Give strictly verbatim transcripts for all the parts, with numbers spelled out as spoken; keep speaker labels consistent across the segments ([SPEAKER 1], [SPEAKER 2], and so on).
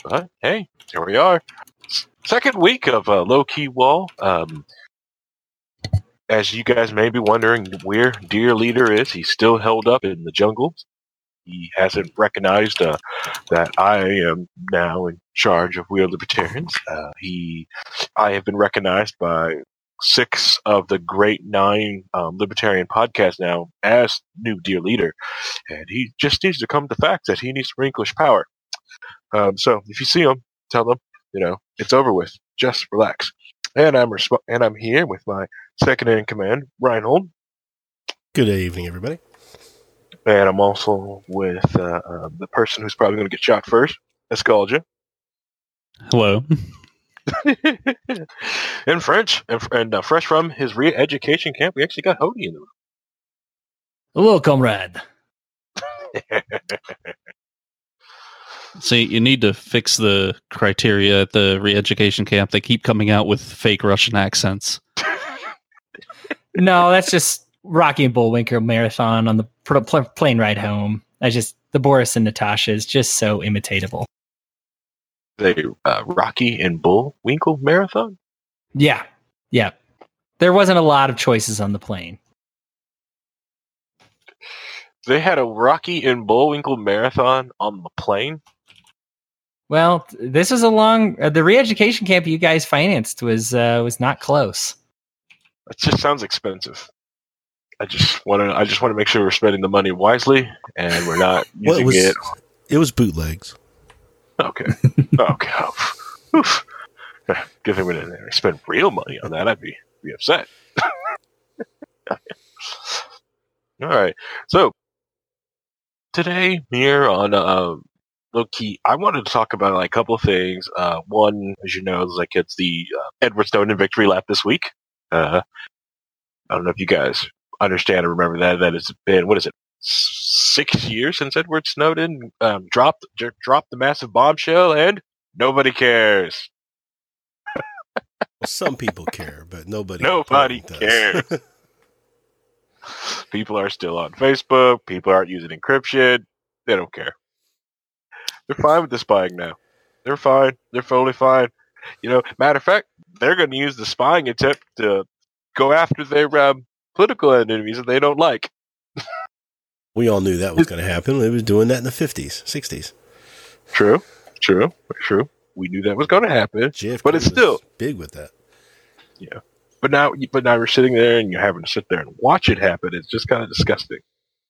[SPEAKER 1] But hey, here we are. Second week of uh, Low Key Wall. Um, as you guys may be wondering where Dear Leader is, he's still held up in the jungle. He hasn't recognized uh, that I am now in charge of We Are Libertarians. Uh, he, I have been recognized by six of the great nine um, libertarian podcasts now as new Dear Leader, and he just needs to come to the fact that he needs to relinquish power. Um, so if you see him, tell them, you know, it's over with. Just relax. And I'm resp- and I'm here with my second in command, Reinhold.
[SPEAKER 2] Good evening, everybody.
[SPEAKER 1] And I'm also with uh, uh, the person who's probably going to get shot first, Escalja.
[SPEAKER 3] Hello.
[SPEAKER 1] In French, and, and uh, fresh from his re-education camp, we actually got Hody in the room.
[SPEAKER 4] Hello, comrade.
[SPEAKER 3] See, you need to fix the criteria at the re-education camp. They keep coming out with fake Russian accents.
[SPEAKER 4] No, that's just Rocky and Bullwinkle marathon on the pl- pl- plane ride home. I just the Boris and Natasha is just so imitatable.
[SPEAKER 1] The uh, Rocky and Bullwinkle marathon?
[SPEAKER 4] Yeah, yeah. There wasn't a lot of choices on the plane.
[SPEAKER 1] They had a Rocky and Bullwinkle marathon on the plane?
[SPEAKER 4] Well, this was a long. Uh, the re-education camp you guys financed was uh, was not close.
[SPEAKER 1] That just sounds expensive. I just want to. I just want to make sure we're spending the money wisely, and we're not using
[SPEAKER 2] well, it was,
[SPEAKER 1] it.
[SPEAKER 2] It was bootlegs.
[SPEAKER 1] Okay. Okay. Oof. Good thing we didn't spend real money on that. I'd be be upset. All right. So today here on uh, Low Key, I wanted to talk about like, a couple of things. Uh, one, as you know, is like it's the uh, Edward Snowden victory lap this week. Uh, I don't know if you guys understand or remember that. That it's been, what is it, six years since Edward Snowden um, dropped j- dropped the massive bombshell, and nobody cares.
[SPEAKER 2] Well, some people care, but nobody.
[SPEAKER 1] Nobody cares. People are still on Facebook. People aren't using encryption. They don't care. They're fine with the spying now. They're fine. They're totally fine. You know, matter of fact, they're going to use the spying attempt to go after their um, political enemies that they don't like.
[SPEAKER 2] We all knew that was going to happen. They was doing that in the fifties, sixties.
[SPEAKER 1] True, true, true. We knew that was going to happen,
[SPEAKER 2] J F K
[SPEAKER 1] but it's
[SPEAKER 2] was
[SPEAKER 1] still
[SPEAKER 2] big with that.
[SPEAKER 1] Yeah, but now, but now we're sitting there and you're having to sit there and watch it happen. It's just kind of disgusting.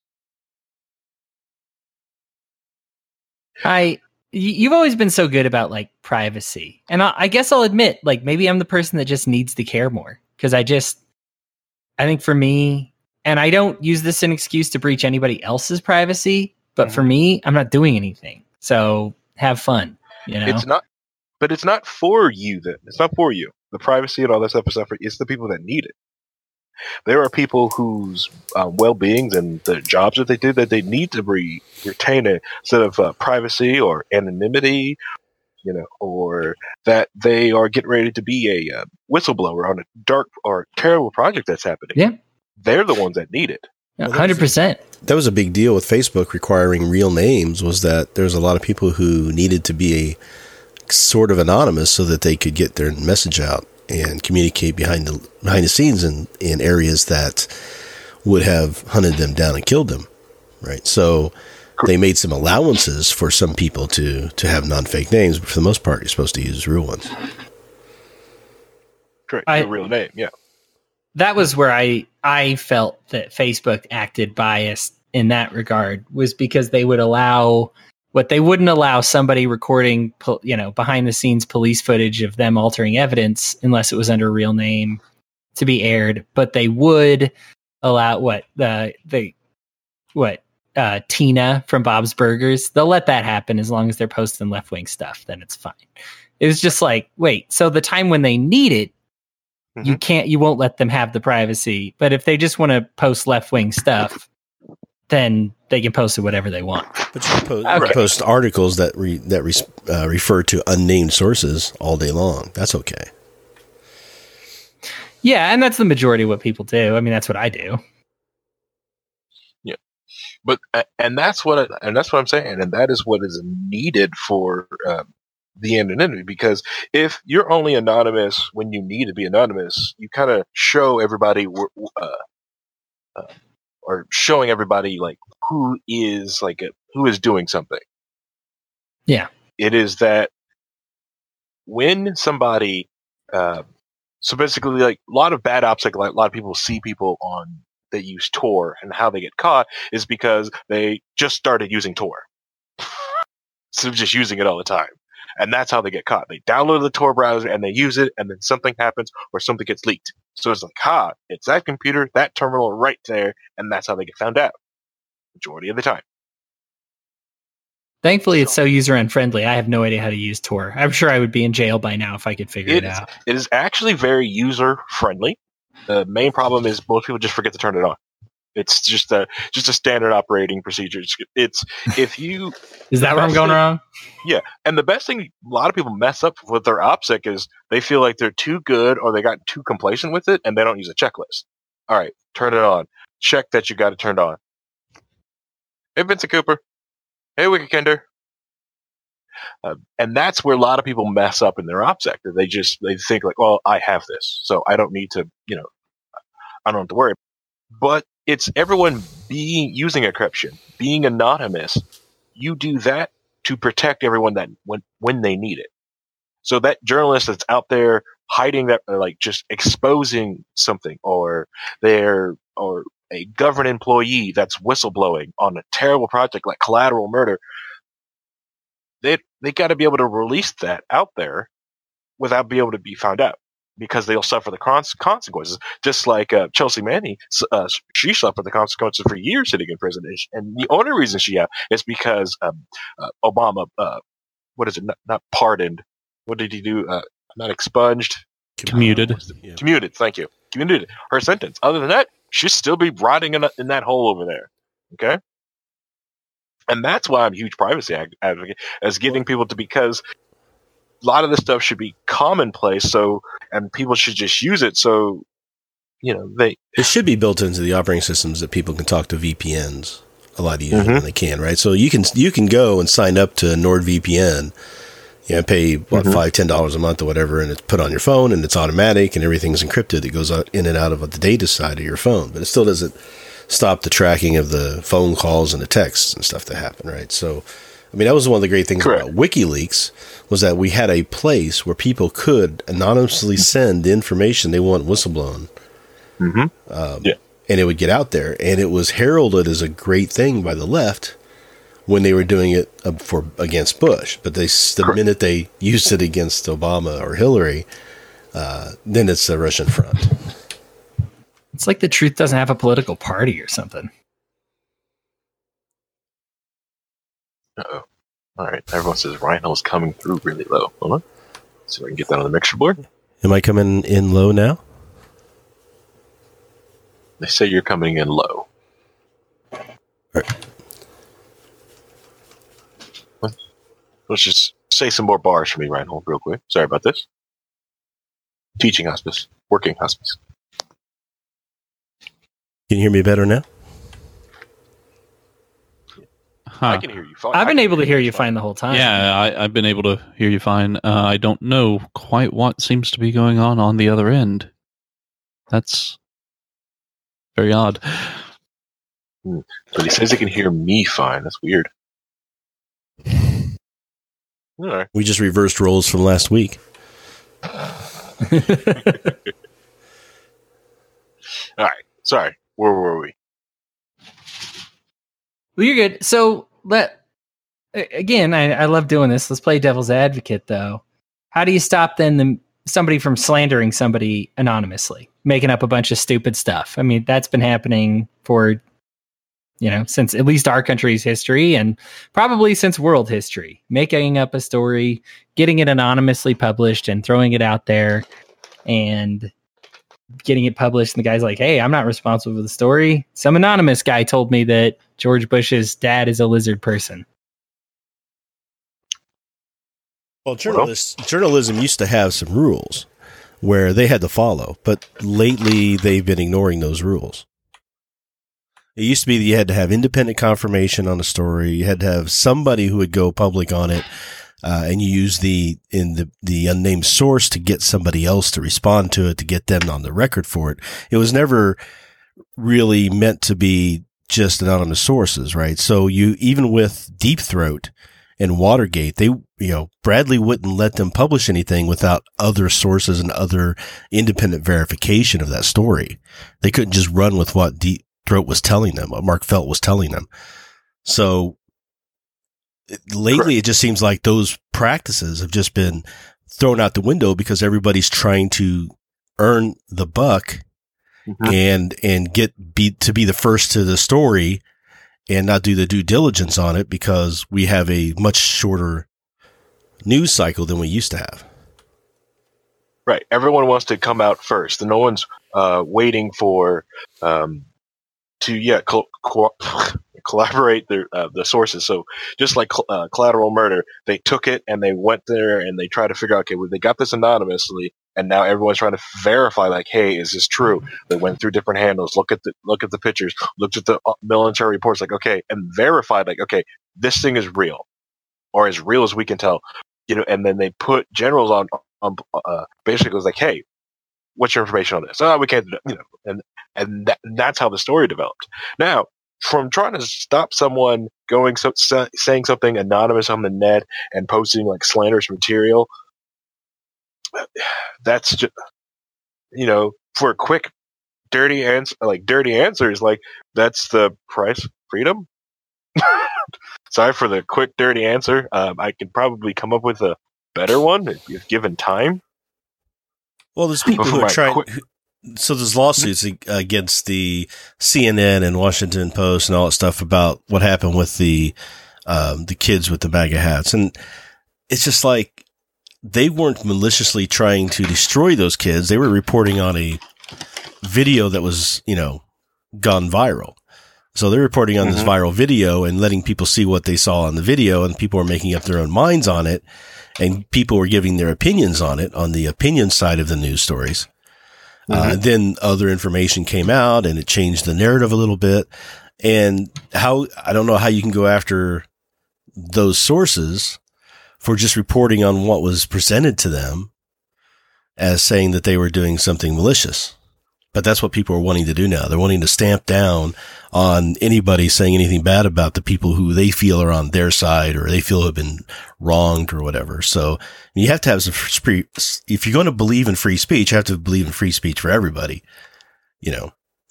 [SPEAKER 4] I, you've always been so good about like privacy, and I, I guess I'll admit, like maybe I'm the person that just needs to care more because I just, I think for me, and I don't use this as an excuse to breach anybody else's privacy, but mm-hmm. for me, I'm not doing anything. So have fun. You know,
[SPEAKER 1] it's not, but it's not for you. Then it's not for you. The privacy and all that stuff is not for. It's the people that need it. There are people whose uh, well-beings and the jobs that they do that they need to re- retain a set of uh, privacy or anonymity, you know, or that they are getting ready to be a uh, whistleblower on a dark or terrible project that's happening.
[SPEAKER 4] Yeah,
[SPEAKER 1] they're the ones that need it.
[SPEAKER 4] One hundred percent.
[SPEAKER 2] That was a big deal with Facebook requiring real names. Was that there's a lot of people who needed to be a sort of anonymous so that they could get their message out and communicate behind the behind the scenes in, in areas that would have hunted them down and killed them, right? So they made some allowances for some people to, to have non-fake names, but for the most part, you're supposed to use real ones.
[SPEAKER 1] Correct,
[SPEAKER 4] I,
[SPEAKER 1] the real name, yeah.
[SPEAKER 4] That was where I, I felt that Facebook acted biased in that regard, was because they would allow... What they wouldn't allow somebody recording, you know, behind the scenes police footage of them altering evidence unless it was under a real name to be aired. But they would allow what the the what uh, Tina from Bob's Burgers. They'll let that happen as long as they're posting left wing stuff. Then it's fine. It was just like, wait, so the time when they need it, mm-hmm. you can't, you won't let them have the privacy. But if they just want to post left wing stuff, then they can post it whatever they want.
[SPEAKER 2] But you can post, okay. you can post articles that re, that re, uh, refer to unnamed sources all day long. That's okay.
[SPEAKER 4] Yeah, and that's the majority of what people do. I mean, that's what I do.
[SPEAKER 1] Yeah, but and that's what and that's what I'm saying, and that is what is needed for um, the anonymity, because if you're only anonymous when you need to be anonymous, you kind of show everybody uh, uh, or showing everybody like who is like a, who is doing something.
[SPEAKER 4] Yeah,
[SPEAKER 1] it is that when somebody uh, so basically like a lot of bad ops, like a lot of people see people on that use Tor, and how they get caught is because they just started using Tor, so just using it all the time. And that's how they get caught. They download the Tor browser and they use it, and then something happens or something gets leaked. So it's like, ha, it's that computer, that terminal right there, and that's how they get found out. Majority of the time.
[SPEAKER 4] Thankfully, it's so user unfriendly. I have no idea how to use Tor. I'm sure I would be in jail by now if I could figure it,
[SPEAKER 1] it is,
[SPEAKER 4] out.
[SPEAKER 1] It is actually very user friendly. The main problem is most people just forget to turn it on. It's just a just a standard operating procedure. It's, it's if you
[SPEAKER 4] is that where I'm going
[SPEAKER 1] thing,
[SPEAKER 4] wrong?
[SPEAKER 1] Yeah, and the best thing a lot of people mess up with their OPSEC is they feel like they're too good or they got too complacent with it, and they don't use a checklist. All right, turn it on. Check that you got it turned on. Hey, Vincent Cooper. Hey, Wicked Kender. Uh, and that's where a lot of people mess up in their OPSEC. They just they think like, well, I have this, so I don't need to, you know, I don't have to worry. But it's everyone being using encryption, being anonymous. You do that to protect everyone that when when they need it. So that journalist that's out there hiding that, like just exposing something, or they're or a government employee that's whistleblowing on a terrible project like collateral murder, they they got to be able to release that out there without being able to be found out, because they'll suffer the cons- consequences. Just like uh, Chelsea Manning, uh, she suffered the consequences for years sitting in prison, and the only reason she have is because um, uh, Obama, uh, what is it? Not, not pardoned. What did he do? Uh, not expunged.
[SPEAKER 3] Commuted.
[SPEAKER 1] Uh, yeah. Commuted. Thank you. Commuted her sentence. Other than that, she'd still be rotting in, a, in that hole over there. Okay. And that's why I'm a huge privacy advocate, as getting people to, because a lot of this stuff should be commonplace, so and people should just use it. So, you know, they
[SPEAKER 2] it should be built into the operating systems that people can talk to V P Ns a lot easier
[SPEAKER 1] mm-hmm.
[SPEAKER 2] than they can, right? So you can you can go and sign up to NordVPN, you know, pay what
[SPEAKER 1] mm-hmm.
[SPEAKER 2] five ten dollars a month or whatever, and it's put on your phone and it's automatic and everything's encrypted. It goes out in and out of the data side of your phone, but it still doesn't stop the tracking of the phone calls and the texts and stuff that happen, right? So, I mean, that was one of the great things Correct. About WikiLeaks, was that we had a place where people could anonymously send information they want whistleblown.
[SPEAKER 1] Mm-hmm.
[SPEAKER 2] Um,
[SPEAKER 1] yeah.
[SPEAKER 2] And it would get out there. And it was heralded as a great thing by the left when they were doing it for against Bush. But they the Correct. Minute they used it against Obama or Hillary, uh, then it's the Russian front.
[SPEAKER 4] It's like the truth doesn't have a political party or something.
[SPEAKER 1] Uh-oh. All right. Everyone says Reinhold's coming through really low. Hold on. See if I can get that on the mixer board.
[SPEAKER 2] Am I coming in low now?
[SPEAKER 1] They say you're coming in low.
[SPEAKER 2] All right.
[SPEAKER 1] Let's just say some more bars for me, Reinhold, real quick. Sorry about this. Teaching hospice. Working hospice.
[SPEAKER 2] Can you hear me better now?
[SPEAKER 1] Huh. I can hear you fine.
[SPEAKER 4] I've been able to hear you fine the whole time.
[SPEAKER 3] Yeah, I, I've been able to hear you fine. Uh, I don't know quite what seems to be going on on the other end. That's very odd.
[SPEAKER 1] Hmm. But he says he can hear me fine. That's weird. All right.
[SPEAKER 2] We just reversed roles from last week.
[SPEAKER 1] All right. Sorry. Where were we?
[SPEAKER 4] Well, you're good. So let again. I, I love doing this. Let's play devil's advocate, though. How do you stop then the somebody from slandering somebody anonymously, making up a bunch of stupid stuff? I mean, that's been happening for, you know, since at least our country's history, and probably since world history. Making up a story, getting it anonymously published, and throwing it out there, and getting it published, and the guy's like, hey, I'm not responsible for the story. Some anonymous guy told me that George Bush's dad is a lizard person.
[SPEAKER 2] Well, journalists, journalism used to have some rules where they had to follow, but lately they've been ignoring those rules. It used to be that you had to have independent confirmation on a story. You had to have somebody who would go public on it, uh, and you use the in the the unnamed source to get somebody else to respond to it, to get them on the record for it. It was never really meant to be just anonymous sources, right? So you, even with Deep Throat and Watergate, they, you know, Bradley wouldn't let them publish anything without other sources and other independent verification of that story. They couldn't just run with what Deep Throat was telling them, what Mark Felt was telling them. So lately, Correct. It just seems like those practices have just been thrown out the window because everybody's trying to earn the buck. Mm-hmm. And, and get be to be the first to the story and not do the due diligence on it because we have a much shorter news cycle than we used to have.
[SPEAKER 1] Right. Everyone wants to come out first, and no one's uh, waiting for um, to yeah col- co- collaborate their uh, the sources. So just like uh, Collateral Murder, they took it and they went there and they tried to figure out, okay, well, they got this anonymously. And now everyone's trying to verify, like, hey, is this true? They went through different handles, look at the look at the pictures, looked at the military reports, like, okay, and verified, like, okay, this thing is real, or as real as we can tell, you know. And then they put generals on, on uh, basically it was like, hey, what's your information on this? Oh, we can't, you know, and and, that, and that's how the story developed. Now, from trying to stop someone going so, so, saying something anonymous on the net and posting like slanderous material. That's just, you know, for a quick, dirty answer, like dirty answers, like that's the price, freedom. Sorry for the quick, dirty answer. Um, I could probably come up with a better one if, if given time.
[SPEAKER 2] Well, there's people who are trying. Quick- who, so there's lawsuits against the C N N and Washington Post and all that stuff about what happened with the um, the kids with the MAGA hats, and it's just like. They weren't maliciously trying to destroy those kids. They were reporting on a video that was, you know, gone viral. So they're reporting on mm-hmm. this viral video and letting people see what they saw on the video, and people were making up their own minds on it, and people were giving their opinions on it on the opinion side of the news stories. Mm-hmm. Uh, then other information came out and it changed the narrative a little bit. And how, I don't know how you can go after those sources for just reporting on what was presented to them as saying that they were doing something malicious. But that's what people are wanting to do now. They're wanting to stamp down on anybody saying anything bad about the people who they feel are on their side or they feel have been wronged or whatever. So you have to have some free, if you're going to believe in free speech, you have to believe in free speech for everybody, you know.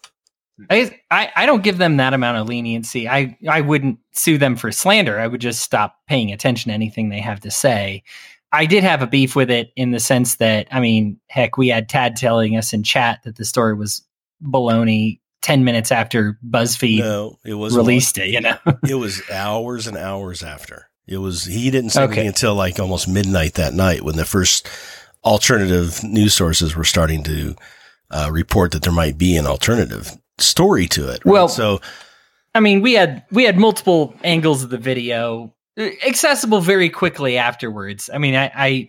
[SPEAKER 4] I, I, I don't give them that amount of leniency. I, I wouldn't sue them for slander. I would just stop paying attention to anything they have to say. I did have a beef with it in the sense that, I mean, heck, we had Tad telling us in chat that the story was baloney ten minutes after BuzzFeed
[SPEAKER 2] no, it was
[SPEAKER 4] released it, you know?
[SPEAKER 2] It was hours and hours after. It was, he didn't say
[SPEAKER 4] okay.
[SPEAKER 2] anything until like almost midnight that night when the first alternative news sources were starting to uh, report that there might be an alternative story to it. Right?
[SPEAKER 4] Well,
[SPEAKER 2] so
[SPEAKER 4] I mean, we had we had multiple angles of the video accessible very quickly afterwards. I mean, I, I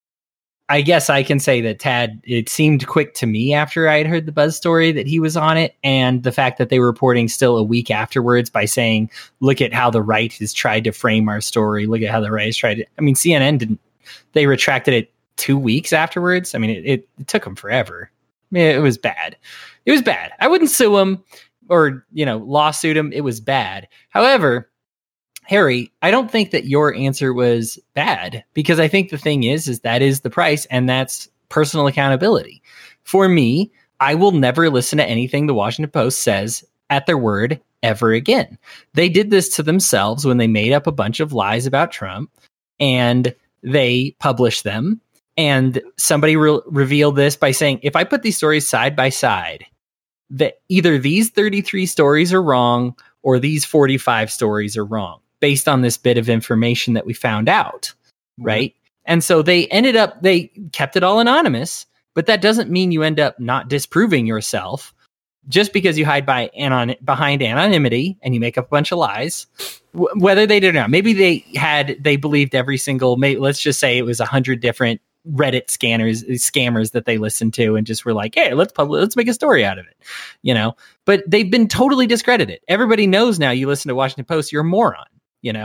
[SPEAKER 4] I guess I can say that Tad, it seemed quick to me after I had heard the Buzz story that he was on it, and the fact that they were reporting still a week afterwards by saying, look at how the right has tried to frame our story. Look at how the right has tried to, I mean, C N N didn't, they retracted it two weeks afterwards. I mean, it, it, it took them forever. I mean, it was bad. It was bad. I wouldn't sue him or, you know, lawsuit him. It was bad. However, Harry, I don't think that your answer was bad, because I think the thing is, is that is the price, and that's personal accountability. For me, I will never listen to anything the Washington Post says at their word ever again. They did this to themselves when they made up a bunch of lies about Trump and they published them. And somebody re- revealed this by saying, if I put these stories side by side, that either these thirty-three stories are wrong or these forty-five stories are wrong based on this bit of information that we found out. Right. And so they ended up, they kept it all anonymous, but that doesn't mean you end up not disproving yourself just because you hide by anon- behind anonymity and you make up a bunch of lies, w- whether they did or not. Maybe they had, they believed every single, maybe, let's just say it was a hundred different Reddit scanners, scammers that they listened to and just were like, hey, let's publish, let's make a story out of it, you know, but they've been totally discredited. Everybody knows now you listen to Washington Post, you're a moron, you know,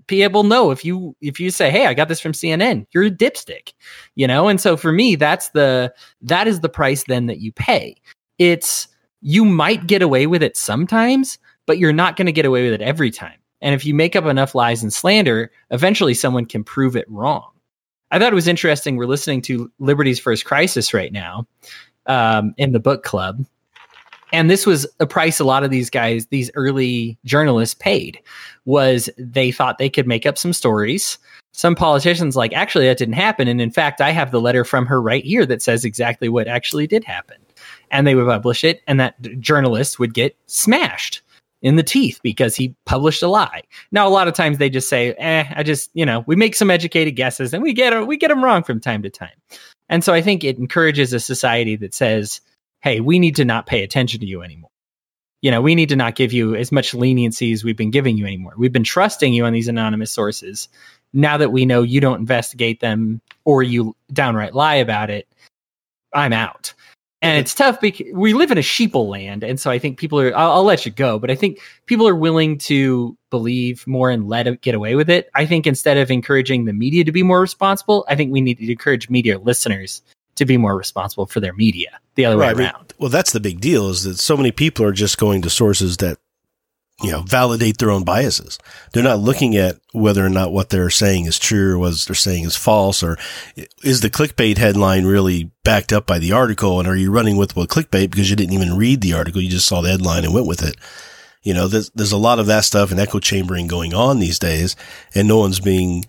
[SPEAKER 4] people know if you if you say, hey, I got this from C N N, you're a dipstick, you know? And so for me, that's the that is the price then that you pay. It's you might get away with it sometimes, but you're not going to get away with it every time. And if you make up enough lies and slander, eventually someone can prove it wrong. I thought it was interesting. We're listening to Liberty's First Crisis right now um, in the book club. And this was a price a lot of these guys, these early journalists paid, was they thought they could make up some stories. Some politicians like, actually, that didn't happen. And in fact, I have the letter from her right here that says exactly what actually did happen. And they would publish it, and that journalist would get smashed in the teeth because he published a lie. Now, a lot of times they just say, eh, I just, you know, we make some educated guesses and we get we get them wrong from time to time. And so I think it encourages a society that says, hey, we need to not pay attention to you anymore. You know, we need to not give you as much leniency as we've been giving you anymore. We've been trusting you on these anonymous sources. Now that we know you don't investigate them or you downright lie about it, I'm out. And it's tough because we live in a sheeple land. And so I think people are, I'll, I'll let you go, but I think people are willing to believe more and let it get away with it. I think instead of encouraging the media to be more responsible, I think we need to encourage media listeners to be more responsible for their media the other
[SPEAKER 2] right,
[SPEAKER 4] way
[SPEAKER 2] I mean,
[SPEAKER 4] around.
[SPEAKER 2] well, that's the big deal is that so many people are just going to sources that, you know, validate their own biases. They're not looking at whether or not what they're saying is true or what they're saying is false, or is the clickbait headline really backed up by the article? And are you running with well, clickbait because you didn't even read the article? You just saw the headline and went with it. You know, there's, there's a lot of that stuff and echo chambering going on these days, and no one's being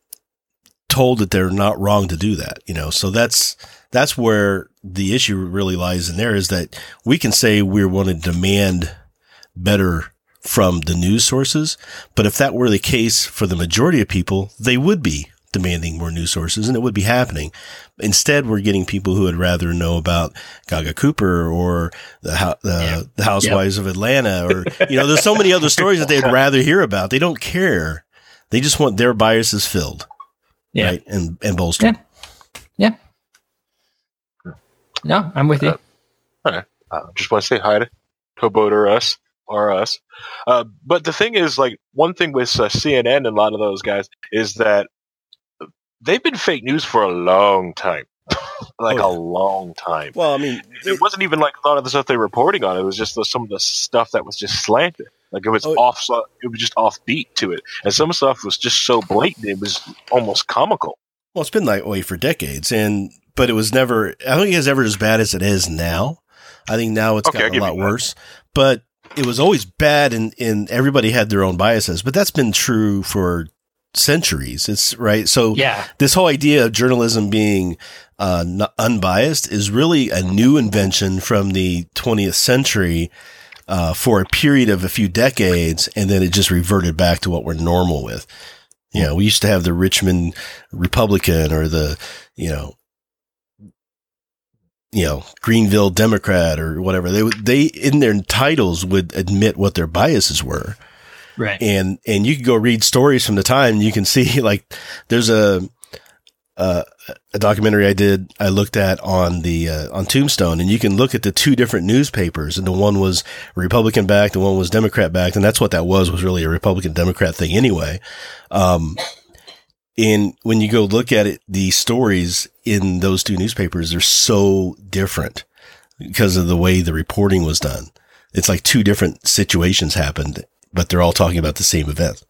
[SPEAKER 2] told that they're not wrong to do that. You know, so that's, that's where the issue really lies in there, is that we can say we want to demand better from the news sources. But if that were the case for the majority of people, they would be demanding more news sources and it would be happening. Instead, we're getting people who would rather know about Gaga Cooper or the, the, yeah. the Housewives yep. of Atlanta, or, you know, there's so many other stories that they'd rather hear about. They don't care. They just want their biases filled.
[SPEAKER 4] Yeah.
[SPEAKER 2] Right. And, and bolstered.
[SPEAKER 4] Yeah. Yeah. No, I'm with you.
[SPEAKER 1] Uh, all right. I just want to say hi to Tobot or us. Or us. Uh, but the thing is, like, one thing with uh, C N N and a lot of those guys is that they've been fake news for a long time. like, oh, yeah. a long time.
[SPEAKER 2] Well, I mean,
[SPEAKER 1] it wasn't even like a lot of the stuff they were reporting on. It was just the, some of the stuff that was just slanted. Like, it was oh, off, it was just offbeat to it. And some stuff was just so blatant, it was almost comical.
[SPEAKER 2] Well, it's been that way for decades. And, but it was never, I don't think it's ever as bad as it is now. I think now it's okay, gotten a lot worse. But it was always bad, and, and everybody had their own biases, but that's been true for centuries. It's right. So
[SPEAKER 4] yeah.
[SPEAKER 2] this whole idea of journalism being uh, not unbiased is really a new invention from the twentieth century uh, for a period of a few decades. And then it just reverted back to what we're normal with. You know, we used to have the Richmond Republican or the, you know, you know, Greenville Democrat or whatever. They would, they, in their titles would admit what their biases were.
[SPEAKER 4] Right.
[SPEAKER 2] And, and you can go read stories from the time and you can see, like, there's a, uh, a documentary I did, I looked at on the, uh, on Tombstone, and you can look at the two different newspapers, and the one was Republican backed, the one was Democrat backed. And that's what that was, was really a Republican Democrat thing anyway. Um, And when you go look at it, the stories in those two newspapers are so different because of the way the reporting was done. It's like two different situations happened, but they're all talking about the same event.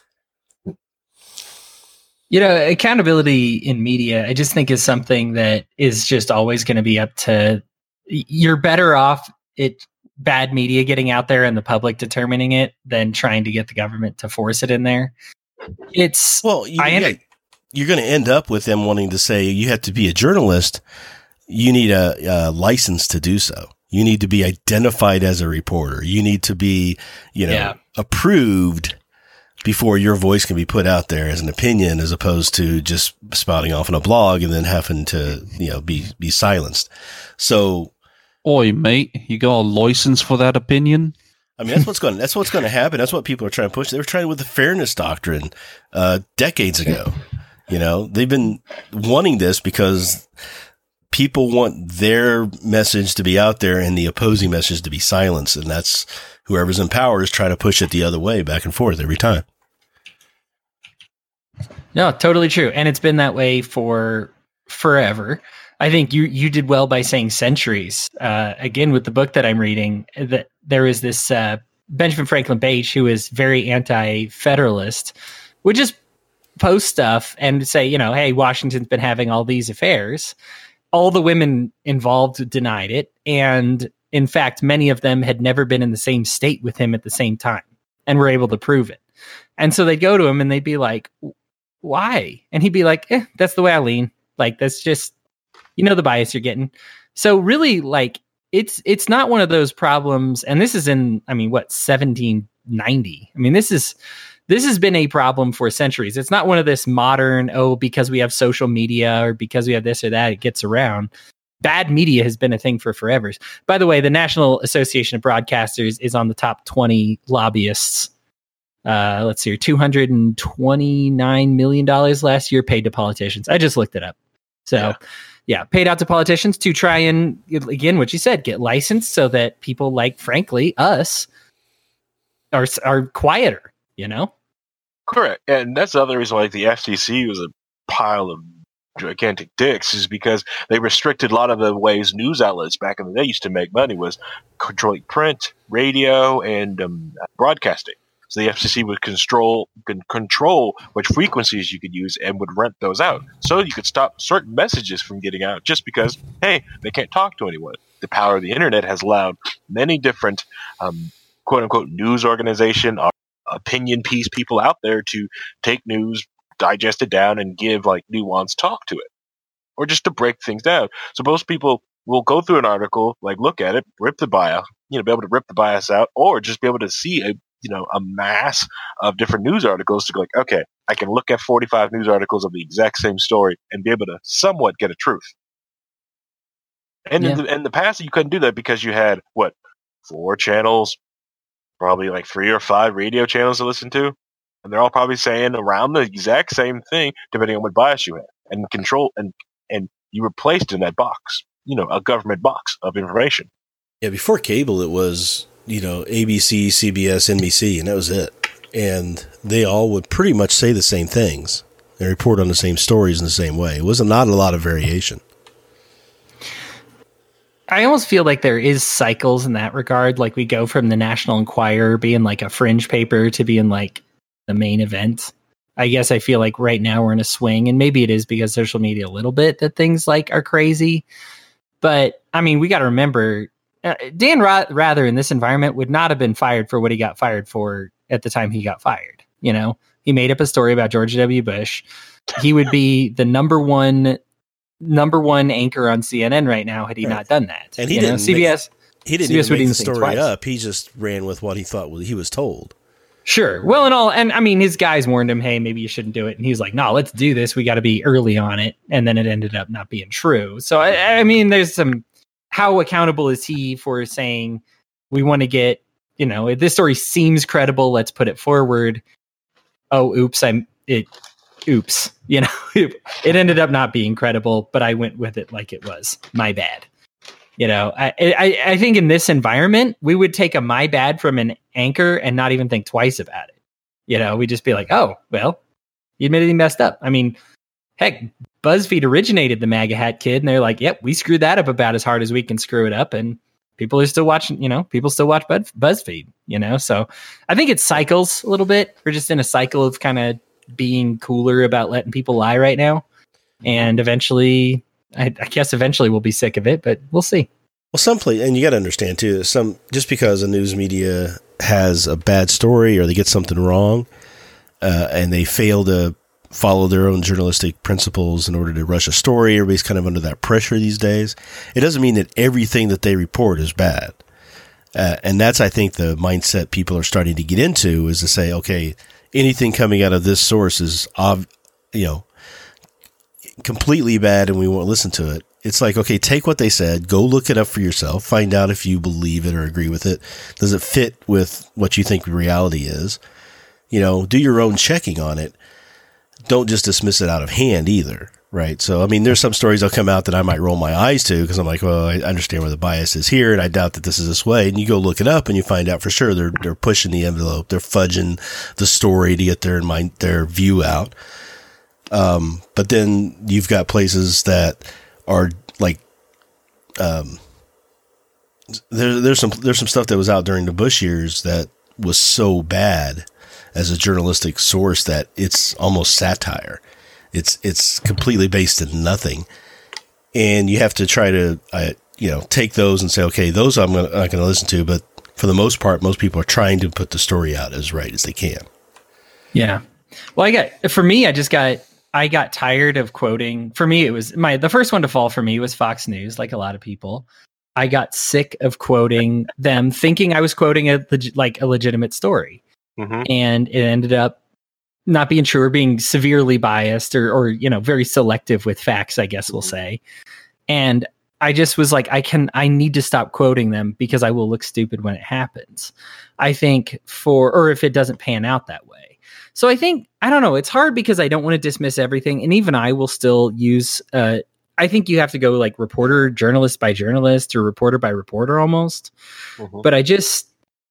[SPEAKER 4] You know, accountability in media, I just think is something that is just always going to be up to, you're better off it bad media getting out there and the public determining it than trying to get the government to force it in there. It's
[SPEAKER 2] well, you,
[SPEAKER 4] I
[SPEAKER 2] yeah, you're going to end up with them wanting to say you have to be a journalist. You need a, a license to do so. You need to be identified as a reporter. You need to be, you know, yeah. approved before your voice can be put out there as an opinion, as opposed to just spouting off on a blog and then having to, you know, be be silenced. So,
[SPEAKER 3] oi, mate, you got a license for that opinion?
[SPEAKER 2] I mean, that's what's going. That's what's going to happen. That's what people are trying to push. They were trying with the fairness doctrine uh, decades ago. You know, they've been wanting this because people want their message to be out there and the opposing message to be silenced, and that's whoever's in power is trying to push it the other way, back and forth every time.
[SPEAKER 4] No, totally true. And it's been that way for forever. I think you you did well by saying centuries. Uh, again, with the book that I'm reading, that there is this uh, Benjamin Franklin Bache, who is very anti-federalist, would just post stuff and say, you know, hey, Washington's been having all these affairs. All the women involved denied it. And in fact, many of them had never been in the same state with him at the same time and were able to prove it. And so they'd go to him and they'd be like, why? And he'd be like, eh, that's the way I lean. Like, that's just, you know, the bias you're getting. So really, like, it's it's not one of those problems. And this is in, I mean, what, seventeen ninety? I mean, this is this has been a problem for centuries. It's not one of this modern, oh, because we have social media or because we have this or that, it gets around. Bad media has been a thing for forever. By the way, the National Association of Broadcasters is on the top twenty lobbyists. Uh, let's see here, two hundred twenty-nine million dollars last year paid to politicians. I just looked it up. So, yeah. yeah, paid out to politicians to try and, again, what you said, get licensed so that people like, frankly, us are are quieter, you know?
[SPEAKER 1] Correct. And that's the other reason why like, the F C C was a pile of gigantic dicks, is because they restricted a lot of the ways news outlets back in the day used to make money, was controlling print, radio, and um, broadcasting. So the F C C would control could control which frequencies you could use and would rent those out. So you could stop certain messages from getting out just because, hey, they can't talk to anyone. The power of the internet has allowed many different um, quote-unquote news organization or opinion piece people out there to take news, digest it down, and give like nuanced talk to it, or just to break things down. So most people will go through an article, like look at it, rip the bio, you know, be able to rip the bias out, or just be able to see a you know a mass of different news articles to go like, okay, I can look at forty-five news articles of the exact same story and be able to somewhat get a truth. And yeah. in, the, in the past, you couldn't do that because you had what four channels, probably like three or five radio channels to listen to. And they're all probably saying around the exact same thing, depending on what bias you have, and control, and and you were placed in that box, you know, a government box of information.
[SPEAKER 2] Yeah, before cable, it was you know A B C, C B S, N B C, and that was it. And they all would pretty much say the same things and report on the same stories in the same way. It was not a lot of variation.
[SPEAKER 4] I almost feel like there is cycles in that regard. Like we go from the National Enquirer being like a fringe paper to being like the main event. I guess I feel like right now we're in a swing, and maybe it is because social media a little bit that things like are crazy. But I mean, we got to remember uh, Dan Ra- Rather in this environment would not have been fired for what he got fired for at the time he got fired. You know, he made up a story about George W. Bush. He would be the number one number one anchor on C N N right now had he right. not done that.
[SPEAKER 2] And he
[SPEAKER 4] you
[SPEAKER 2] didn't
[SPEAKER 4] know, C B S.
[SPEAKER 2] Make, he didn't
[SPEAKER 4] C B S
[SPEAKER 2] even make the story up. He just ran with what he thought he was told.
[SPEAKER 4] Sure. Well, and all, and I mean, his guys warned him, hey, maybe you shouldn't do it. And he was like, no, let's do this. We got to be early on it. And then it ended up not being true. So, I, I mean, there's some, how accountable is he for saying, we want to get, you know, if this story seems credible, let's put it forward. Oh, oops. I'm it. Oops. You know, it ended up not being credible, but I went with it like it was. My bad. You know, I, I I think in this environment, we would take a my bad from an anchor and not even think twice about it. You know, we'd just be like, oh, well, he admitted he messed up. I mean, heck, BuzzFeed originated the MAGA hat kid, and they're like, yep, we screwed that up about as hard as we can screw it up. And people are still watching, you know, people still watch Buzz, BuzzFeed, you know. So I think it cycles a little bit. We're just in a cycle of kind of being cooler about letting people lie right now. And eventually... I, I guess eventually we'll be sick of it, but we'll see.
[SPEAKER 2] Well, some play, and you got to understand too, some just because a news media has a bad story or they get something wrong, uh, and they fail to follow their own journalistic principles in order to rush a story, everybody's kind of under that pressure these days. It doesn't mean that everything that they report is bad, uh, and that's I think the mindset people are starting to get into is to say, okay, anything coming out of this source is, ov- you know. completely bad and we won't listen to it. It's like, okay, take what they said, go look it up for yourself, find out if you believe it or agree with it. Does it fit with what you think reality is? You know, do your own checking on it. Don't just dismiss it out of hand either, right? So, I mean, there's some stories that'll come out that I might roll my eyes to because I'm like, well, I understand where the bias is here and I doubt that this is this way. And you go look it up and you find out for sure they're they're pushing the envelope. They're fudging the story to get their mind, their view out. Um, but then you've got places that are like, um, there, there's some there's some stuff that was out during the Bush years that was so bad as a journalistic source that it's almost satire. It's it's completely based in nothing, and you have to try to uh, you know take those and say, okay, those I'm not going to listen to. But for the most part, most people are trying to put the story out as right as they can.
[SPEAKER 4] Yeah. Well, I got for me, I just got I got tired of quoting. For me, it was my the first one to fall for me was Fox News, like a lot of people. I got sick of quoting them, thinking I was quoting a like a legitimate story, mm-hmm. and it ended up not being true or being severely biased or, or you know, very selective with facts, I guess we'll say. And I just was like, I can, I need to stop quoting them because I will look stupid when it happens. I think for, or if it doesn't pan out that way. So I think, I don't know, it's hard because I don't want to dismiss everything. And even I will still use, uh, I think you have to go like reporter, journalist by journalist or reporter by reporter almost. Mm-hmm. But I just,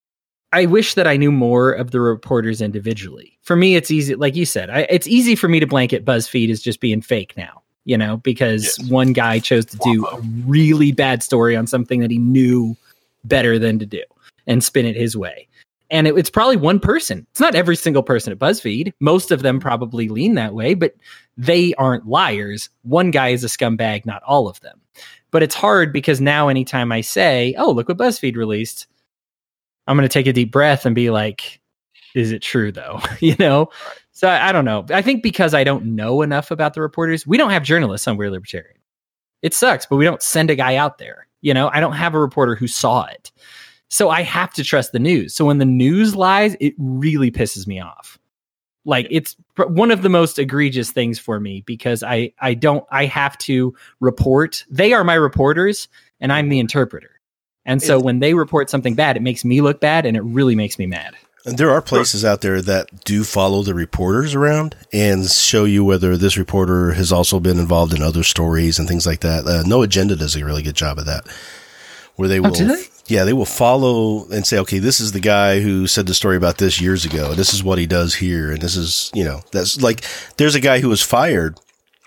[SPEAKER 4] I wish that I knew more of the reporters individually. For me, it's easy. Like you said, I, it's easy for me to blanket BuzzFeed as just being fake now, you know, because yes. one guy chose to do a really bad story on something that he knew better than to do and spin it his way. And it, it's probably one person. It's not every single person at BuzzFeed. Most of them probably lean that way, but they aren't liars. One guy is a scumbag, not all of them. But it's hard because now anytime I say, oh, look what BuzzFeed released, I'm going to take a deep breath and be like, is it true though? you know? So I, I don't know. I think because I don't know enough about the reporters, we don't have journalists on Weird Libertarian. It sucks, but we don't send a guy out there. You know, I don't have a reporter who saw it. So I have to trust the news. So when the news lies, it really pisses me off. Like it's one of the most egregious things for me because I, I don't, I have to report. They are my reporters and I'm the interpreter. And so when they report something bad, it makes me look bad and it really makes me mad.
[SPEAKER 2] And there are places out there that do follow the reporters around and show you whether this reporter has also been involved in other stories and things like that. Uh, No Agenda does a really good job of that. Where they will, oh, do they? Yeah, they will follow and say, okay, this is the guy who said the story about this years ago. And this is what he does here. And this is, you know, that's like, there's a guy who was fired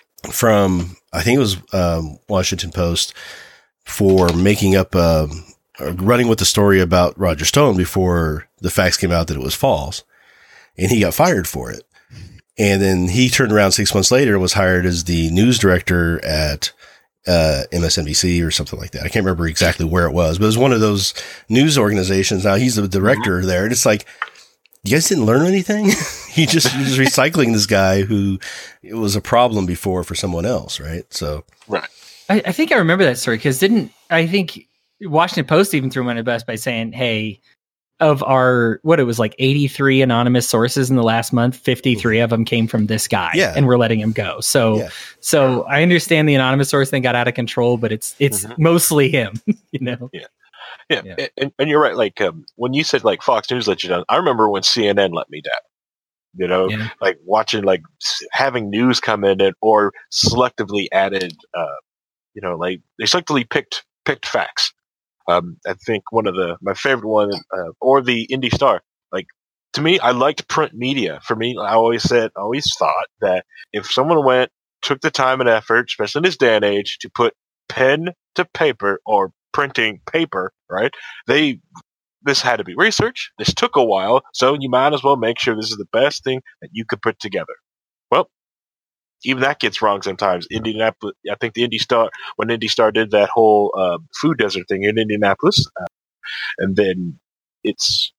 [SPEAKER 2] from, I think it was um, Washington Post for making up, um, or running with the story about Roger Stone before the facts came out that it was false. And he got fired for it. And then he turned around six months later and was hired as the news director at Uh, M S N B C or something like that. I can't remember exactly where it was, but it was one of those news organizations. Now he's the director there. And it's like, you guys didn't learn anything. he just, you're just recycling this guy who it was a problem before for someone else. Right. So,
[SPEAKER 1] right.
[SPEAKER 4] I, I think I remember that story because didn't, I think Washington Post even threw him under the bus by saying, hey, of our, what it was like eighty-three anonymous sources in the last month, fifty-three of them came from this guy
[SPEAKER 2] yeah.
[SPEAKER 4] and we're letting him go. So, yeah. so I understand the anonymous source thing got out of control, but it's, it's mm-hmm. mostly him, you know?
[SPEAKER 1] Yeah. Yeah. yeah. And, and you're right. Like, um, when you said like Fox News let you down, I remember when C N N let me down, you know, yeah. like watching, like having news come in and, or selectively added, uh, you know, like they selectively picked, picked facts. Um, I think one of the, my favorite one, uh, or the Indy Star, like to me, I liked print media. For me, I always said, always thought that if someone went, took the time and effort, especially in this day and age, to put pen to paper or printing paper, right? They, this had to be research. This took a while. So you might as well make sure this is the best thing that you could put together. Well, even that gets wrong sometimes. Indianapolis, I think the Indy Star, when Indy Star did that whole uh, food desert thing in Indianapolis, uh, and then it's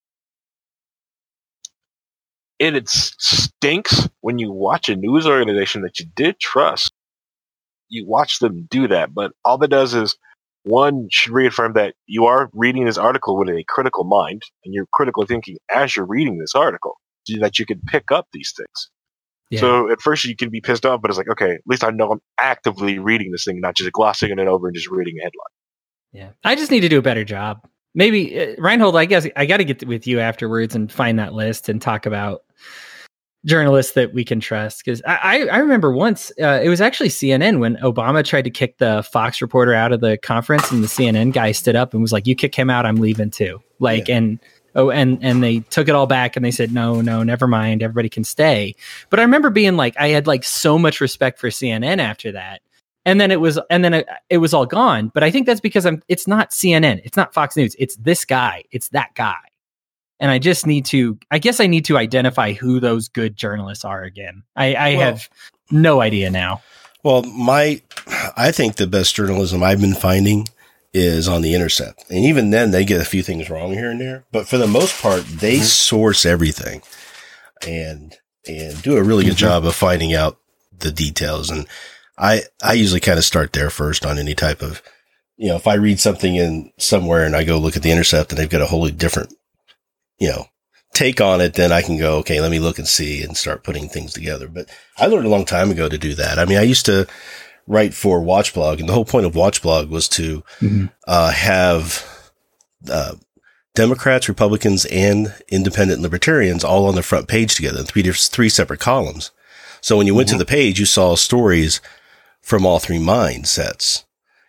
[SPEAKER 1] it, it stinks when you watch a news organization that you did trust. You watch them do that, but all that does is one should reaffirm that you are reading this article with a critical mind, and you're critically thinking as you're reading this article, so that you can pick up these things. Yeah. So at first you can be pissed off, but it's like, okay, at least I know I'm actively reading this thing, not just glossing it over and just reading a headline.
[SPEAKER 4] Yeah, I just need to do a better job. Maybe uh, Reinhold, I guess I got to get with you afterwards and find that list and talk about journalists that we can trust. Because I, I, I remember once uh, it was actually C N N when Obama tried to kick the Fox reporter out of the conference, and the C N N guy stood up and was like, "You kick him out, I'm leaving too." Like, yeah. and Oh, and, and they took it all back and they said, no, no, never mind. Everybody can stay. But I remember being like, I had like so much respect for C N N after that. And then it was, and then it, it was all gone. But I think that's because I'm, it's not C N N. It's not Fox News. It's this guy. It's that guy. And I just need to, I guess I need to identify who those good journalists are again. I, I well, have no idea now.
[SPEAKER 2] Well, my, I think the best journalism I've been finding is on The Intercept. And even then they get a few things wrong here and there, but for the most part, they mm-hmm. source everything and, and do a really good mm-hmm. job of finding out the details. And I, I usually kind of start there first on any type of, you know, if I read something in somewhere and I go look at The Intercept and they've got a wholly different, you know, take on it, then I can go, okay, let me look and see and start putting things together. But I learned a long time ago to do that. I mean, I used to write for Watchblog, and the whole point of Watchblog was to mm-hmm. uh, have uh, Democrats, Republicans, and independent libertarians all on the front page together in three, three separate columns. So when you went mm-hmm. to the page, you saw stories from all three mindsets.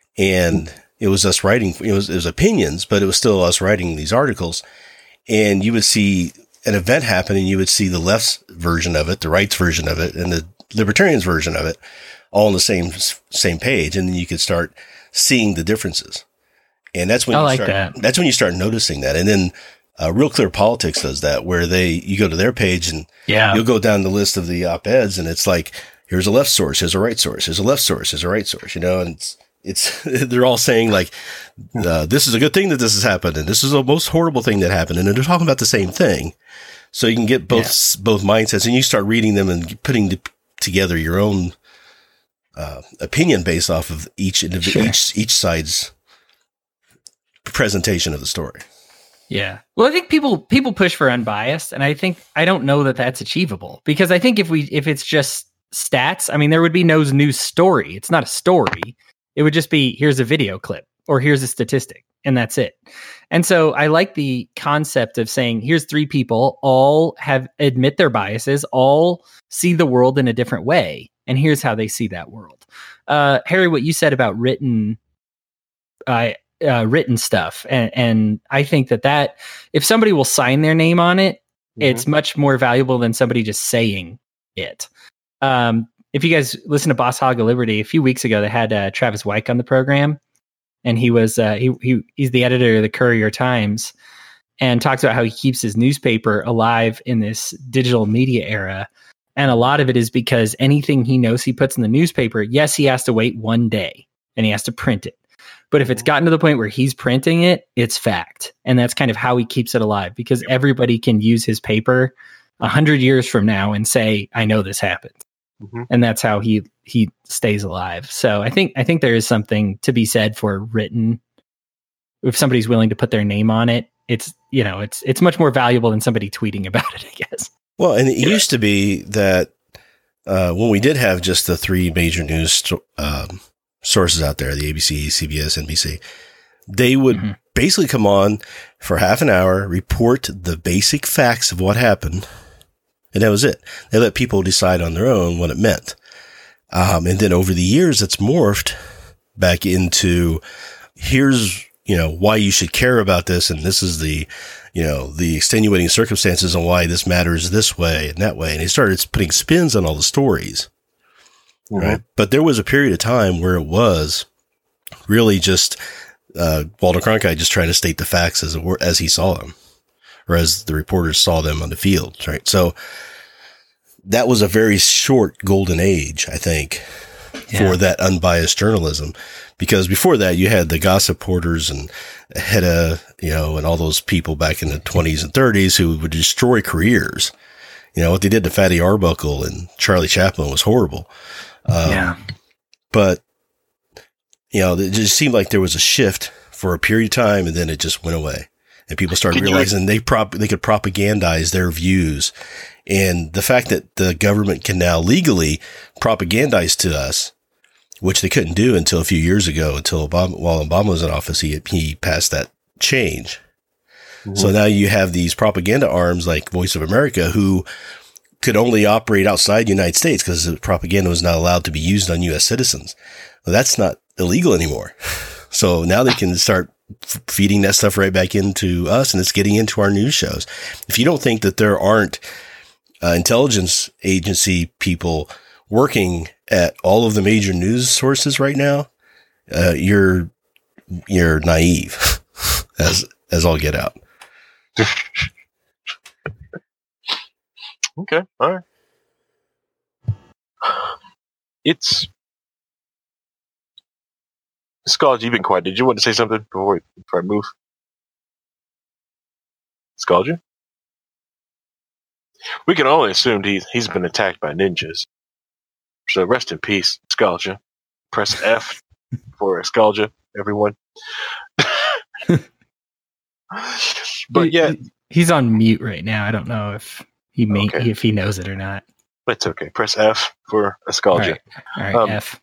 [SPEAKER 2] And it was us writing, it was, it was opinions, but it was still us writing these articles. And you would see an event happen and you would see the left's version of it, the right's version of it, and the libertarians' version of it all on the same, same page. And then you could start seeing the differences. And that's when
[SPEAKER 4] I
[SPEAKER 2] you
[SPEAKER 4] like
[SPEAKER 2] start,
[SPEAKER 4] that.
[SPEAKER 2] that's when you start noticing that. And then, uh, Real Clear Politics does that, where they, you go to their page and
[SPEAKER 4] yeah.
[SPEAKER 2] you'll go down the list of the op-eds and it's like, here's a left source, here's a right source, here's a left source, here's a right source, you know, and it's, it's, they're all saying like, uh, this is a good thing that this has happened. And this is the most horrible thing that happened. And they're talking about the same thing. So you can get both, yeah. both mindsets and you start reading them and putting the, together your own, uh, opinion based off of each, indiv- sure. each, each side's presentation of the story.
[SPEAKER 4] Yeah. Well, I think people, people push for unbiased. And I think, I don't know that that's achievable because I think if we, if it's just stats, I mean, there would be no news story. It's not a story. It would just be, here's a video clip or here's a statistic and that's it. And so I like the concept of saying, here's three people, all have admit their biases, all see the world in a different way. And here's how they see that world. Uh, Harry, what you said about written, uh, uh, written stuff. And, and I think that that if somebody will sign their name on it, mm-hmm. it's much more valuable than somebody just saying it. Um, If you guys listen to Boss Hog of Liberty, a few weeks ago, they had uh, Travis Wyke on the program, and he was uh, he he he's the editor of the Courier Times, and talks about how he keeps his newspaper alive in this digital media era. And a lot of it is because anything he knows he puts in the newspaper, yes, he has to wait one day and he has to print it. But if it's gotten to the point where he's printing it, it's fact, and that's kind of how he keeps it alive because everybody can use his paper a hundred years from now and say, "I know this happened." Mm-hmm. And that's how he, he stays alive. So I think, I think there is something to be said for written. If somebody's willing to put their name on it, it's, you know, it's, it's much more valuable than somebody tweeting about it, I guess.
[SPEAKER 2] Well, and it yeah. used to be that, uh, when we did have just the three major news, um, sources out there, the A B C, C B S, N B C, they would mm-hmm. basically come on for half an hour, report the basic facts of what happened. And that was it. They let people decide on their own what it meant. Um, and then over the years, it's morphed back into here's, you know, why you should care about this. And this is the, you know, the extenuating circumstances and why this matters this way and that way. And they started putting spins on all the stories. Mm-hmm. Right. But there was a period of time where it was really just, uh, Walter Cronkite just trying to state the facts as it were, as he saw them. Or as the reporters saw them on the field, right? So that was a very short golden age, I think, yeah. for that unbiased journalism. Because before that, you had the gossip porters and Hedda, you know, and all those people back in the twenties and thirties who would destroy careers. You know, what they did to Fatty Arbuckle and Charlie Chaplin was horrible. Um, yeah. But, you know, it just seemed like there was a shift for a period of time and then it just went away. And people started Can realizing you, they prop they could propagandize their views. And the fact that the government can now legally propagandize to us, which they couldn't do until a few years ago, until Obama, while Obama was in office, he, he passed that change. Mm-hmm. So now you have these propaganda arms like Voice of America who could only operate outside the United States because the propaganda was not allowed to be used on U S citizens. Well, that's not illegal anymore. So now they can start f- feeding that stuff right back into us, and it's getting into our news shows. If you don't think that there aren't uh, intelligence agency people working at all of the major news sources right now, uh, you're you're naive as as all get out.
[SPEAKER 1] Okay, all right. It's Scald, you've been quiet. Did you want to say something before, before I move? Scald you? We can only assume he's he's been attacked by ninjas. So rest in peace, Scalja. Press F for Scalja, everyone. But yeah,
[SPEAKER 4] he's on mute right now. I don't know if he may,
[SPEAKER 1] okay.
[SPEAKER 4] if he knows it or not.
[SPEAKER 1] It's okay. Press F for Scalja.
[SPEAKER 4] All right, All right um, F.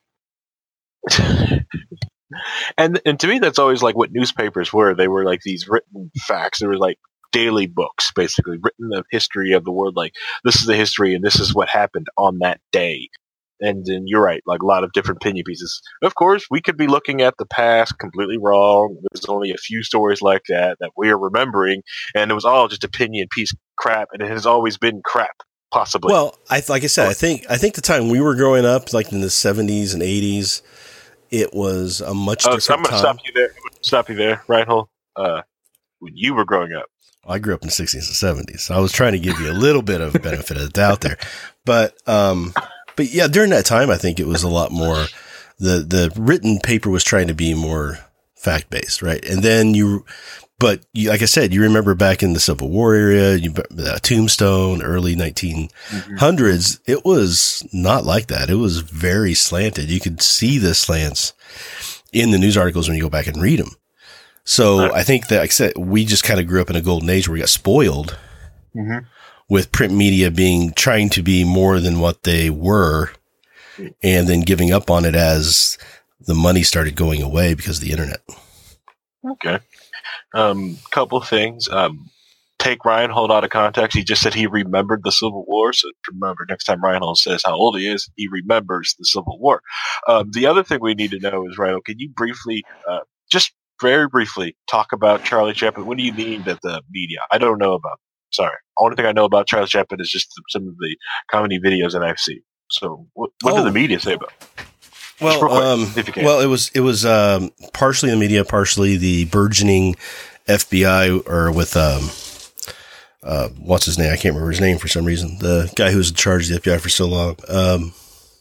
[SPEAKER 1] and and to me, that's always like what newspapers were. They were like these written facts. They were like daily books, basically written the history of the world. Like, this is the history, and this is what happened on that day. And then you're right, like a lot of different opinion pieces. Of course, we could be looking at the past completely wrong. There's only a few stories like that that we are remembering, and it was all just opinion piece crap, and it has always been crap, possibly.
[SPEAKER 2] Well, I like I said, I think I think the time we were growing up, like in the seventies and eighties, it was a much
[SPEAKER 1] uh,
[SPEAKER 2] different
[SPEAKER 1] so I'm going to stop you there. I'm gonna stop you there, Reinhold. Uh, when you were growing up,
[SPEAKER 2] I grew up in the sixties and seventies. So I was trying to give you a little bit of benefit of the doubt there, but. um But yeah, during that time, I think it was a lot more, the, the written paper was trying to be more fact based, right? And then you, but you, like I said, you remember back in the Civil War era, you, uh, Tombstone, early nineteen hundreds, mm-hmm. It was not like that. It was very slanted. You could see the slants in the news articles when you go back and read them. So right. I think that, like I said, we just kind of grew up in a golden age where we got spoiled. Mm-hmm. With print media being trying to be more than what they were, and then giving up on it as the money started going away because of the internet.
[SPEAKER 1] Okay. Um, couple things. Um, take Reinhold out of context. He just said he remembered the Civil War. So remember, next time Reinhold says how old he is, he remembers the Civil War. Um, the other thing we need to know is, Reinhold, can you briefly, uh, just very briefly, talk about Charlie Chaplin? What do you mean that the media? I don't know about. Sorry. Only thing I know about Charlie Chaplin is just some of the comedy videos that I've seen. So what, what oh. did the media say about it?
[SPEAKER 2] Well, quick, um, if you can. well, it was, it was, um, partially the media, partially the burgeoning F B I or with, um, uh, what's his name? I can't remember his name for some reason. The guy who was in charge of the F B I for so long. Um,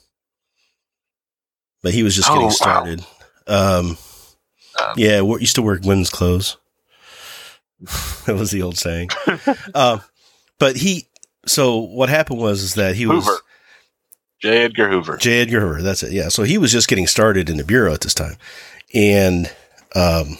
[SPEAKER 2] but he was just getting oh, started. Wow. Um, um, yeah, you still wear women's clothes. That was the old saying. um, but he, so what happened was is that he was
[SPEAKER 1] Hoover. J. Edgar Hoover.
[SPEAKER 2] J. Edgar Hoover. That's it. Yeah. So he was just getting started in the Bureau at this time. And, um,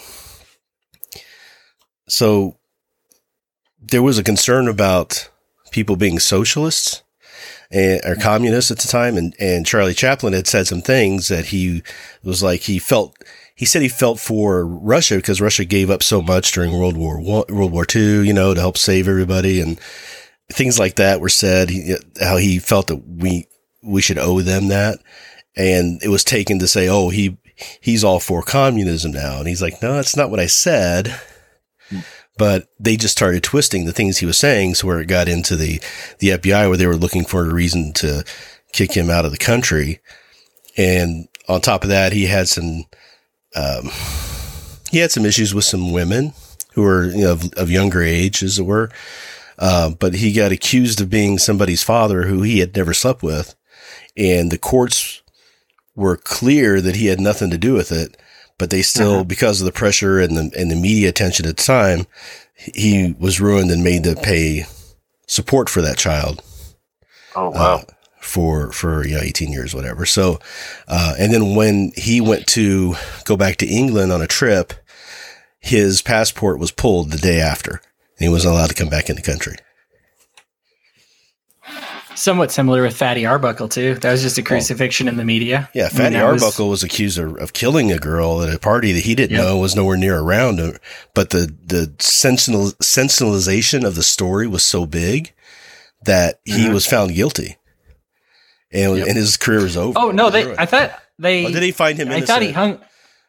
[SPEAKER 2] so there was a concern about people being socialists and, or communists at the time. And, and Charlie Chaplin had said some things that he was like, he felt, He said he felt for Russia because Russia gave up so much during World War One, World War Two, you know, to help save everybody, and things like that were said. He, how he felt that we we should owe them that, and it was taken to say, "Oh, he he's all for communism now," and he's like, "No, that's not what I said." Hmm. But they just started twisting the things he was saying, so where it got into the the F B I, where they were looking for a reason to kick him out of the country, and on top of that, he had some. Um, he had some issues with some women who were, you know, of, of younger age, as it were. Uh, but he got accused of being somebody's father who he had never slept with. And the courts were clear that he had nothing to do with it, but they still, uh-huh. because of the pressure and the, and the media attention at the time, he was ruined and made to pay support for that child.
[SPEAKER 1] Oh, wow.
[SPEAKER 2] Uh, for, for, you know, eighteen years, whatever. So, uh, and then when he went to go back to England on a trip, his passport was pulled the day after and he wasn't allowed to come back in the country.
[SPEAKER 4] Somewhat similar with Fatty Arbuckle too. That was just a crucifixion oh. in the media.
[SPEAKER 2] Yeah. Fatty I mean, Arbuckle was, was accused of, of killing a girl at a party that he didn't yep. know was nowhere near around. But the, the sensational, sensationalization of the story was so big that he mm-hmm. was found guilty. And, yep. and his career was over.
[SPEAKER 4] Oh no! They, I thought they.
[SPEAKER 2] Oh, did he find him?
[SPEAKER 4] I
[SPEAKER 2] innocent?
[SPEAKER 4] thought he hung.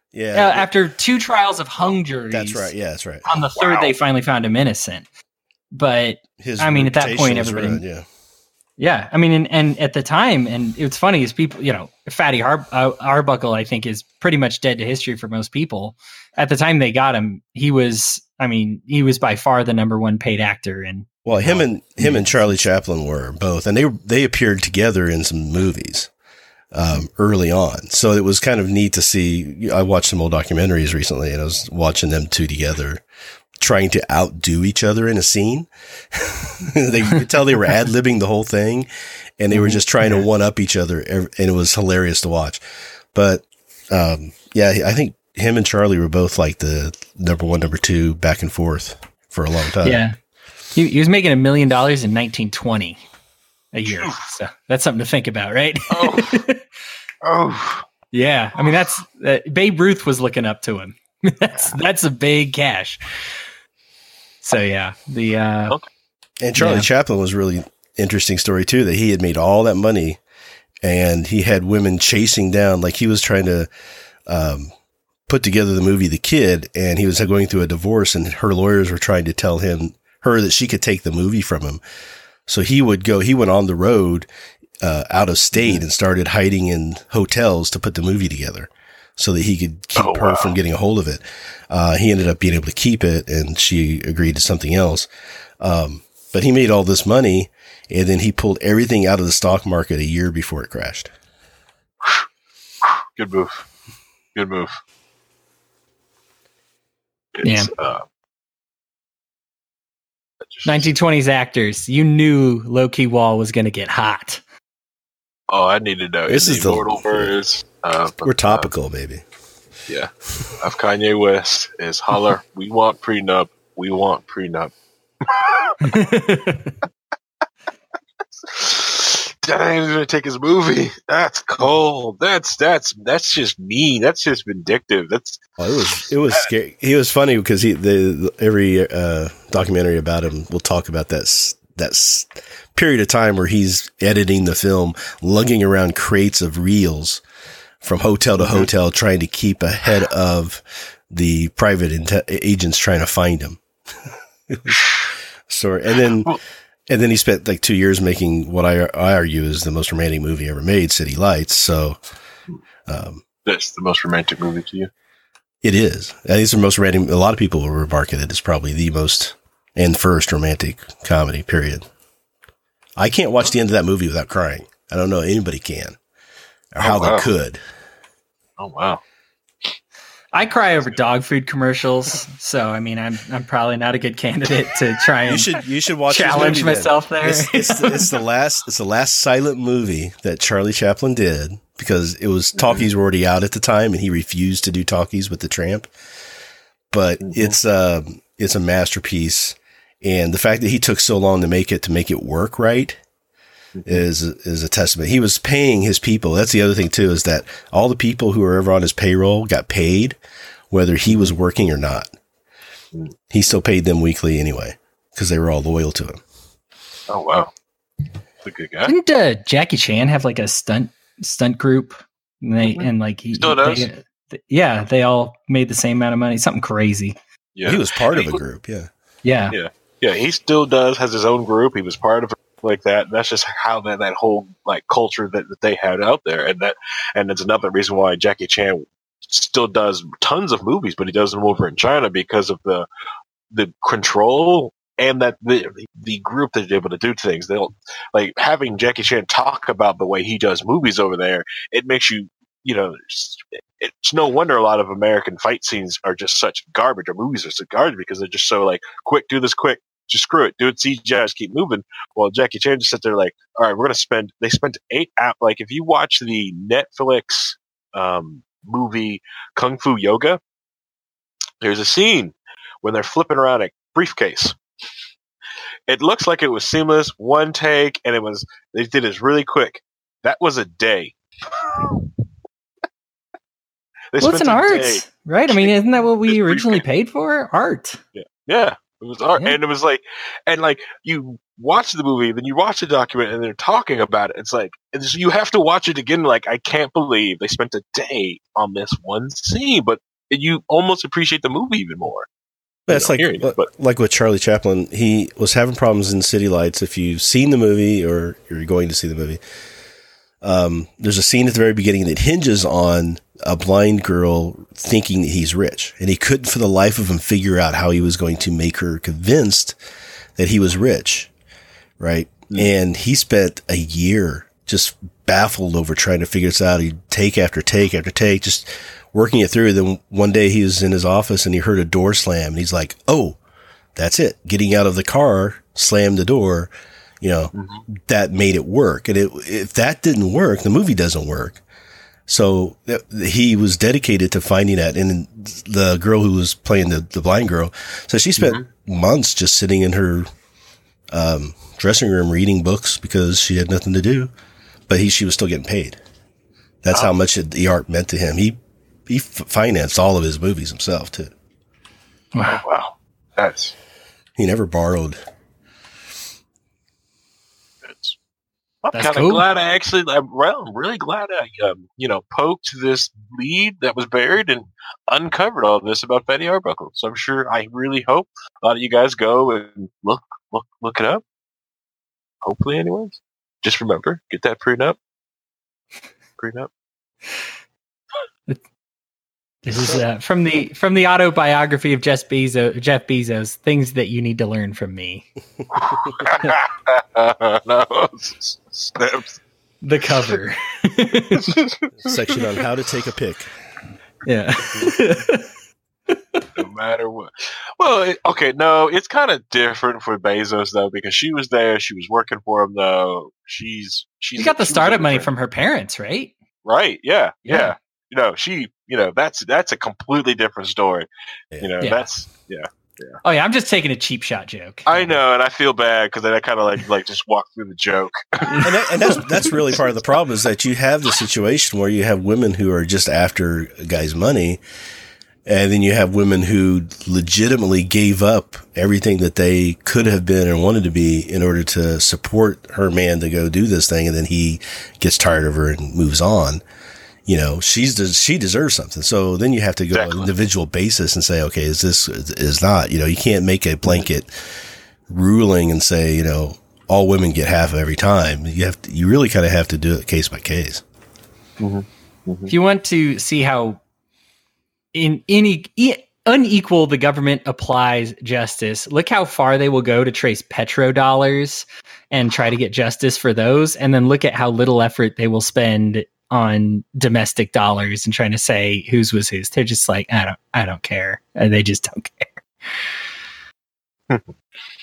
[SPEAKER 2] Yeah.
[SPEAKER 4] Uh, after two trials of hung juries.
[SPEAKER 2] That's right. Yeah, that's right.
[SPEAKER 4] On the third,
[SPEAKER 1] Wow.
[SPEAKER 4] they finally found him innocent. But
[SPEAKER 2] His
[SPEAKER 4] I mean, at that
[SPEAKER 2] reputation
[SPEAKER 4] point,
[SPEAKER 2] was
[SPEAKER 4] everybody.
[SPEAKER 2] ruined, yeah.
[SPEAKER 4] Yeah, I mean, and, and at the time, and it's funny is people, you know, Fatty Har- uh, Arbuckle, I think, is pretty much dead to history for most people. At the time they got him, he was, I mean, he was by far the number one paid actor. And
[SPEAKER 2] Well, him and him and Charlie Chaplin were both, and they they appeared together in some movies um, early on. So it was kind of neat to see. I watched some old documentaries recently, and I was watching them two together, trying to outdo each other in a scene. They you could tell they were ad libbing the whole thing, and they were just trying to one up each other, and it was hilarious to watch. But um, yeah, I think him and Charlie were both like the number one, number two, back and forth for a long time.
[SPEAKER 4] yeah, he, he was making a million dollars in nineteen twenty a year. So that's something to think about, right?
[SPEAKER 1] Oh, oh,
[SPEAKER 4] Yeah, I mean, that's uh, Babe Ruth was looking up to him. that's that's a big cash. So yeah, the uh,
[SPEAKER 1] Okay.
[SPEAKER 2] And Charlie
[SPEAKER 4] Yeah.
[SPEAKER 2] Chaplin was a really interesting story too, that he had made all that money and he had women chasing down, like he was trying to um, put together the movie The Kid, and he was going through a divorce, and her lawyers were trying to tell him, her that she could take the movie from him. So he would go, he went on the road uh, out of state and started hiding in hotels to put the movie together so that he could keep
[SPEAKER 1] Oh,
[SPEAKER 2] her
[SPEAKER 1] wow.
[SPEAKER 2] from getting a hold of it. Uh, he ended up being able to keep it, and she agreed to something else. Um, but he made all this money, and then he pulled everything out of the stock market a year before it crashed.
[SPEAKER 1] good move. Good move. It's, uh, just-
[SPEAKER 4] nineteen twenties actors. You knew Loki Wall was going to get hot.
[SPEAKER 1] Oh, I need to know.
[SPEAKER 2] This
[SPEAKER 1] in
[SPEAKER 2] is
[SPEAKER 1] the
[SPEAKER 2] the-
[SPEAKER 1] immortal verse. Uh,
[SPEAKER 2] We're topical, baby.
[SPEAKER 1] yeah, of Kanye West is holler. We want prenup. We want prenup. That ain't gonna take his movie. That's cold. That's that's that's just mean. That's just vindictive. That's
[SPEAKER 2] Oh, it was it was scary. He was funny because he the every uh, documentary about him will talk about that s- that s- period of time where he's editing the film, lugging around crates of reels from hotel to hotel, trying to keep ahead of the private inte- agents trying to find him. It was- so and then and then he spent like two years making what I I argue is the most romantic movie ever made, City Lights. So um,
[SPEAKER 1] that's the most romantic movie to you.
[SPEAKER 2] it is. I think it's the most romantic. A lot of people will remark it. It's probably the most and first romantic comedy, period. I can't watch the end of that movie without crying. I don't know anybody can, or how
[SPEAKER 1] Oh, wow.
[SPEAKER 2] they could.
[SPEAKER 1] Oh wow.
[SPEAKER 4] I cry over dog food commercials, so I mean, I'm I'm probably not a good candidate to try and
[SPEAKER 2] You should you should watch this
[SPEAKER 4] challenge
[SPEAKER 2] movie then.
[SPEAKER 4] myself there.
[SPEAKER 2] It's, it's, the, it's the last it's the last silent movie that Charlie Chaplin did because it was talkies were already out at the time and he refused to do talkies with the Tramp. But it's um it's a masterpiece, and the fact that he took so long to make it to make it work right is is a testament. He was paying his people. That's the other thing too, is that all the people who were ever on his payroll got paid, whether he was working or not. He still paid them weekly anyway because they were all loyal to him.
[SPEAKER 1] Oh wow. That's a good guy.
[SPEAKER 4] Didn't uh, Jackie Chan have like a stunt stunt group? And they and like he
[SPEAKER 1] Still does.
[SPEAKER 4] they- th- yeah, they all made the same amount of money. Something crazy.
[SPEAKER 1] Yeah.
[SPEAKER 2] He was part of
[SPEAKER 1] He-
[SPEAKER 2] a group, yeah.
[SPEAKER 4] Yeah,
[SPEAKER 1] Yeah. Yeah, he still does, has his own group. He was part of it like that. And that's just how that, that whole like culture that, that they had out there. And that, and it's another reason why Jackie Chan still does tons of movies, but he does them over in China because of the, the control and that the, the group that's able to do things. They'll like having Jackie Chan talk about the way he does movies over there. It makes you, you know, it's no wonder a lot of American fight scenes are just such garbage, or movies are such garbage because they're just so like, quick, do this quick, just screw it, do it C G I, just keep moving. Well, Jackie Chan just sit there like, all right, we're going to spend, they spent eight app, like if you watch the Netflix um, movie Kung Fu Yoga, there's a scene when they're flipping around a briefcase. It looks like it was seamless, one take, and it was, they did this really quick. That was a day. They
[SPEAKER 4] well, it's
[SPEAKER 1] spent
[SPEAKER 4] an
[SPEAKER 1] a
[SPEAKER 4] art,
[SPEAKER 1] day.
[SPEAKER 4] right? I mean, isn't that what we
[SPEAKER 1] It's
[SPEAKER 4] originally paid for? Art.
[SPEAKER 1] Yeah, It was art,
[SPEAKER 4] Yeah.
[SPEAKER 1] and it was like, and like you watch the movie, then you watch the document, and they're talking about it. It's like it's, you have to watch it again. Like I can't believe they spent a day on this one scene, but you almost appreciate the movie even more.
[SPEAKER 2] That's
[SPEAKER 1] know,
[SPEAKER 2] like
[SPEAKER 1] hearing it, but-
[SPEAKER 2] like with Charlie Chaplin. He was having problems in City Lights. If you've seen the movie or you're going to see the movie, um, there's a scene at the very beginning that hinges on a blind girl thinking that he's rich, and he couldn't for the life of him figure out how he was going to make her convinced that he was rich, right? Mm-hmm. And he spent a year just baffled over trying to figure this out. He'd take after take after take, just working it through. Then one day he was in his office and he heard a door slam, and he's like, oh, that's it. Getting out of the car, slammed the door, you know, mm-hmm. that made it work. And it, if that didn't work, the movie doesn't work. So th- he was dedicated to finding that. And the girl who was playing the, the blind girl, so she spent mm-hmm. months just sitting in her um, dressing room reading books because she had nothing to do. But he, she was still getting paid. That's oh. how much it, the art meant to him. He he f- financed all of his movies himself too.
[SPEAKER 1] Wow, wow, that's
[SPEAKER 2] he never borrowed.
[SPEAKER 1] That's, I'm kind of cool. glad I actually. I'm, well, I'm really glad I, um, you know, poked this lead that was buried and uncovered all this about Fatty Arbuckle. So I'm sure. I really hope a lot of you guys go and look, look, look it up. Hopefully, anyways. Just remember, get that prenup. Prenup.
[SPEAKER 4] This is uh, from the from the autobiography of Jeff Bezos. Jeff Bezos. Things that you need to learn from me.
[SPEAKER 1] No, snaps.
[SPEAKER 4] The cover
[SPEAKER 2] section on how to take a pic.
[SPEAKER 4] Yeah.
[SPEAKER 1] No matter what. Well, it, okay, no, it's kind of different for Bezos though, because she was there, she was working for him though. She's she's.
[SPEAKER 4] She got the
[SPEAKER 1] she
[SPEAKER 4] startup money from her parents, right?
[SPEAKER 1] Right. Yeah, yeah.
[SPEAKER 4] Yeah.
[SPEAKER 1] You know, she. You know, that's that's a completely different story.
[SPEAKER 2] Yeah.
[SPEAKER 1] You know,
[SPEAKER 4] Yeah.
[SPEAKER 1] that's yeah. Yeah.
[SPEAKER 4] Oh yeah, I'm just taking a cheap shot joke.
[SPEAKER 1] I know, and I feel bad because I kind of like like just walk through the joke.
[SPEAKER 2] and, that, and that's that's really part of the problem is that you have the situation where you have women who are just after a guy's money, and then you have women who legitimately gave up everything that they could have been and wanted to be in order to support her man to go do this thing, and then he gets tired of her and moves on. You know, she's she deserves something. So then you have to go exactly. on an individual basis and say, okay, is this is not? You know, you can't make a blanket ruling and say, you know, all women get half every time. You have to, you really kind of have to do it case by case.
[SPEAKER 4] Mm-hmm. Mm-hmm. If you want to see how in any e- unequal the government applies justice, look how far they will go to trace petrodollars and try to get justice for those, and then look at how little effort they will spend on domestic dollars and trying to say whose was whose. They're just like, I don't, I don't care. And they just don't care.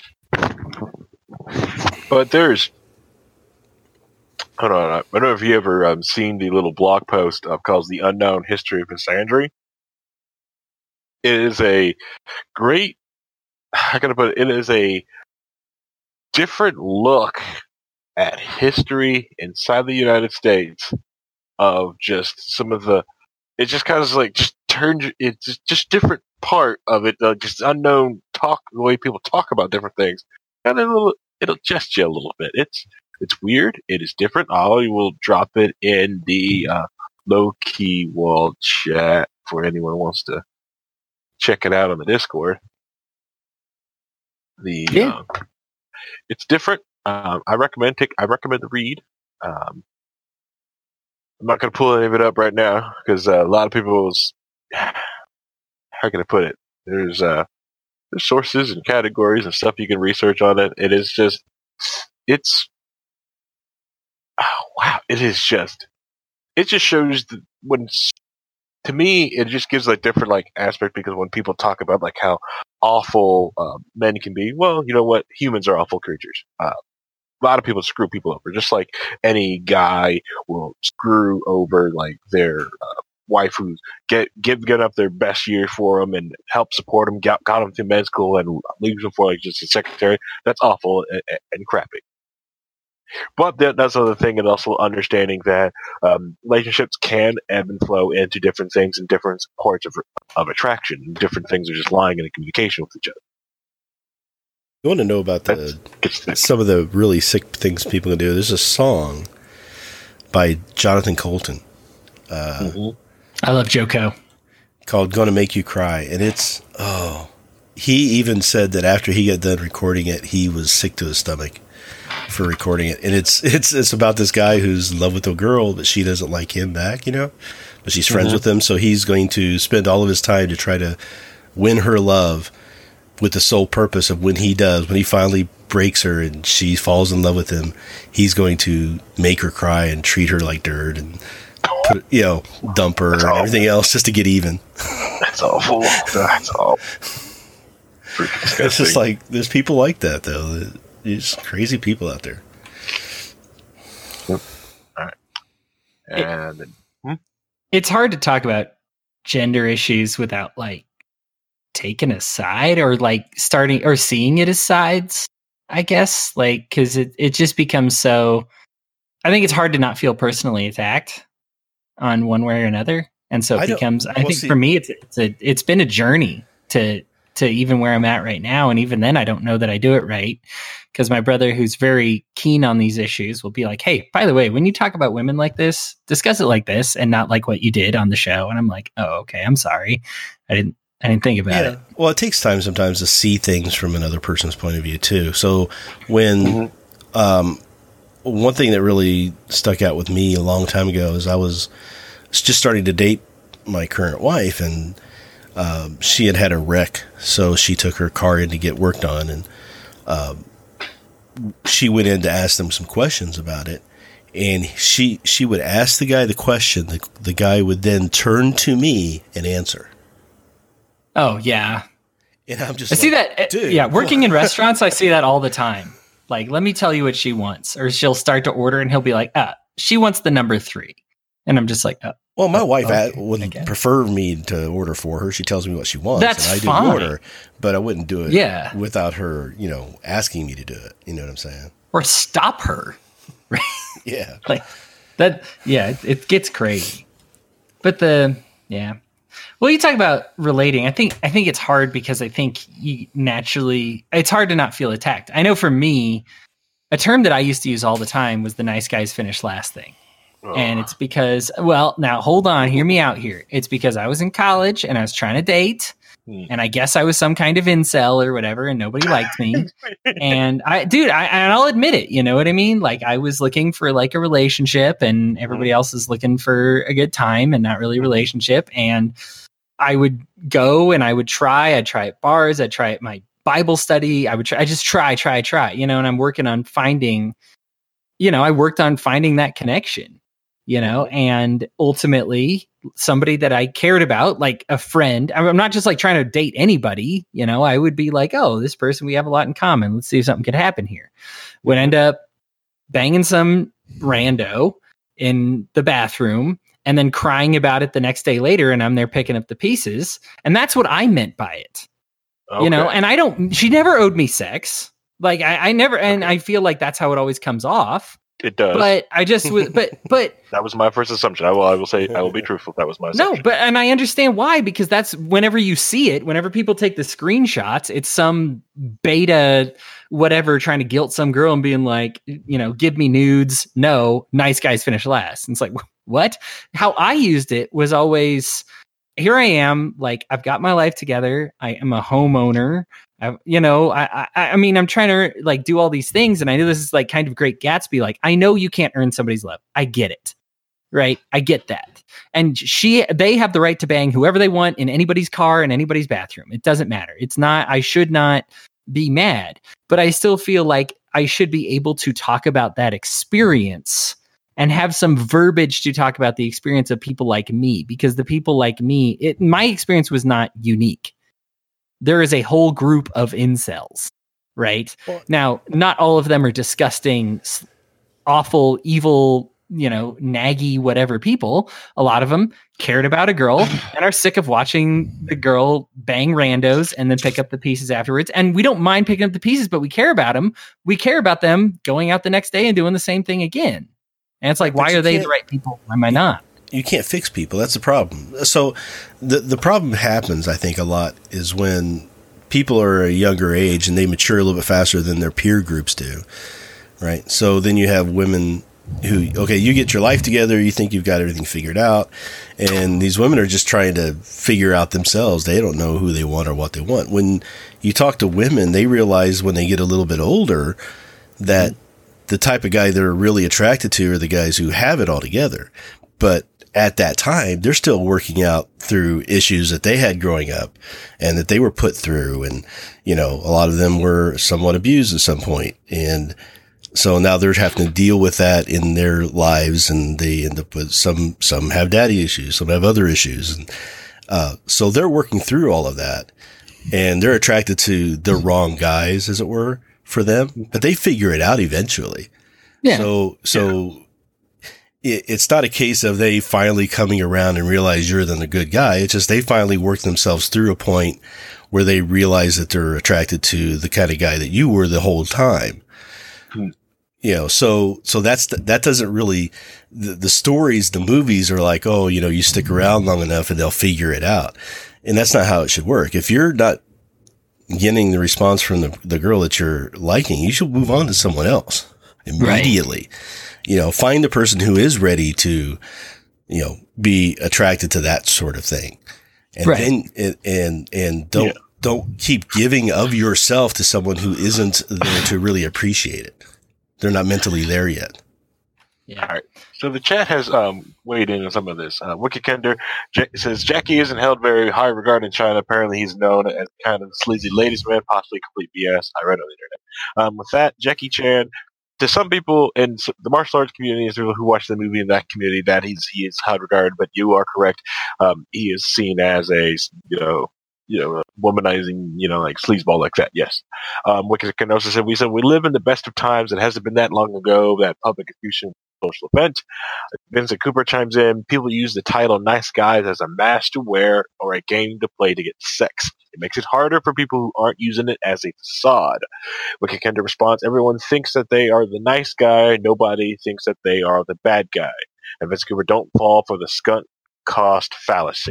[SPEAKER 1] But there's, hold on, I don't know if you ever um, seen the little blog post uh, called "The Unknown History of Misandry." It is a great, how can I put it? It is a different look at history inside the United States. Of just some of the, it just kind of like just turned, it's just, just different part of it, uh, just unknown talk, the way people talk about different things, and it'll it'll just you a little bit. It's it's weird. It is different. I will drop it in the uh, low key wall chat for anyone who wants to check it out on the Discord. The
[SPEAKER 4] yeah.
[SPEAKER 1] uh, it's different. Um, I recommend take. I recommend the read. Um, I'm not going to pull any of it up right now because uh, a lot of people's, how can I put it? There's uh, there's sources and categories and stuff you can research on it. It is just, it's, oh, wow, it is just, it just shows that when, to me, it just gives like different like aspect because when people talk about like how awful uh, men can be, well, you know what? Humans are awful creatures. Uh, A lot of people screw people over, just like any guy will screw over like their uh, wife who's get give get up their best year for them and help support them, got, got them through med school and leaves them for like just a secretary. That's awful and, and crappy. But that, that's another thing, and also understanding that um, relationships can ebb and flow into different things and different parts of of attraction. Different things are just lying in a communication with each other.
[SPEAKER 2] You want to know about the some of the really sick things people can do? There's a song by Jonathan Colton. Uh,
[SPEAKER 4] mm-hmm. I love Joko.
[SPEAKER 2] Called "Gonna Make You Cry," and it's oh, he even said that after he got done recording it, he was sick to his stomach for recording it. And it's it's it's about this guy who's in love with a girl, but she doesn't like him back, you know, but she's friends mm-hmm. with him, so he's going to spend all of his time to try to win her love, with the sole purpose of when he does, when he finally breaks her and she falls in love with him, he's going to make her cry and treat her like dirt and put, you know, dump her and everything else just to get even.
[SPEAKER 1] That's awful. That's awful.
[SPEAKER 2] It's just like, there's people like that, though. There's crazy people out there.
[SPEAKER 1] Yep. All right. And
[SPEAKER 4] it, hmm? It's hard to talk about gender issues without, like, taken aside or like starting or seeing it as sides, I guess, like, because it, it just becomes so, I think it's hard to not feel personally attacked on one way or another. And so it I becomes, I think see. for me, it's, it's a, it's been a journey to, to even where I'm at right now. And even then I don't know that I do it right, because my brother, who's very keen on these issues, will be like, hey, by the way, when you talk about women like this, discuss it like this and not like what you did on the show. And I'm like, oh, okay, I'm sorry. I didn't, I didn't think about yeah. it.
[SPEAKER 2] Well, it takes time sometimes to see things from another person's point of view too. So when, mm-hmm. um, one thing that really stuck out with me a long time ago is I was just starting to date my current wife, and um, she had had a wreck. So she took her car in to get worked on, and um, she went in to ask them some questions about it. And she, she would ask the guy the question. The, the guy would then turn to me and answer.
[SPEAKER 4] Oh, yeah.
[SPEAKER 2] And I'm just
[SPEAKER 4] I
[SPEAKER 2] like,
[SPEAKER 4] see that.
[SPEAKER 2] Dude,
[SPEAKER 4] yeah. Working in restaurants, I see that all the time. Like, let me tell you what she wants. Or she'll start to order and he'll be like, ah, she wants the number three. And I'm just like, oh.
[SPEAKER 2] Well, my wife okay, would prefer me to order for her. She tells me what she wants.
[SPEAKER 4] That's
[SPEAKER 2] and I do
[SPEAKER 4] fine.
[SPEAKER 2] order, but I wouldn't do it
[SPEAKER 4] yeah.
[SPEAKER 2] without her, you know, asking me to do it. You know what I'm saying?
[SPEAKER 4] Or stop her. Right?
[SPEAKER 2] Yeah.
[SPEAKER 4] Like that. Yeah. It, it gets crazy. But the, yeah. Well, you talk about relating. I think I think it's hard because I think you naturally, it's hard to not feel attacked. I know for me, a term that I used to use all the time was the nice guys finish last thing. Oh. And it's because, well, now hold on, hear me out here. It's because I was in college and I was trying to date, hmm. and I guess I was some kind of incel or whatever, and nobody liked me. And I, dude, I, and I'll admit it. You know what I mean? Like, I was looking for like a relationship, and everybody else is looking for a good time and not really a relationship. And I would go and I would try. I'd try at bars. I'd try at my Bible study. I would try. I just try, try, try. You know, and I'm working on finding. You know, I worked on finding that connection. You know, and ultimately somebody that I cared about, like a friend. I'm not just like trying to date anybody. You know, I would be like, oh, this person, we have a lot in common. Let's see if something could happen here. Would end up banging some rando in the bathroom and then crying about it the next day later. And I'm there picking up the pieces. And that's what I meant by it. Okay. You know, and I don't, she never owed me sex. Like I, I never, and I feel like that's how it always comes off.
[SPEAKER 1] It does,
[SPEAKER 4] but I just was, but but
[SPEAKER 1] that was my first assumption. I will, I will say, I will be truthful. That was my assumption.
[SPEAKER 4] No, but and I understand why, because that's whenever you see it, whenever people take the screenshots, it's some beta whatever trying to guilt some girl and being like, you know, give me nudes. No, nice guys finish last. And it's like, what? How I used it was always, here I am, like I've got my life together. I am a homeowner. I, you know, I, I, I mean, I'm trying to like do all these things, and I know this is like kind of Great Gatsby. Like, I know you can't earn somebody's love. I get it, right? I get that. And she, they have the right to bang whoever they want in anybody's car, in anybody's bathroom. It doesn't matter. It's not. I should not be mad, but I still feel like I should be able to talk about that experience and have some verbiage to talk about the experience of people like me, because the people like me, it, my experience was not unique. There is a whole group of incels, right? Well, now, not all of them are disgusting, awful, evil, you know, naggy, whatever people. A lot of them cared about a girl and are sick of watching the girl bang randos and then pick up the pieces afterwards. And we don't mind picking up the pieces, but we care about them. We care about them going out the next day and doing the same thing again. And it's like, but why are they the right people? Why am I not?
[SPEAKER 2] You can't fix people. That's the problem. So the the problem happens, I think, a lot is when people are a younger age and they mature a little bit faster than their peer groups do, right? So then you have women who, okay, you get your life together, you think you've got everything figured out, and these women are just trying to figure out themselves. They don't know who they want or what they want. When you talk to women, they realize when they get a little bit older that the type of guy they're really attracted to are the guys who have it all together. But at that time, they're still working out through issues that they had growing up and that they were put through. And, you know, a lot of them were somewhat abused at some point. And so now they're having to deal with that in their lives, and they end up with some, some have daddy issues, some have other issues. And, uh, so they're working through all of that, and they're attracted to the wrong guys, as it were, for them, but they figure it out eventually.
[SPEAKER 4] Yeah.
[SPEAKER 2] So, so yeah. it, it's not a case of they finally coming around and realize you're then a good guy. It's just they finally work themselves through a point where they realize that they're attracted to the kind of guy that you were the whole time. Hmm. You know, so, so that's, the, that doesn't really, the, the stories, the movies are like, oh, you know, you stick around long enough and they'll figure it out. And that's not how it should work. If you're not getting the response from the, the girl that you're liking, you should move on to someone else immediately. Right. You know, find the person who is ready to, you know, be attracted to that sort of thing. And right. then, and, and, and don't, yeah. don't keep giving of yourself to someone who isn't there to really appreciate it. They're not mentally there yet.
[SPEAKER 1] Yeah. All right. So the chat has um, weighed in on some of this. Uh, Wicked Kender J- says Jackie isn't held very high regard in China. Apparently, he's known as kind of sleazy ladies man, possibly complete B S. I read on the internet. Um, with that, Jackie Chan, to some people in the martial arts community, as people who watch the movie in that community, that he's he is high regard. But you are correct. Um, he is seen as a you know. you know, womanizing, you know, like sleazeball like that. Yes. Um, Wicked Kenosis said, we said, we live in the best of times. It hasn't been that long ago that public execution social event. Vincent Cooper chimes in, people use the title nice guys as a mask to wear or a game to play to get sex. It makes it harder for people who aren't using it as a facade. Wicked Kender responds, everyone thinks that they are the nice guy. Nobody thinks that they are the bad guy. And Vincent Cooper, don't fall for the skunk cost fallacy.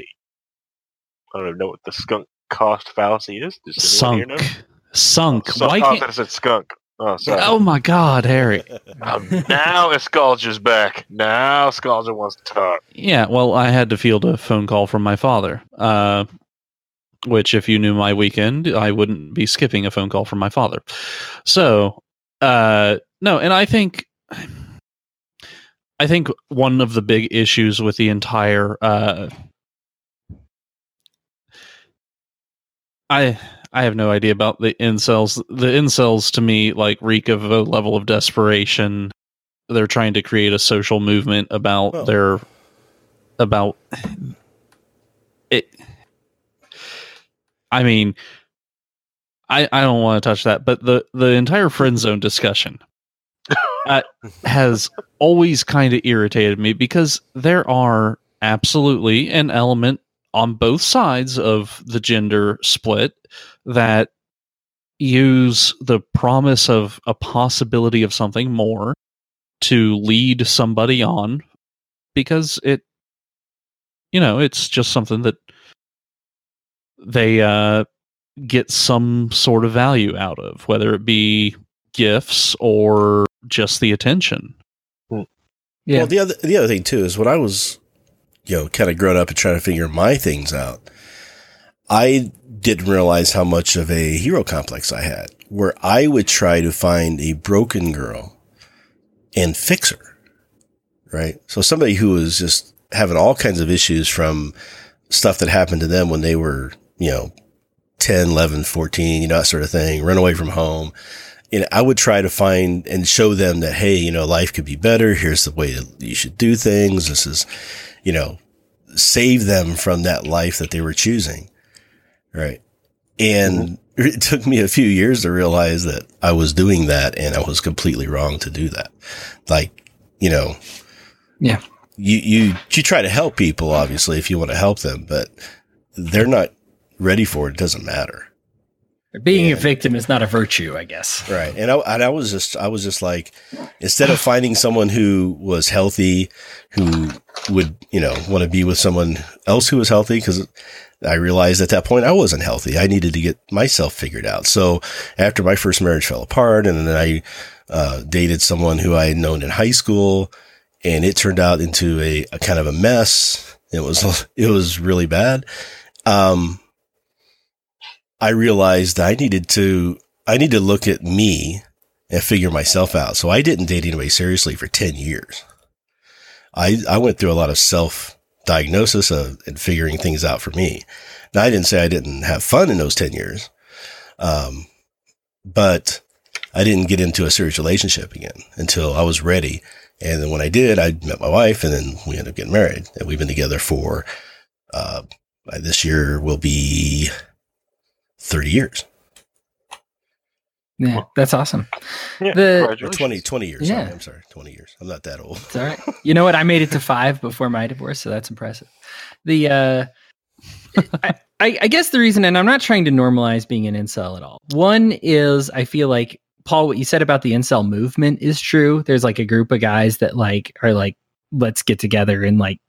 [SPEAKER 1] I don't know what the skunk cost fallacy is. Does
[SPEAKER 3] Sunk.
[SPEAKER 1] Here know?
[SPEAKER 3] Sunk.
[SPEAKER 1] Oh, skunk.
[SPEAKER 3] Why
[SPEAKER 1] Oh,
[SPEAKER 3] can't...
[SPEAKER 1] I said skunk. Oh, sorry.
[SPEAKER 3] Oh my God, Harry.
[SPEAKER 1] um, now Escalger's back. Now Escalger wants to talk.
[SPEAKER 3] Yeah, well, I had to field a phone call from my father, uh, which if you knew my weekend, I wouldn't be skipping a phone call from my father. So, uh, no, and I think... I think one of the big issues with the entire... Uh, I I have no idea about the incels. The incels to me like reek of a level of desperation. They're trying to create a social movement about oh. their about it. I mean, I I don't want to touch that, but the the entire friend zone discussion uh, has always kind of irritated me because there are absolutely an element on both sides of the gender split that use the promise of a possibility of something more to lead somebody on because it, you know, it's just something that they uh, get some sort of value out of, whether it be gifts or just the attention.
[SPEAKER 2] Yeah. Well, the other, the other thing too is when I was, you know, kind of grown up and trying to figure my things out, I didn't realize how much of a hero complex I had, where I would try to find a broken girl and fix her, right? So somebody who was just having all kinds of issues from stuff that happened to them when they were, you know, ten, eleven, fourteen, you know, that sort of thing, run away from home. You know, I would try to find and show them that, hey, you know, life could be better. Here's the way that you should do things. This is, you know, save them from that life that they were choosing. Right. And mm-hmm. it took me a few years to realize that I was doing that and I was completely wrong to do that. Like, you know,
[SPEAKER 4] yeah,
[SPEAKER 2] you, you, you try to help people, obviously, if you want to help them, but they're not ready for it. It doesn't matter.
[SPEAKER 4] Being
[SPEAKER 2] And-
[SPEAKER 4] a victim is not a virtue, I guess.
[SPEAKER 2] Right. And I, and I was just, I was just like, instead of finding someone who was healthy, who would, you know, want to be with someone else who was healthy, because I realized at that point I wasn't healthy. I needed to get myself figured out. So after my first marriage fell apart, and then I uh, dated someone who I had known in high school, and it turned out into a, a kind of a mess. It was, it was really bad. Um, I realized I needed to, I need to look at me and figure myself out. So I didn't date anybody seriously for ten years. I, I went through a lot of self diagnosis of, and figuring things out for me. Now, I didn't say I didn't have fun in those ten years. Um, but I didn't get into a serious relationship again until I was ready. And then when I did, I met my wife, and then we ended up getting married, and we've been together for, uh, this year will be thirty years.
[SPEAKER 4] Yeah, that's awesome.
[SPEAKER 1] Yeah,
[SPEAKER 4] The-
[SPEAKER 2] Or
[SPEAKER 1] congratulations.
[SPEAKER 2] twenty, twenty years.
[SPEAKER 4] Yeah.
[SPEAKER 2] Sorry, I'm sorry. twenty years. I'm not that old.
[SPEAKER 4] It's all right. You know what? I made it to five before my divorce, so that's impressive. The uh, I, I, I guess the reason, and I'm not trying to normalize being an incel at all. One is I feel like, Paul, what you said about the incel movement is true. There's like a group of guys that like are like, let's get together and like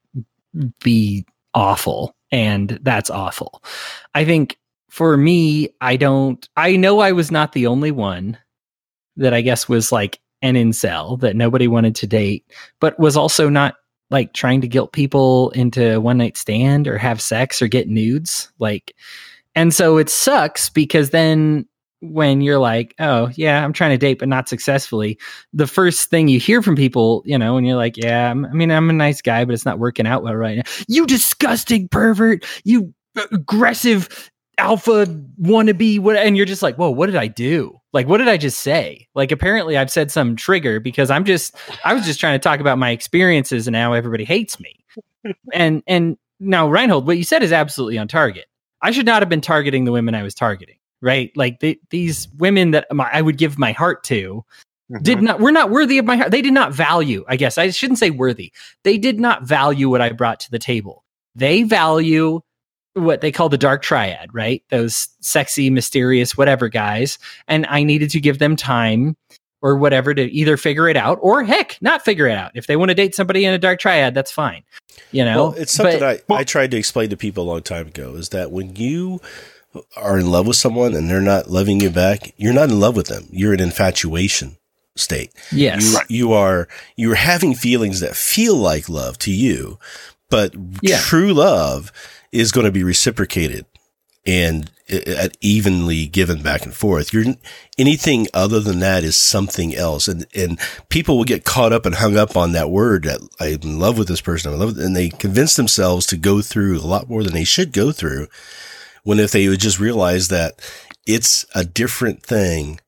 [SPEAKER 4] be awful, and that's awful. I think for me, I don't. I know I was not the only one that I guess was like an incel that nobody wanted to date, but was also not like trying to guilt people into a one night stand or have sex or get nudes. Like, and so it sucks because then when you're like, oh yeah, I'm trying to date, but not successfully, the first thing you hear from people, you know, and you're like, yeah, I'm, I mean, I'm a nice guy, but it's not working out well right now. You disgusting pervert, you aggressive alpha wannabe, what? And you're just like, whoa, what did I do? Like, what did I just say? Like, apparently I've said some trigger because I'm just, I was just trying to talk about my experiences and how everybody hates me. and, and now Reinhold, what you said is absolutely on target. I should not have been targeting the women I was targeting, right? Like the, these women that my, I would give my heart to
[SPEAKER 1] Mhm.
[SPEAKER 4] did not, were not worthy of my heart. They did not value, I guess I shouldn't say worthy. They did not value what I brought to the table. They value what they call the dark triad, right? Those sexy, mysterious, whatever guys. And I needed to give them time or whatever to either figure it out or heck, not figure it out. If they want to date somebody in a dark triad, that's fine. You know,
[SPEAKER 2] Well, it's something
[SPEAKER 4] But-
[SPEAKER 2] I, I tried to explain to people a long time ago is that when you are in love with someone and they're not loving you back, you're not in love with them. You're in infatuation state.
[SPEAKER 4] yes.
[SPEAKER 2] You, you are, you're having feelings that feel like love to you, but
[SPEAKER 4] Yeah.
[SPEAKER 2] true love is going to be reciprocated and uh, evenly given back and forth. You're anything other than that is something else. And, and people will get caught up and hung up on that word that I'm in love with this person. I'm in love with, and they convince themselves to go through a lot more than they should go through. When if they would just realize that it's a different thing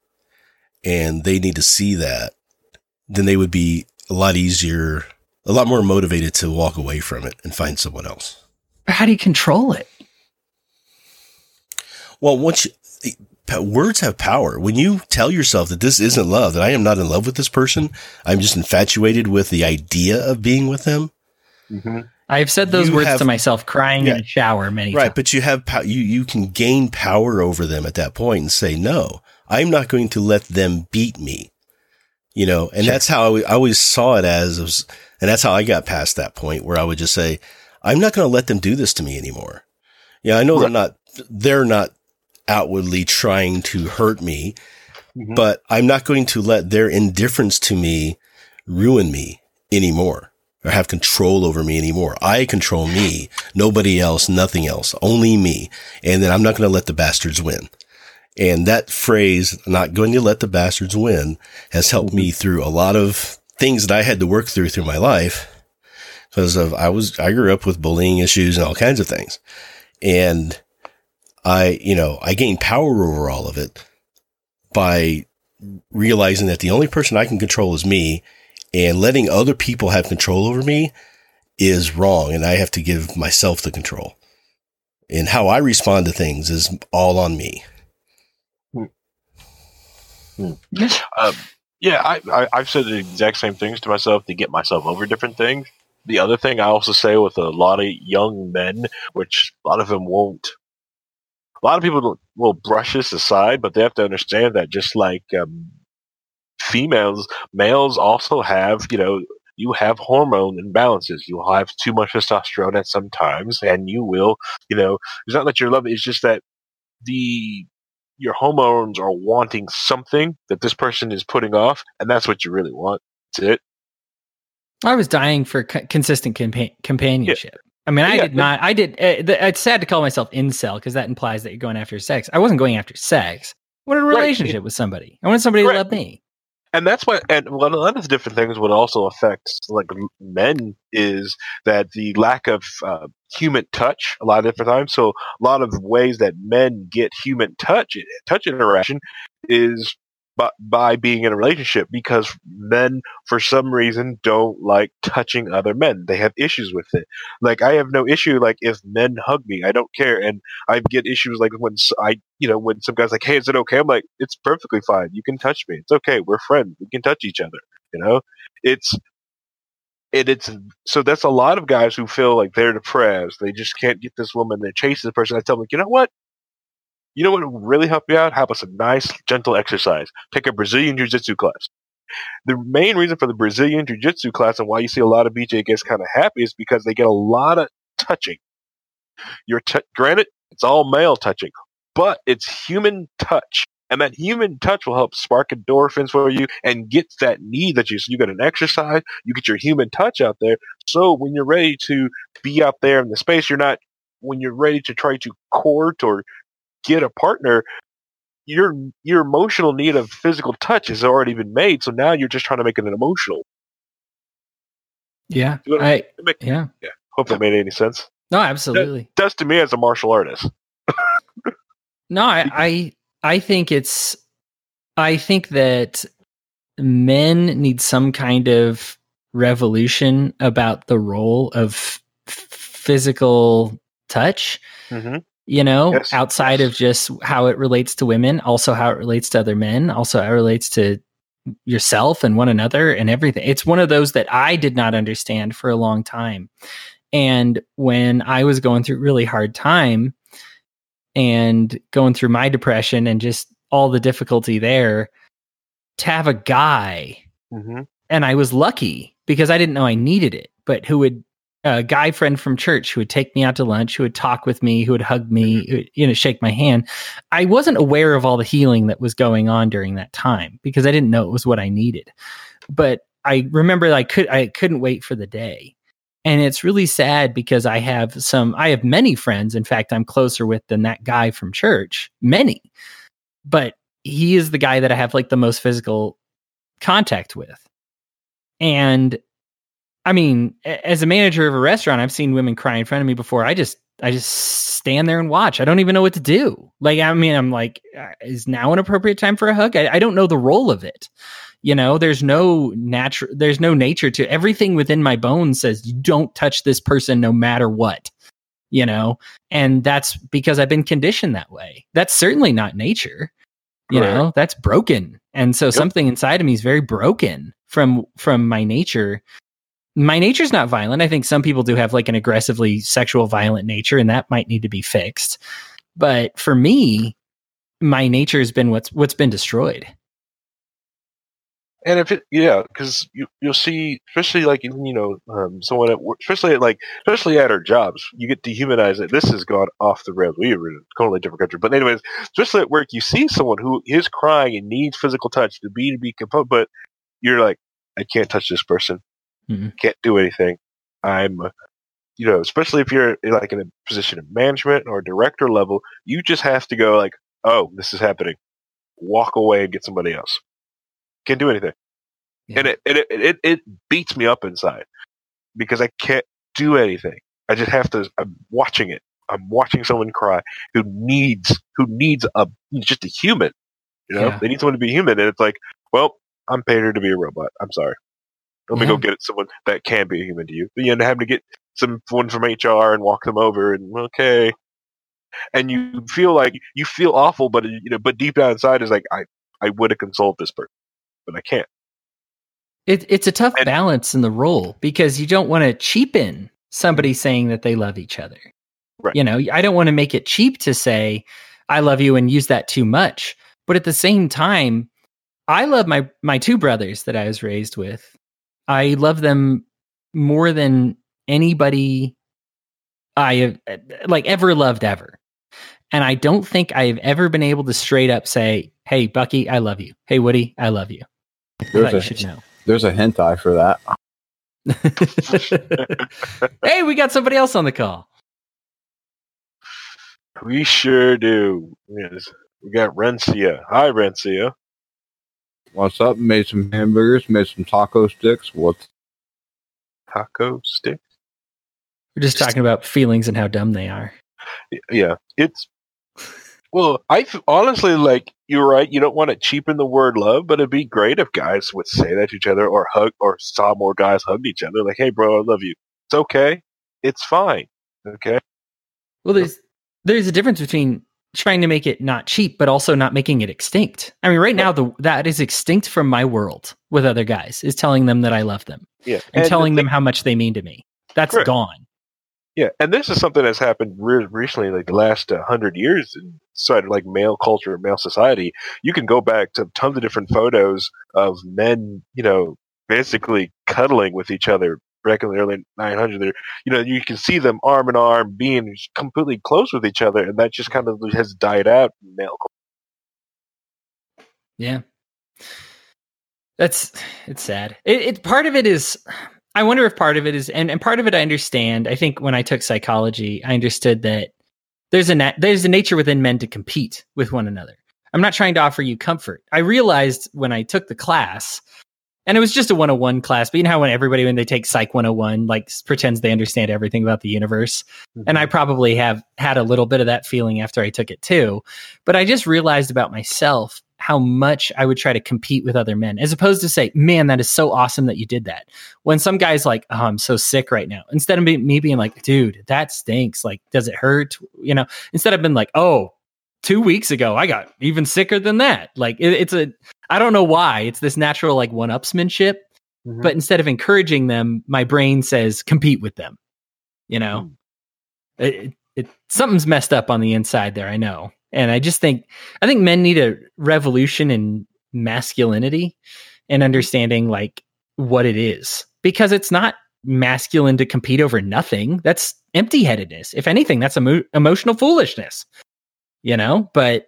[SPEAKER 2] and they need to see that, then they would be a lot easier, a lot more motivated to walk away from it and find someone else.
[SPEAKER 4] How do you control it?
[SPEAKER 2] Well, once you, words have power. When you tell yourself that this isn't love, that I am not in love with this person, I'm just infatuated with the idea of being with them.
[SPEAKER 1] Mhm.
[SPEAKER 4] I've said those
[SPEAKER 2] You
[SPEAKER 4] words
[SPEAKER 2] have-
[SPEAKER 4] to myself crying
[SPEAKER 2] Yeah.
[SPEAKER 4] in a shower many
[SPEAKER 2] Right.
[SPEAKER 4] times.
[SPEAKER 2] But you have, pow- you, you can gain power over them at that point and say, no, I'm not going to let them beat me. You know, and
[SPEAKER 4] Sure.
[SPEAKER 2] that's how I, I always saw it as, it was, and that's how I got past that point where I would just say, I'm not going to let them do this to me anymore. Yeah. I know they're not, they're not outwardly trying to hurt me,
[SPEAKER 1] Mhm.
[SPEAKER 2] but I'm not going to let their indifference to me ruin me anymore or have control over me anymore. I control me, nobody else, nothing else, only me. And then I'm not going to let the bastards win. And that phrase, not going to let the bastards win, has helped me through a lot of things that I had to work through through my life because of, I was, I grew up with bullying issues and all kinds of things. And I, you know, I gained power over all of it by realizing that the only person I can control is me, and letting other people have control over me is wrong. And I have to give myself the control, and how I respond to things is all on me.
[SPEAKER 1] Um, yeah, I, I, I've said the exact same things to myself to get myself over different things. The other thing I also say with a lot of young men, which a lot of them won't, a lot of people don't, will brush this aside, but they have to understand that just like um, females, males also have, you know, you have hormone imbalances. You will have too much testosterone at some times, and you will, you know, it's not that you're loving, it's just that the your hormones are wanting something that this person is putting off, and that's what you really want. That's it.
[SPEAKER 4] I was dying for co- consistent compa- companionship. Yeah. I mean, I yeah, did not, I did, uh, the, it's sad to call myself incel because that implies that you're going after sex. I wasn't going after sex. I wanted a relationship right. with somebody. I wanted somebody right. to love me.
[SPEAKER 1] And that's why, and one of the different things would also affect like men is that the lack of uh, human touch a lot of different times. So a lot of ways that men get human touch, touch interaction is by, by being in a relationship, because men, for some reason, don't like touching other men. They have issues with it. Like, I have no issue, like, if men hug me, I don't care. And I get issues, like, when I, you know, when some guy's like, hey, is it okay? I'm like, it's perfectly fine. You can touch me. It's okay. We're friends. We can touch each other. You know? It's, it, it's, so that's a lot of guys who feel like they're depressed. They just can't get this woman. They're chasing this person. I tell them, like, you know what? You know what would really help you out? How about some nice, gentle exercise? Take a Brazilian Jiu-Jitsu class. The main reason for the Brazilian Jiu-Jitsu class and why you see a lot of B J gets kind of happy is because they get a lot of touching. You're t- granted, it's all male touching, but it's human touch. And that human touch will help spark endorphins for you and get that need that you, so you get an exercise, you get your human touch out there. So when you're ready to be out there in the space, you're not, when you're ready to try to court or get a partner, your your emotional need of physical touch has already been made. So now you're just trying to make it an emotional.
[SPEAKER 4] Yeah, I,
[SPEAKER 1] make,
[SPEAKER 4] yeah.
[SPEAKER 1] yeah. Hope that made any sense.
[SPEAKER 4] No, absolutely.
[SPEAKER 1] That, that's to me as a martial artist.
[SPEAKER 4] no, I, I I think it's. I think that men need some kind of revolution about the role of f- physical touch. Mm-hmm. You know, yes. outside of just how it relates to women, also how it relates to other men, also how it relates to yourself and one another and everything. It's one of those that I did not understand for a long time. And when I was going through a really hard time and going through my depression and just all the difficulty there, to have a guy, mm-hmm. and I was lucky because I didn't know I needed it, but who would, a guy friend from church who would take me out to lunch, who would talk with me, who would hug me, who would, you know, shake my hand. I wasn't aware of all the healing that was going on during that time because I didn't know it was what I needed. But I remember I could I couldn't wait for the day. And it's really sad because I have some I have many friends, in fact, I'm closer with than that guy from church, many. But he is the guy that I have like the most physical contact with. And I mean, as a manager of a restaurant, I've seen women cry in front of me before. I just, I just stand there and watch. I don't even know what to do. Like, I mean, I'm like, is now an appropriate time for a hug? I, I don't know the role of it. You know, there's no natural, there's no nature to everything within my bones says you don't touch this person no matter what, you know, and that's because I've been conditioned that way. That's certainly not nature, you right. know, that's broken. And so yep. something inside of me is very broken from, from my nature. My nature's not violent. I think some people do have like an aggressively sexual violent nature, and that might need to be fixed. But for me, my nature has been what's what's been destroyed.
[SPEAKER 1] And if it, yeah, because you you'll see, especially like you know, um, someone at work, especially at like especially at our jobs, you get dehumanized. This has gone off the rails. We are in a totally different country, but anyways, especially at work, you see someone who is crying and needs physical touch to be to be composed, but you're like, I can't touch this person. Mm-hmm. Can't do anything. I'm, uh, you know, especially if you're like in a position of management or director level, you just have to go like, oh, this is happening. Walk away and get somebody else. Can't do anything. Yeah. And it, it, it, it beats me up inside because I can't do anything. I just have to, I'm watching it. I'm watching someone cry who needs, who needs a, just a human, you know, yeah. they need someone to be human. And it's like, well, I'm paid her to be a robot. I'm sorry. Let me yeah. go get someone that can be a human to you. But you end up having to get someone from H R and walk them over and okay. And you feel like you feel awful, but you know, but deep down inside is like I, I would have consoled this person, but I can't.
[SPEAKER 4] It, it's a tough and, balance in the role because you don't want to cheapen somebody saying that they love each other.
[SPEAKER 1] Right.
[SPEAKER 4] You know, I don't want to make it cheap to say I love you and use that too much. But at the same time, I love my my two brothers that I was raised with. I love them more than anybody I have like ever loved ever. And I don't think I've ever been able to straight up say, "Hey, Bucky, I love you. Hey, Woody, I love you."
[SPEAKER 5] There's
[SPEAKER 4] you
[SPEAKER 5] a,
[SPEAKER 4] should know.
[SPEAKER 5] There's a hentai for that.
[SPEAKER 4] Hey, we got somebody else on the call.
[SPEAKER 1] We sure do. Yes. We got Rencia. Hi, Rencia.
[SPEAKER 5] What's up? Made some hamburgers, made some taco sticks. What's
[SPEAKER 1] Taco stick?
[SPEAKER 4] We're just talking about feelings and how dumb they are.
[SPEAKER 1] Yeah, it's well. I f- honestly like you're right. You don't want to cheapen the word love, but it'd be great if guys would say that to each other, or hug, or saw more guys hug each other. Like, hey, bro, I love you. It's okay. It's fine. Okay.
[SPEAKER 4] Well, there's there's a difference between trying to make it not cheap, but also not making it extinct. I mean, right now, the that is extinct from my world with other guys, is telling them that I love them.
[SPEAKER 1] Yeah,
[SPEAKER 4] and,
[SPEAKER 1] and
[SPEAKER 4] telling
[SPEAKER 1] the
[SPEAKER 4] them how much they mean to me. That's
[SPEAKER 1] Correct.
[SPEAKER 4] gone.
[SPEAKER 1] Yeah, and this is something that's happened re- recently, like the last uh, hundred years inside of like male culture, male society. You can go back to tons of different photos of men, you know, basically cuddling with each other back in the early nine hundreds. You know, you can see them arm in arm, being completely close with each other, and that just kind of has died out in male culture.
[SPEAKER 4] Yeah, that's it's sad. It, it part of it is. I wonder if part of it is, and, and part of it I understand. I think when I took psychology, I understood that there's a na- there's a nature within men to compete with one another. I'm not trying to offer you comfort. I realized when I took the class, and it was just a one oh one class, but you know how when everybody, when they take Psych one oh one, like pretends they understand everything about the universe. Mm-hmm. And I probably have had a little bit of that feeling after I took it too. But I just realized about myself how much I would try to compete with other men, as opposed to say, man, that is so awesome that you did that. When some guy's like, oh, I'm so sick right now. Instead of me, me being like, dude, that stinks. Like, does it hurt? You know, instead of being like, oh, two weeks ago, I got even sicker than that. Like it, it's a, I don't know why it's this natural, like one-upsmanship, mm-hmm. but instead of encouraging them, my brain says compete with them. You know, mm. it, it, something's messed up on the inside there. I know. And I just think, I think men need a revolution in masculinity and understanding like what it is, because it's not masculine to compete over nothing. That's empty-headedness. If anything, that's emo- emotional foolishness, you know, but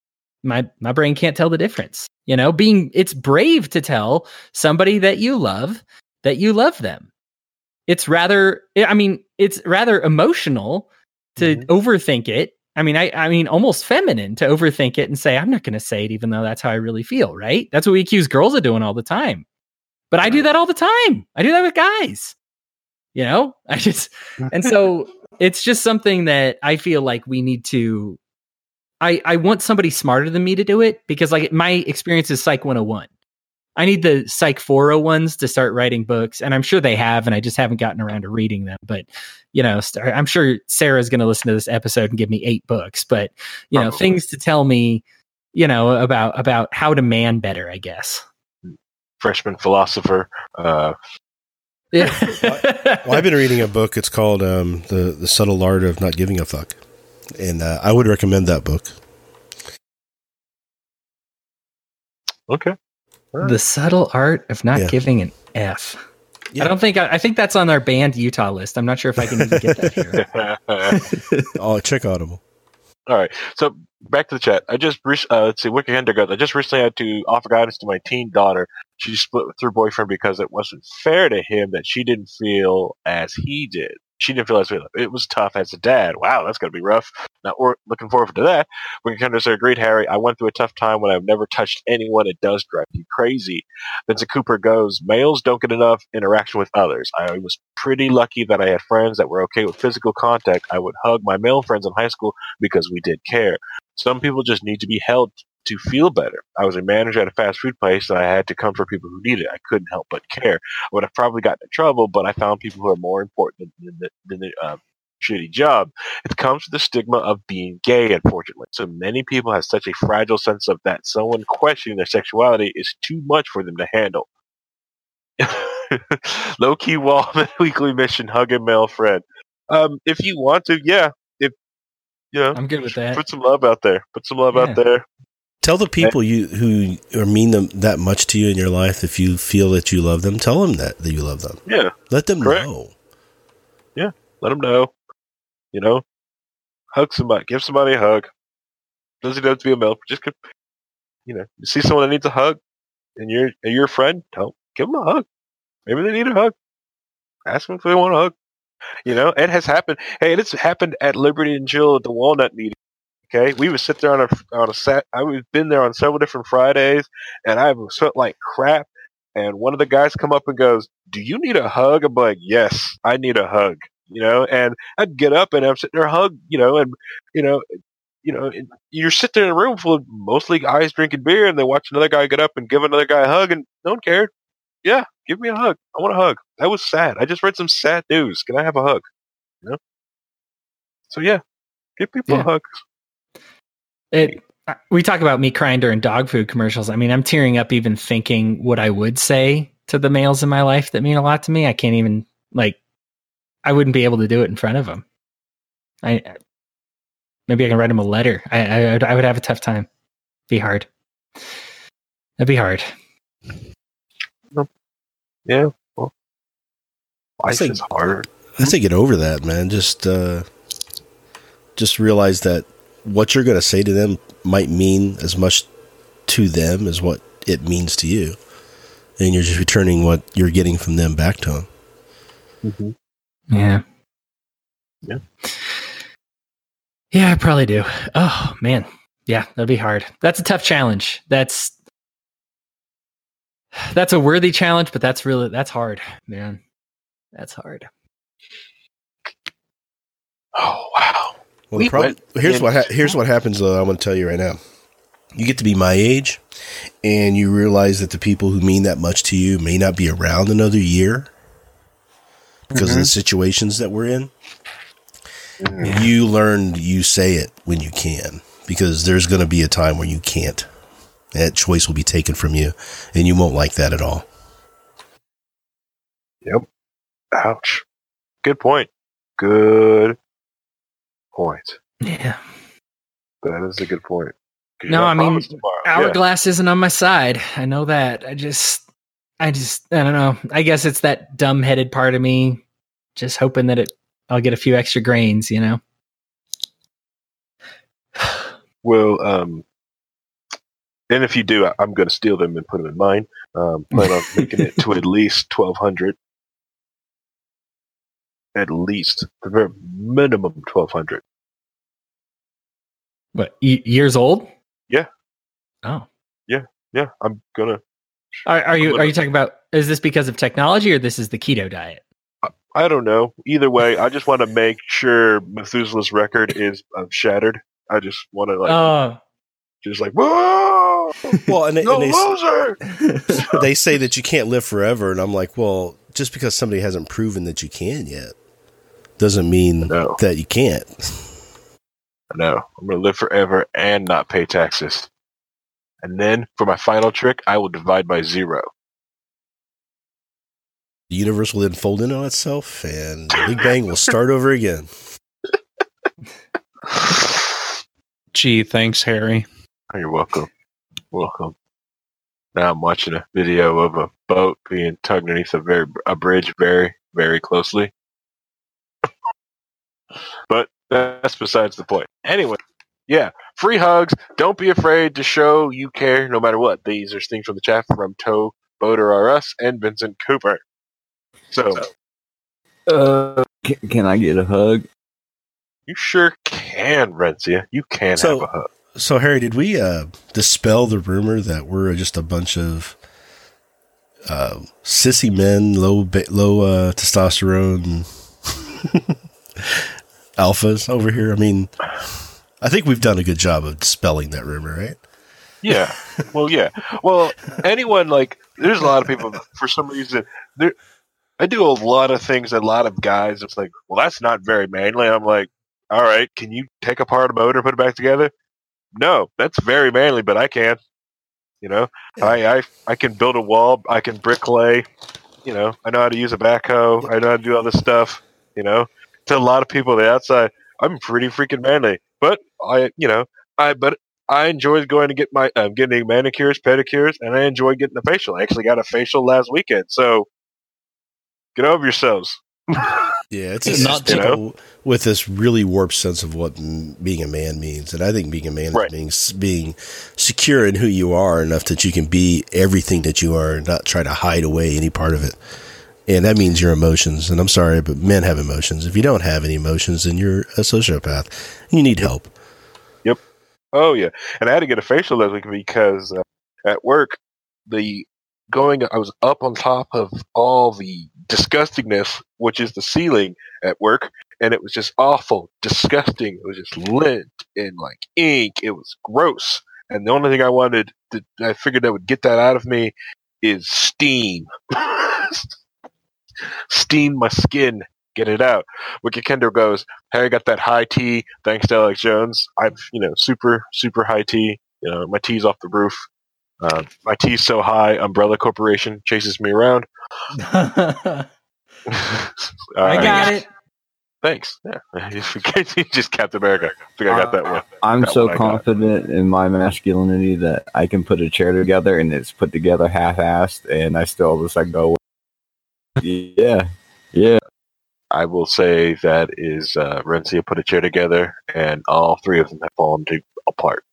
[SPEAKER 4] my, my brain can't tell the difference, you know, being, it's brave to tell somebody that you love, that you love them. It's rather, I mean, it's rather emotional to mm-hmm. overthink it. I mean, I, I mean, almost feminine to overthink it and say, I'm not going to say it, even though that's how I really feel. Right. That's what we accuse girls of doing all the time. But I do that all the time. I do that with guys, you know, I just, and so it's just something that I feel like we need to, I, I want somebody smarter than me to do it, because like my experience is Psych one oh one. I need the Psych four oh ones to start writing books, and I'm sure they have, and I just haven't gotten around to reading them. But, you know, I'm sure Sarah's going to listen to this episode and give me eight books, but, you know, Probably. things to tell me, you know, about, about how to man better, I guess.
[SPEAKER 1] Freshman philosopher. Uh...
[SPEAKER 2] Yeah. Well, I've been reading a book. It's called um, the, the Subtle Art of Not Giving a Fuck. And uh, I would recommend that book.
[SPEAKER 1] Okay.
[SPEAKER 4] Right. The Subtle Art of Not yeah. Giving an F. Yeah. I don't think, I, I think that's on our banned Utah list. I'm not sure if I can even get that here.
[SPEAKER 2] Oh, check Audible.
[SPEAKER 1] All right. So back to the chat. I just, uh, let's see, Wiki Hendergut. I just recently had to offer guidance to my teen daughter. She split with her boyfriend because it wasn't fair to him that she didn't feel as he did. She didn't feel as well. It was tough as a dad. Wow, that's going to be rough. Now, we're looking forward to that. We can kind of say, agreed, Harry. I went through a tough time when I've never touched anyone. It does drive you crazy. Vincent Cooper goes, males don't get enough interaction with others. I was pretty lucky that I had friends that were okay with physical contact. I would hug my male friends in high school because we did care. Some people just need to be held to feel better. I was a manager at a fast food place, and I had to come for people who needed it. I couldn't help but care. I would have probably gotten in trouble, but I found people who are more important than the, than the uh, shitty job. It comes with the stigma of being gay, unfortunately. So many people have such a fragile sense of that someone questioning their sexuality is too much for them to handle. Low-key wall, weekly mission, hug a male friend. Um, if you want to, yeah. If You know,
[SPEAKER 4] I'm good with that.
[SPEAKER 1] Put some love out there. Put some love
[SPEAKER 4] Yeah.
[SPEAKER 1] out there.
[SPEAKER 2] Tell the people you who or mean them that much to you in your life. If you feel that you love them, tell them that, that you love them.
[SPEAKER 1] Yeah.
[SPEAKER 2] Let them
[SPEAKER 1] Correct.
[SPEAKER 2] know.
[SPEAKER 1] Yeah. Let them know. You know, hug somebody. Give somebody a hug. Doesn't have to be a male. Just, give, you know, you see someone that needs a hug, and you're and you're a friend. Tell give them a hug. Maybe they need a hug. Ask them if they want a hug. You know, it has happened. Hey, it's happened at Liberty and Jill at the Walnut meeting. Okay, we would sit there on a on a set. I've been there on several different Fridays, and I've felt like crap. And one of the guys come up and goes, "Do you need a hug?" I'm like, "Yes, I need a hug." You know, and I'd get up and I'm sitting there hug. You know, and you know, you know, and you're sitting in a room full of mostly guys drinking beer, and they watch another guy get up and give another guy a hug, and no one cared. Yeah, give me a hug. I want a hug. That was sad. I just read some sad news. Can I have a hug? You know. So yeah, give people
[SPEAKER 4] Yeah.
[SPEAKER 1] a hug.
[SPEAKER 4] It, we talk about me crying during dog food commercials. I mean, I'm tearing up even thinking what I would say to the males in my life that mean a lot to me. I can't even, like, I wouldn't be able to do it in front of them. I maybe I can write them a letter. I I, I would have a tough time. Be hard. That'd be hard.
[SPEAKER 1] Yeah. Well,
[SPEAKER 2] I
[SPEAKER 1] life
[SPEAKER 2] think-
[SPEAKER 1] is hard.
[SPEAKER 2] I say get over that, man. Just uh, just realize that what you're going to say to them might mean as much to them as what it means to you, and you're just returning what you're getting from them back to them.
[SPEAKER 1] Mm-hmm.
[SPEAKER 4] Yeah.
[SPEAKER 1] Yeah.
[SPEAKER 4] Yeah, I probably do. Oh, man. Yeah, that'd be hard. That's a tough challenge. That's that's a worthy challenge, but that's really that's hard, man. That's hard.
[SPEAKER 1] Oh wow.
[SPEAKER 2] Well,
[SPEAKER 1] We
[SPEAKER 2] the problem,
[SPEAKER 1] went
[SPEAKER 2] here's
[SPEAKER 1] in-
[SPEAKER 2] what ha- here's what happens. Though I'm going to tell you right now. You get to be my age, and you realize that the people who mean that much to you may not be around another year because of the situations that we're in.
[SPEAKER 1] Mm.
[SPEAKER 2] You learn you say it when you can, because there's going to be a time when you can't. That choice will be taken from you, and you won't like that at all.
[SPEAKER 1] Yep. Ouch. Good point. Good point.
[SPEAKER 4] Yeah.
[SPEAKER 1] That is a good point. 'Cause
[SPEAKER 4] No,
[SPEAKER 1] you're not
[SPEAKER 4] I mean,
[SPEAKER 1] promised tomorrow. Yeah.
[SPEAKER 4] Hourglass isn't on my side. I know that. I just, I just, I don't know. I guess it's that dumb-headed part of me, just hoping that it, I'll get a few extra grains. You know.
[SPEAKER 1] Well, um, and if you do, I, I'm going to steal them and put them in mine. Um, plan on making it to at least twelve hundred. At least, the very minimum twelve hundred.
[SPEAKER 4] What y- years old?
[SPEAKER 1] Yeah.
[SPEAKER 4] Oh,
[SPEAKER 1] Yeah, I'm gonna.
[SPEAKER 4] are, are you are you talking about? Is this because of technology or this is the keto diet?
[SPEAKER 1] I don't know. Either way, I just want to make sure Methuselah's record is uh, shattered. I just want to like,
[SPEAKER 4] Oh,
[SPEAKER 1] just like, whoa,
[SPEAKER 2] Well, and they,
[SPEAKER 1] no
[SPEAKER 2] and they,
[SPEAKER 1] loser.
[SPEAKER 2] they say that you can't live forever, and I'm like, well, just because somebody hasn't proven that you can yet doesn't mean
[SPEAKER 1] No.
[SPEAKER 2] that you can't.
[SPEAKER 1] No, I'm gonna live forever and not pay taxes. And then for my final trick, I will divide by zero.
[SPEAKER 2] The universe will then fold in on itself, and the Big Bang will start over again.
[SPEAKER 3] Gee, thanks, Harry.
[SPEAKER 1] Oh, you're welcome. Welcome. Now I'm watching a video of a boat being tugged underneath a very a bridge very, very closely. But that's besides the point. Anyway, yeah, free hugs. Don't be afraid to show you care no matter what. These are things from the chat from Toe, Boater R Us, and Vincent Cooper. So,
[SPEAKER 5] Uh, can, can I get a hug?
[SPEAKER 1] you sure can, Rencia. You can
[SPEAKER 2] So-
[SPEAKER 1] have a hug.
[SPEAKER 2] So, Harry, did we uh, dispel the rumor that we're just a bunch of uh, sissy men, low ba- low uh, testosterone alphas over here? I mean, I think we've done a good job of dispelling that rumor, right?
[SPEAKER 1] Yeah. Well, yeah. Well, anyone like there's a lot of people for some reason there. I do a lot of things that a lot of guys. It's like, well, that's not very manly. I'm like, all right, can you take apart a motor, put it back together? No, that's very manly, but I can. You know,
[SPEAKER 2] Yeah.
[SPEAKER 1] I, I I can build a wall. I can bricklay. You know, I know how to use a backhoe. I know how to do all this stuff. You know, to a lot of people on the outside, I'm pretty freaking manly. but I, you know, I but I enjoyed going to get my um, getting manicures, pedicures, and I enjoyed getting a facial. I actually got a facial last weekend, so get over yourselves.
[SPEAKER 2] Yeah, it's just
[SPEAKER 3] Not
[SPEAKER 2] people
[SPEAKER 1] you know?
[SPEAKER 2] with this really warped sense of what m- being a man means, and I think being a man
[SPEAKER 1] Right.
[SPEAKER 2] is being being secure in who you are enough that you can be everything that you are and not try to hide away any part of it. And that means your emotions. And I'm sorry, but men have emotions. If you don't have any emotions, then you're a sociopath. You need help.
[SPEAKER 1] Yep. Oh yeah, and I had to get a facial last week because uh, at work, the going I was up on top of all the disgustingness, which is the ceiling at work, and it was just awful, disgusting. It was just lint and like ink. It was gross. And the only thing I wanted, to, I figured that would get that out of me, is steam. Steam my skin, get it out. Wicked Kendo goes, hey, I got that high tea, thanks to Alex Jones. I've, you know, super, super high tea. You know, my tea's off the roof. Uh, my tea's so high, Umbrella Corporation chases me around.
[SPEAKER 4] I
[SPEAKER 1] Uh,
[SPEAKER 4] got it.
[SPEAKER 1] Thanks. Yeah. Just Captain America. I think I got that one.
[SPEAKER 5] I'm
[SPEAKER 1] That
[SPEAKER 5] so
[SPEAKER 1] one I got.
[SPEAKER 5] confident in my masculinity that I can put a chair together and it's put together half-assed, and I still just like go, yeah, yeah.
[SPEAKER 1] I will say that is uh, Rencia put a chair together, and all three of them have fallen to, apart.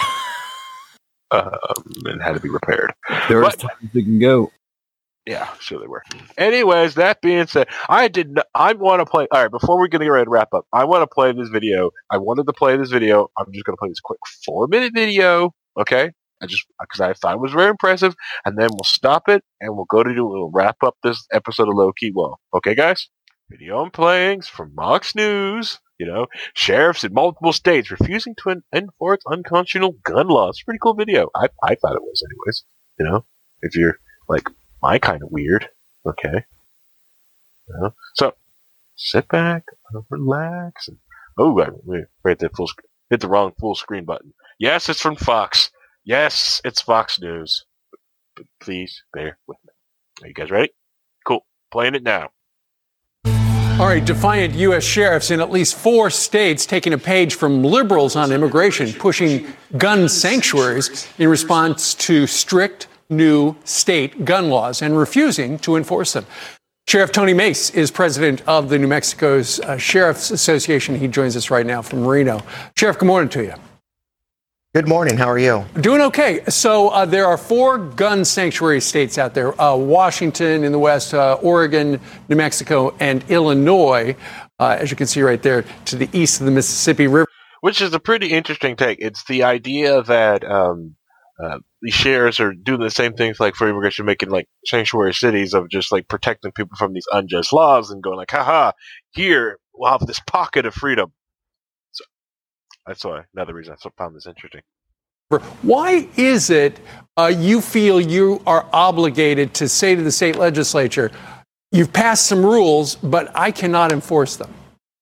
[SPEAKER 1] um, and had to be repaired.
[SPEAKER 5] There are
[SPEAKER 1] But-
[SPEAKER 5] times it can go.
[SPEAKER 1] Yeah, sure they were. Anyways, that being said, I did. Not, I want to play. All right, before we're gonna get ready to wrap up, I want to play this video. I wanted to play this video. I'm just gonna play this quick four minute video. Okay, I just because I thought it was very impressive, and then we'll stop it and we'll go to do. We'll wrap up this episode of Low Key Well. Okay, guys. Video I'm playing is from Fox News. You know, sheriffs in multiple states refusing to en- enforce unconstitutional gun laws. Pretty cool video. I I thought it was, anyways. You know, if you're like my kind of weird, okay. You know? So sit back, relax. And, oh, I wait, hit the full sc- hit the wrong full screen button. Yes, it's from Fox. Yes, it's Fox News. But please bear with me. Are you guys ready? Cool. Playing it now.
[SPEAKER 6] All right, defiant U S sheriffs in at least four states taking a page from liberals on immigration, pushing gun sanctuaries in response to strict new state gun laws and refusing to enforce them. Sheriff Tony Mace is president of the New Mexico's uh, Sheriff's Association. He joins us right now from Reno. Sheriff, good morning to you.
[SPEAKER 7] Good morning. How are you?
[SPEAKER 6] Doing okay. So uh, there are four gun sanctuary states out there, uh, Washington in the west, uh, Oregon, New Mexico, and Illinois, uh, as you can see right there to the east of the Mississippi River.
[SPEAKER 1] Which is a pretty interesting take. It's the idea that um, uh, the sheriffs are doing the same things like for immigration, making like sanctuary cities of just like protecting people from these unjust laws and going like, haha, here we'll have this pocket of freedom. So that's why another reason I found this interesting.
[SPEAKER 6] Why is it uh, you feel you are obligated to say to the state legislature, you've passed some rules, but I cannot enforce them?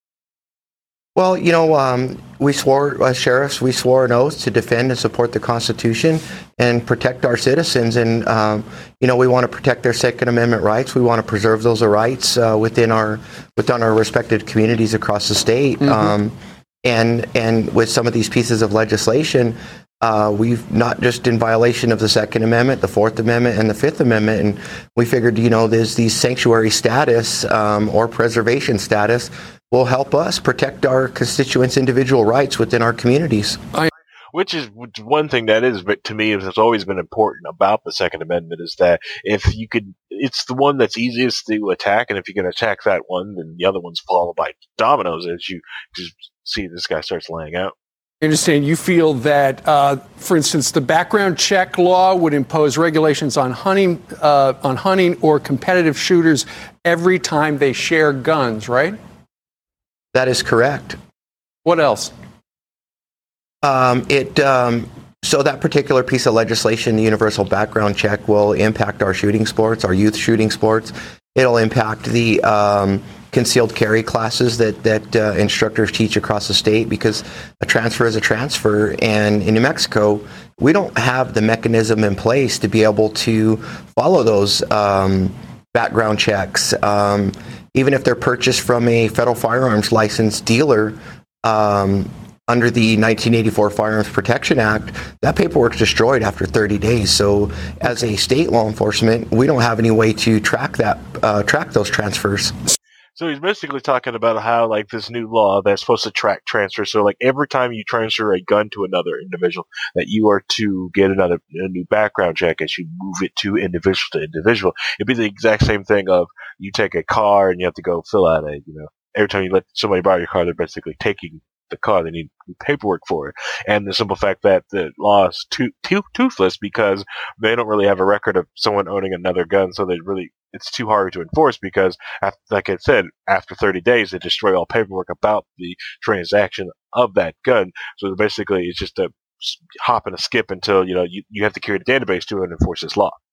[SPEAKER 7] Well, you know, um, we swore, as sheriffs, we swore an oath to defend and support the Constitution and protect our citizens. And, um, you know, we want to protect their Second Amendment rights. We want to preserve those rights uh, within our within our respective communities across the state. Mm-hmm. Um, and and with some of these pieces of legislation, Uh, we've not just in violation of the Second Amendment, the Fourth Amendment, and the Fifth Amendment, and we figured, you know, there's these sanctuary status um, or preservation status will help us protect our constituents' individual rights within our communities.
[SPEAKER 1] Which is one thing that is, but to me, has always been important about the Second Amendment is that if you could, it's the one that's easiest to attack, and if you can attack that one, then the other ones fall by dominoes as you just see this guy starts laying out.
[SPEAKER 6] I understand you feel that, uh, for instance, the background check law would impose regulations on hunting, uh, on hunting or competitive shooters every time they share guns, right?
[SPEAKER 7] That is correct.
[SPEAKER 6] What else?
[SPEAKER 7] Um, it um, so that particular piece of legislation, the universal background check, will impact our shooting sports, our youth shooting sports. It'll impact the um, concealed carry classes that that uh, instructors teach across the state, because a transfer is a transfer, and in New Mexico we don't have the mechanism in place to be able to follow those um, background checks, um, even if they're purchased from a federal firearms licensed dealer. Um, under the nineteen eighty-four Firearms Protection Act, that paperwork's destroyed after thirty days. So as a state law enforcement, we don't have any way to track that, uh, track those transfers.
[SPEAKER 1] So he's basically talking about how, like, this new law that's supposed to track transfer. So, like, every time you transfer a gun to another individual, that you are to get another a new background check as you move it to individual to individual. It'd be the exact same thing of you take a car and you have to go fill out a, you know, every time you let somebody borrow your car, they're basically taking the car. They need paperwork for it. And the simple fact that the law is too, too, toothless because they don't really have a record of someone owning another gun, so they really, it's too hard to enforce because, after, like I said, after thirty days, they destroy all paperwork about the transaction of that gun. So basically, it's just a hop and a skip until, you know, you, you have to carry the database to and enforce this law.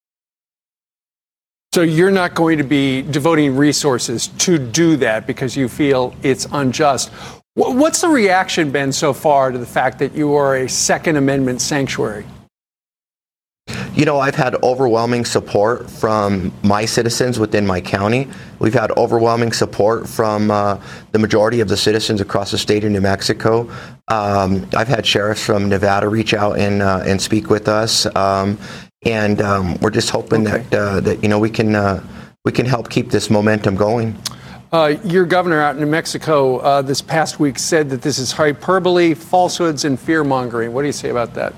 [SPEAKER 6] So you're not going to be devoting resources to do that because you feel it's unjust. What's the reaction been so far to the fact that you are a Second Amendment sanctuary?
[SPEAKER 7] You know, I've had overwhelming support from my citizens within my county. We've had overwhelming support from uh, the majority of the citizens across the state of New Mexico. Um, I've had sheriffs from Nevada reach out and uh, and speak with us, um, and um, we're just hoping okay. that uh, that you know we can uh, we can help keep this momentum going.
[SPEAKER 6] Uh, your governor out in New Mexico uh, this past week said that this is hyperbole, falsehoods, and fear-mongering. What do you say about that?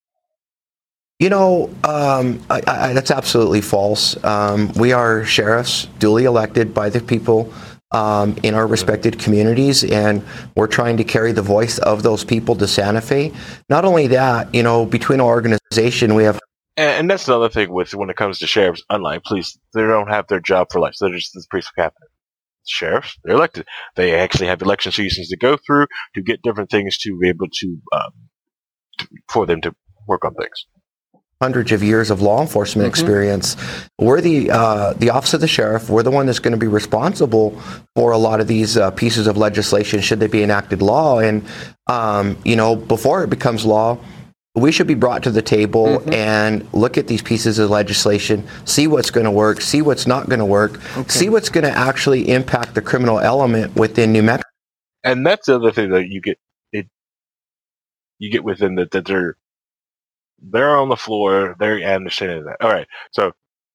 [SPEAKER 7] You know, um, I, I, that's absolutely false. Um, we are sheriffs, duly elected by the people um, in our respected communities, and we're trying to carry the voice of those people to Santa Fe. Not only that, you know, between our organization, we have...
[SPEAKER 1] And, and that's another thing with when it comes to sheriffs, unlike police, they don't have their job for life. So they're just this priest of cabinet. Sheriffs, they're elected. They actually have election seasons to go through to get different things to be able to, um, to for them to work on things.
[SPEAKER 7] Hundreds of years of law enforcement mm-hmm. experience. We're the uh, the office of the sheriff. We're the one that's going to be responsible for a lot of these uh, pieces of legislation should they be enacted law. And um, you know, before it becomes law, we should be brought to the table mm-hmm. and look at these pieces of legislation, see what's going to work, see what's not going to work, okay. see what's going to actually impact the criminal element within New Mexico.
[SPEAKER 1] And that's the other thing that you get it you get within that that they're they're on the floor, they're understanding that. All right, so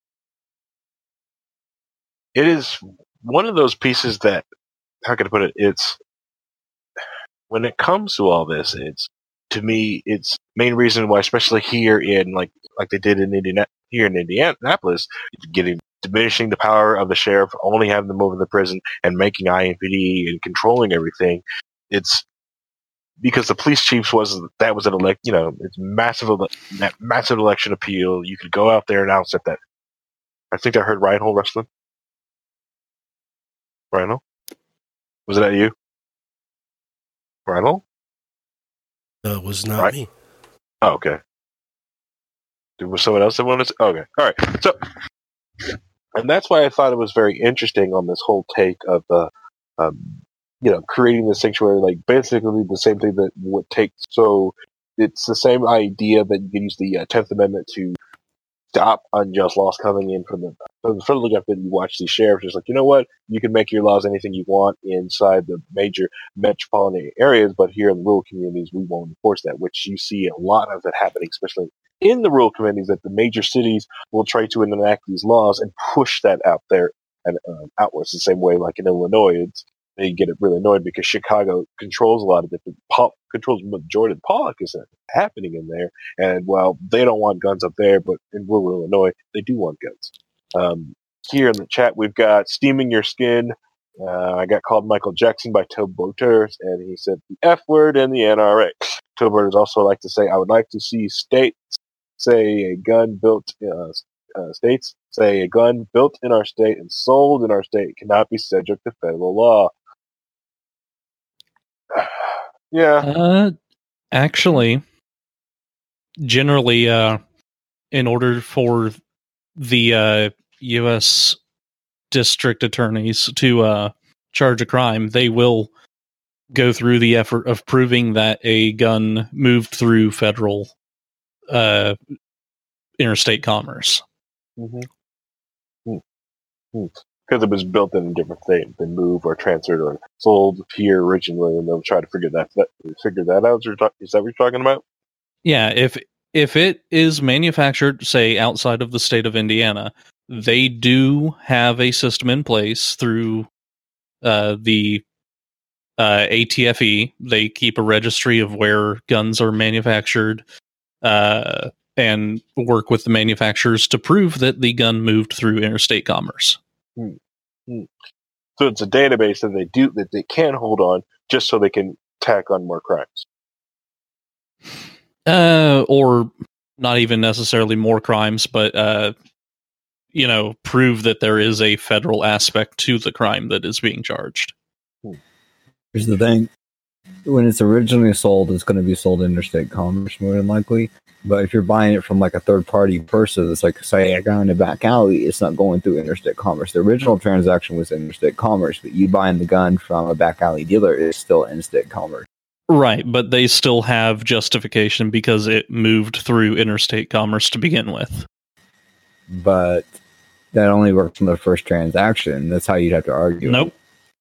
[SPEAKER 1] it is one of those pieces that, how can I put it? It's when it comes to all this, it's to me, it's main reason why, especially here in like like they did in Indiana, here in Indianapolis, getting diminishing the power of the sheriff, only having them over the prison and making I M P D and controlling everything. It's because the police chiefs was that was an elect, you know, it's massive that massive election appeal. You could go out there and announce that. that I think I heard Ryan Hole wrestling. Ryan Hole, was that you? Ryan Hole?
[SPEAKER 2] No, it was not
[SPEAKER 1] right.
[SPEAKER 2] me.
[SPEAKER 1] Oh, okay. There was someone else that wanted to... Okay, all right. So, and that's why I thought it was very interesting on this whole take of, uh, um, you know, creating the sanctuary, like basically the same thing that would take... So, it's the same idea that you can use the uh, tenth Amendment to stop unjust laws coming in from the, from the federal government. You watch these sheriffs, it's like, you know what? You can make your laws anything you want inside the major metropolitan areas, but here in the rural communities, we won't enforce that, which you see a lot of it happening, especially in the rural communities, that the major cities will try to enact these laws and push that out there and um, outwards the same way like in Illinois. It's, they get it really annoyed because Chicago controls a lot of different pop, controls the majority of the politics that's happening in there. And while they don't want guns up there, but in rural Illinois, they do want guns. Um, here in the chat, we've got Steaming Your Skin. Uh, I got called Michael Jackson by Toe Boaters, and he said the F word and the N R A. Toe Boaters also like to say, I would like to see states say a gun built, uh, uh, states say a gun built in our state and sold in our state cannot be subject to federal law. Yeah.
[SPEAKER 3] Uh, actually, generally, uh, in order for the uh, U S district attorneys to uh, charge a crime, they will go through the effort of proving that a gun moved through federal uh, interstate commerce.
[SPEAKER 1] Mm-hmm. Mm-hmm. because it was built in a different state, been moved or transferred or sold here originally, and they'll try to figure that, that figure that out. Is that what you're talking about?
[SPEAKER 3] Yeah, if if it is manufactured, say, outside of the state of Indiana, they do have a system in place through uh, the uh, A T F E. They keep a registry of where guns are manufactured uh, and work with the manufacturers to prove that the gun moved through interstate commerce.
[SPEAKER 1] Hmm. Hmm. So it's a database that they do that they can hold on just so they can tack on more crimes.
[SPEAKER 3] Uh, or not even necessarily more crimes, but uh, you know, prove that there is a federal aspect to the crime that is being charged.
[SPEAKER 5] Here's the thing. When it's originally sold, it's going to be sold in interstate commerce more than likely. But if you're buying it from like a third party person, it's like, say, I got in a back alley, it's not going through interstate commerce. The original transaction was interstate commerce, but you buying the gun from a back alley dealer is still interstate commerce.
[SPEAKER 3] Right, but they still have justification because it moved through interstate commerce to begin with.
[SPEAKER 5] But that only works on the first transaction. That's how you'd have to argue.
[SPEAKER 3] Nope.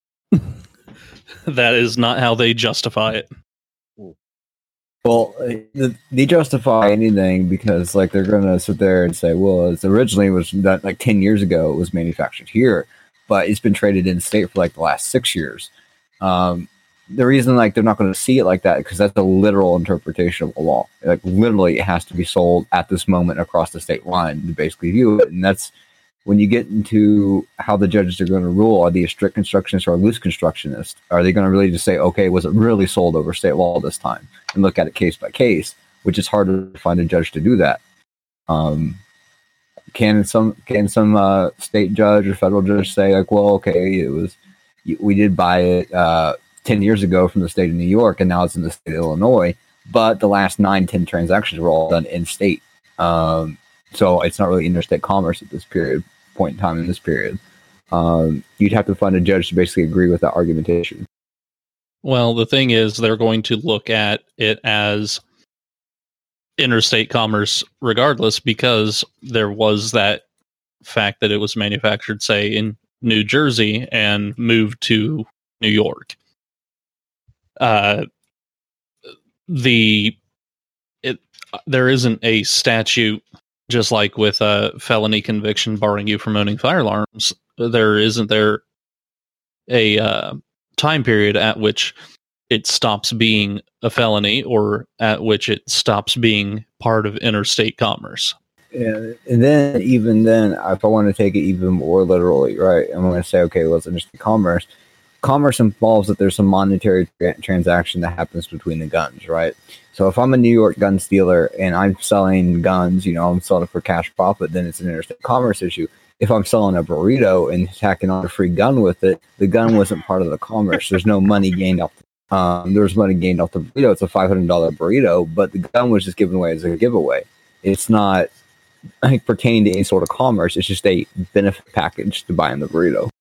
[SPEAKER 3] That is not how they justify it.
[SPEAKER 5] Well, they justify anything because, like, they're going to sit there and say, well, it's originally it was that like ten years ago it was manufactured here, but it's been traded in state for like the last six years. Um, the reason, like, they're not going to see it like that because that's a literal interpretation of the law. Like, literally, it has to be sold at this moment across the state line to basically view it, and that's when you get into how the judges are going to rule. Are they a strict constructionist or a loose constructionist? Are they going to really just say, okay, was it really sold over state law this time? And look at it case by case, which is harder to find a judge to do that. Um, can some can some uh, state judge or federal judge say, like, well, okay, it was we did buy it uh, ten years ago from the state of New York, and now it's in the state of Illinois, but the last nine, ten transactions were all done in state. Um, so it's not really interstate commerce at this period point in time in this period. Um, you'd have to find a judge to basically agree with that argumentation.
[SPEAKER 3] Well, the thing is, they're going to look at it as interstate commerce regardless, because there was that fact that it was manufactured, say, in New Jersey and moved to New York. Uh, the it there isn't a statute, just like with a felony conviction barring you from owning firearms. There isn't there a uh, time period at which it stops being a felony or at which it stops being part of interstate commerce.
[SPEAKER 5] Yeah, and then even then, if I want to take it even more literally, right, I'm going to say, okay, well, it's interstate commerce. Commerce involves that there's some monetary tra- transaction that happens between the guns, right? So if I'm a New York gun dealer and I'm selling guns, you know, I'm selling it for cash profit, then it's an interstate commerce issue. If I'm selling a burrito and tacking on a free gun with it, the gun wasn't part of the commerce. There's no money gained off. The, um, there was money gained off the burrito. It's a five hundred dollars burrito, but the gun was just given away as a giveaway. It's not like pertaining to any sort of commerce. It's just a benefit package to buying the burrito.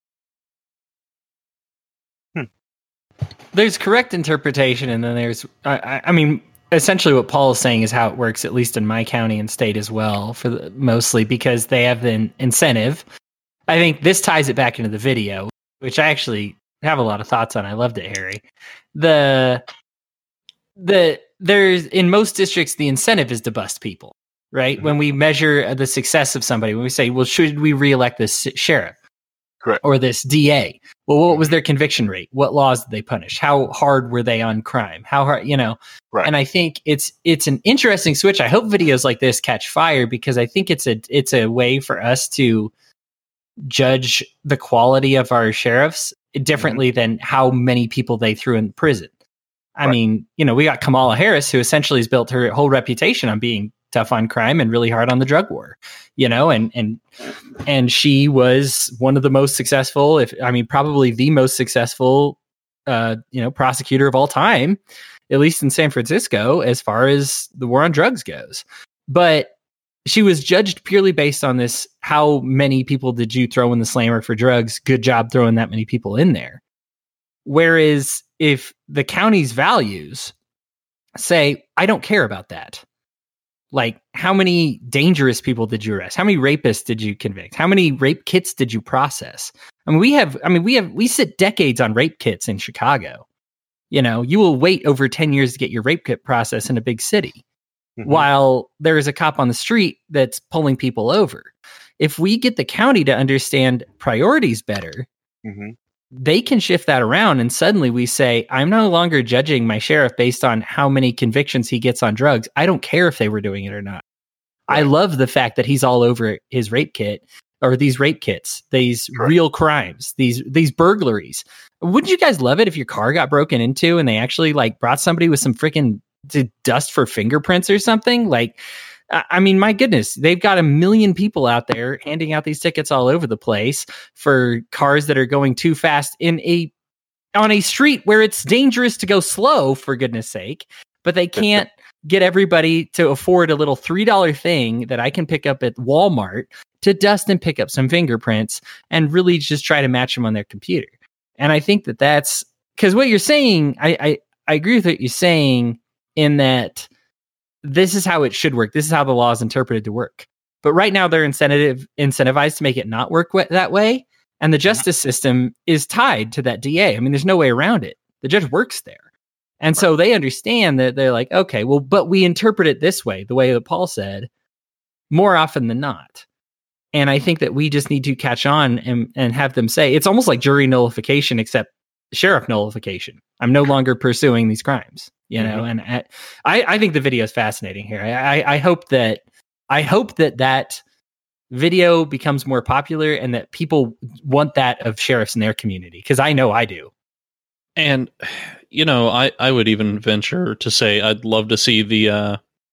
[SPEAKER 4] There's correct interpretation, and then there's, I, I mean, essentially what Paul is saying is how it works, at least in my county and state as well, for the, mostly because they have an incentive. I think this ties it back into the video, which I actually have a lot of thoughts on. I loved it, Harry. The the there's in most districts the incentive is to bust people, right? Mm-hmm. When we measure the success of somebody, when we say, well, should we reelect this sheriff?
[SPEAKER 1] Correct.
[SPEAKER 4] Or this D A? Well, what was their conviction rate? What laws did they punish? How hard were they on crime? How hard, you know?
[SPEAKER 1] Right.
[SPEAKER 4] And I think it's it's an interesting switch. I hope videos like this catch fire because I think it's a it's a way for us to judge the quality of our sheriffs differently mm-hmm. than how many people they threw in prison. I right. mean, you know, we got Kamala Harris, who essentially has built her whole reputation on being tough on crime and really hard on the drug war, you know, and, and, and she was one of the most successful, if I mean, probably the most successful, uh, you know, prosecutor of all time, at least in San Francisco, as far as the war on drugs goes. But she was judged purely based on this. How many people did you throw in the slammer for drugs? Good job throwing that many people in there. Whereas if the county's values say, I don't care about that. Like, how many dangerous people did you arrest? How many rapists did you convict? How many rape kits did you process? I mean, we have, I mean, we have, we sit decades on rape kits in Chicago. You know, you will wait over ten years to get your rape kit processed in a big city, mm-hmm. while there is a cop on the street that's pulling people over. If we get the county to understand priorities better, mm-hmm. they can shift that around, and suddenly we say, I'm no longer judging my sheriff based on how many convictions he gets on drugs. I don't care if they were doing it or not. Right. I love the fact that he's all over his rape kit or these rape kits, these right. real crimes, these these burglaries. Wouldn't you guys love it if your car got broken into and they actually like brought somebody with some freaking dust for fingerprints or something? Like, I mean, my goodness, they've got a million people out there handing out these tickets all over the place for cars that are going too fast in a on a street where it's dangerous to go slow, for goodness sake. But they can't get everybody to afford a little three dollar thing that I can pick up at Walmart to dust and pick up some fingerprints and really just try to match them on their computer. And I think that that's because what you're saying, I, I, I agree with what you're saying in that this is how it should work. This is how the law is interpreted to work. But right now they're incentive incentivized to make it not work w- that way. And the justice system is tied to that D A. I mean, there's no way around it. The judge works there. And so they understand that they're like, okay, well, but we interpret it this way, the way that Paul said, more often than not. And I think that we just need to catch on and, and have them say, it's almost like jury nullification, except sheriff nullification. I'm no longer pursuing these crimes. You know, mm-hmm. and I, I think the video is fascinating here. I, I hope that I hope that that video becomes more popular and that people want that of sheriffs in their community, because I know I do.
[SPEAKER 3] And, you know, I, I would even venture to say I'd love to see the uh,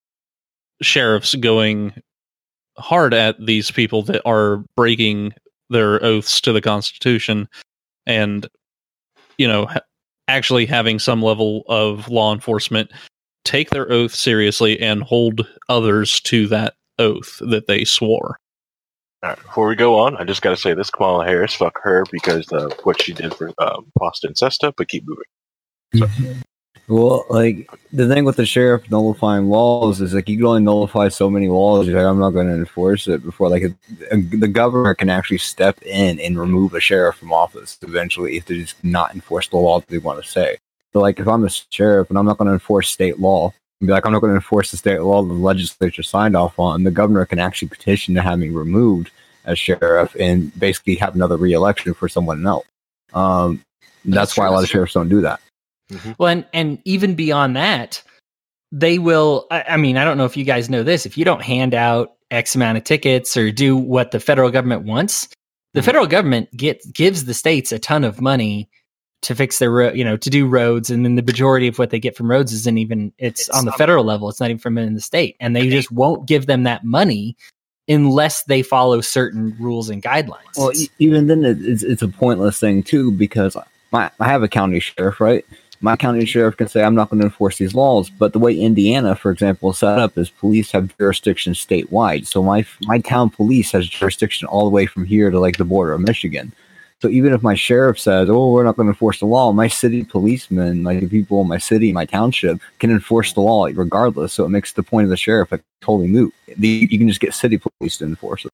[SPEAKER 3] sheriffs going hard at these people that are breaking their oaths to the Constitution and, you know, ha- actually having some level of law enforcement take their oath seriously and hold others to that oath that they swore.
[SPEAKER 1] All right, before we go on, I just got to say this: Kamala Harris, fuck her because of what she did for um, Pasta and Cesta. But keep moving. So.
[SPEAKER 5] Well, like the thing with the sheriff nullifying laws is like you can only nullify so many laws. You're like, I'm not going to enforce it before like a, a, the governor can actually step in and remove a sheriff from office eventually if they just not enforce the law that they want to say. So like if I'm a sheriff and I'm not going to enforce state law, and be like I'm not going to enforce the state law the legislature signed off on, the governor can actually petition to have me removed as sheriff and basically have another re-election for someone else. Um, that's, that's why a lot of sheriffs don't do that.
[SPEAKER 4] Mm-hmm. Well, and, and even beyond that, they will, I, I mean, I don't know if you guys know this, if you don't hand out X amount of tickets or do what the federal government wants, the mm-hmm. federal government get, gives the states a ton of money to fix their, ro- you know, to do roads. And then the majority of what they get from roads isn't even, it's, it's on the federal level. It's not even from in the state. And they just won't give them that money unless they follow certain rules and guidelines.
[SPEAKER 5] Well, even then it's, it's a pointless thing too, because my, I have a county sheriff, right? My county sheriff can say, I'm not going to enforce these laws. But the way Indiana, for example, is set up is police have jurisdiction statewide. So my my town police has jurisdiction all the way from here to like the border of Michigan. So even if my sheriff says, oh, we're not going to enforce the law, my city policemen, like the people in my city, my township, can enforce the law regardless. So it makes the point of the sheriff like totally moot. The, you can just get city police to enforce it.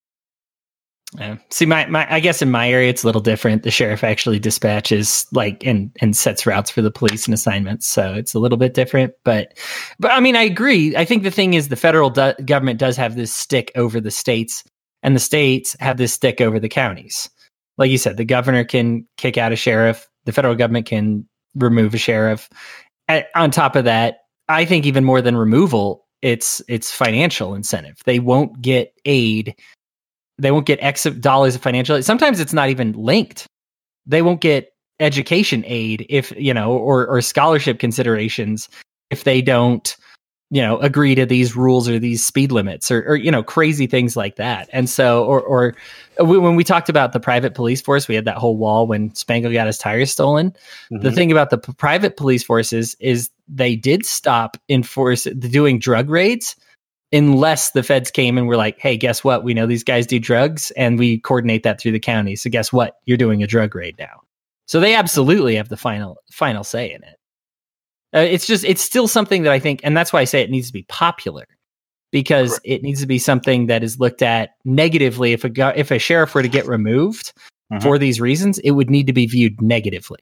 [SPEAKER 4] Yeah. See, my, my, I guess in my area, it's a little different. The sheriff actually dispatches like and, and sets routes for the police and assignments. So it's a little bit different, but, but I mean, I agree. I think the thing is the federal do- government does have this stick over the states, and the states have this stick over the counties. Like you said, the governor can kick out a sheriff. The federal government can remove a sheriff. At, on top of that, I think even more than removal, it's, it's financial incentive. They won't get aid. They won't get X of dollars of financial aid. Sometimes it's not even linked. They won't get education aid if, you know, or, or scholarship considerations if they don't, you know, agree to these rules or these speed limits or, or you know, crazy things like that. And so, or, or we, when we talked about the private police force, we had that whole wall when Spangle got his tires stolen. Mm-hmm. The thing about the p- private police forces is they did stop enforce doing drug raids unless the feds came and were like, hey, guess what? We know these guys do drugs and we coordinate that through the county. So guess what? You're doing a drug raid now. So they absolutely have the final final say in it. Uh, it's just, it's still something that I think, and that's why I say it needs to be popular. because
[SPEAKER 1] Correct.
[SPEAKER 4] it needs to be something that is looked at negatively. If a go- if a sheriff were to get removed
[SPEAKER 1] Mhm.
[SPEAKER 4] for these reasons, it would need to be viewed negatively.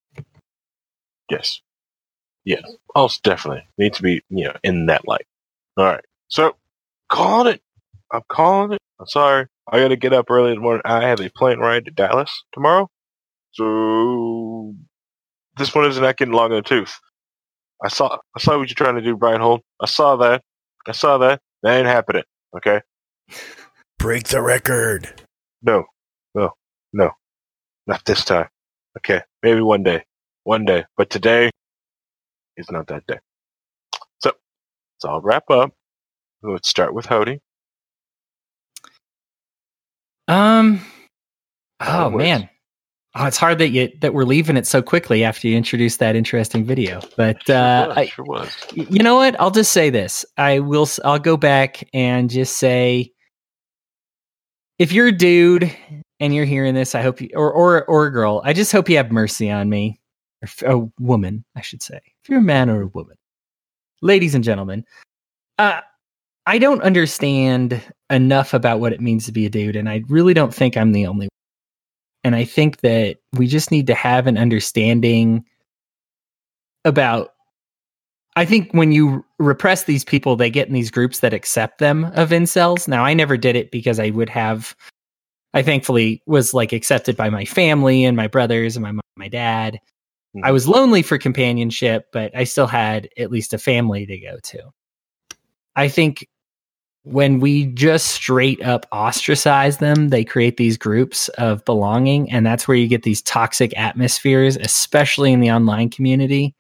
[SPEAKER 1] Yes. Yes. Most definitely needs to be, you know, in that light. All right. So, calling it. I'm calling it. I'm sorry. I got to get up early in the morning. I have a plane ride to Dallas tomorrow. So, this one is not getting long in the tooth. I saw I saw what you're trying to do, Brian Holt. I saw that. I saw that. That ain't happening. Okay?
[SPEAKER 2] Break the record.
[SPEAKER 1] No. No. No. Not this time. Okay. Maybe one day. One day. But today is not that day. So, let's all wrap up. Let's start with Hody.
[SPEAKER 4] Um. Oh
[SPEAKER 1] Onwards.
[SPEAKER 4] man. Oh, it's hard that you that we're leaving it so quickly after you introduced that interesting video. But
[SPEAKER 1] Sure
[SPEAKER 4] uh,
[SPEAKER 1] was.
[SPEAKER 4] I,
[SPEAKER 1] Sure was.
[SPEAKER 4] y- you know what? I'll just say this. I will. s- I'll go back and just say, if you're a dude and you're hearing this, I hope you, or or or a girl, I just hope you have mercy on me, or f- a woman, I should say. If you're a man or a woman, ladies and gentlemen, uh, I don't understand enough about what it means to be a dude, and I really don't think I'm the only one. And I think that we just need to have an understanding about. I think when you repress these people, they get in these groups that accept them of incels. Now, I never did it because I would have. I thankfully was like accepted by my family and my brothers and my mom, my dad.
[SPEAKER 1] Mhm.
[SPEAKER 4] I was lonely for companionship, but I still had at least a family to go to. I think when we just straight up ostracize them, they create these groups of belonging, and that's where you get these toxic atmospheres, especially in the online community.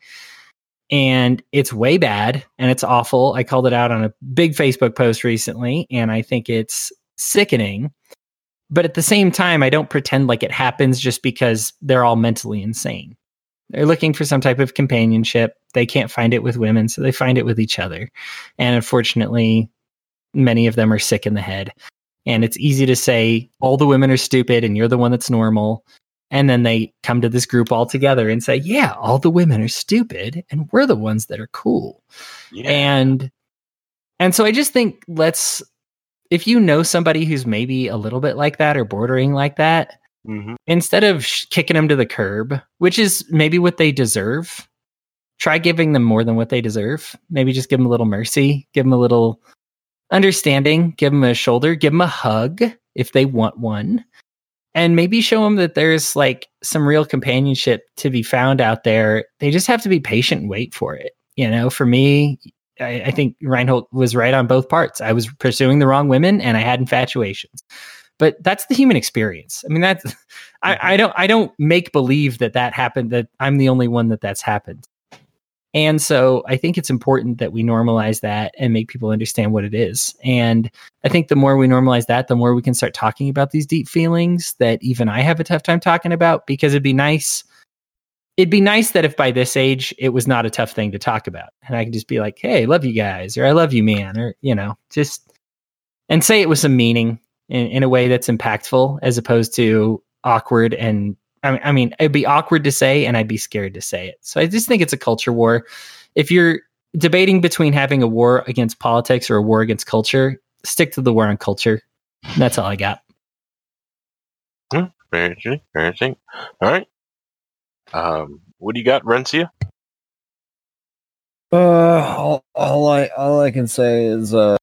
[SPEAKER 4] And it's way bad and it's awful. I called it out on a big Facebook post recently, and I think it's sickening. But at the same time, I don't pretend like it happens just because they're all mentally insane. They're looking for some type of companionship. They can't find it with women, so they find it with each other. And unfortunately, many of them are sick in the head. And it's easy to say all the women are stupid and you're the one that's normal. And then they come to this group all together and say, yeah, all the women are stupid and we're the ones that are cool.
[SPEAKER 1] Yeah.
[SPEAKER 4] And and so I just think let's, if you know somebody who's maybe a little bit like that or bordering like that,
[SPEAKER 1] Mhm.
[SPEAKER 4] instead of sh- kicking them to the curb, which is maybe what they deserve, try giving them more than what they deserve. Maybe just give them a little mercy, give them a little understanding, give them a shoulder, give them a hug if they want one, and maybe show them that there's like some real companionship to be found out there. They just have to be patient and wait for it. You know, for me, I, I think Reinhold was right on both parts. I was pursuing the wrong women and I had infatuations. But that's the human experience. I mean, that's I, I don't I don't make believe that that happened, that I'm the only one that that's happened. And so I think it's important that we normalize that and make people understand what it is. And I think the more we normalize that, the more we can start talking about these deep feelings that even I have a tough time talking about, because it'd be nice. It'd be nice that if by this age it was not a tough thing to talk about. And I can just be like, hey, I love you guys, or I love you, man, or, you know, just, and say it with some meaning in, in a way that's impactful as opposed to awkward. And I mean, I mean, it'd be awkward to say and I'd be scared to say it. So I just think it's a culture war. If you're debating between having a war against politics or a war against culture, stick to the war on culture. And that's all I got.
[SPEAKER 1] Hmm, Very interesting. Very interesting. All right. Um, what do you got, Rencia?
[SPEAKER 5] Uh, all, all I all I can say is, uh,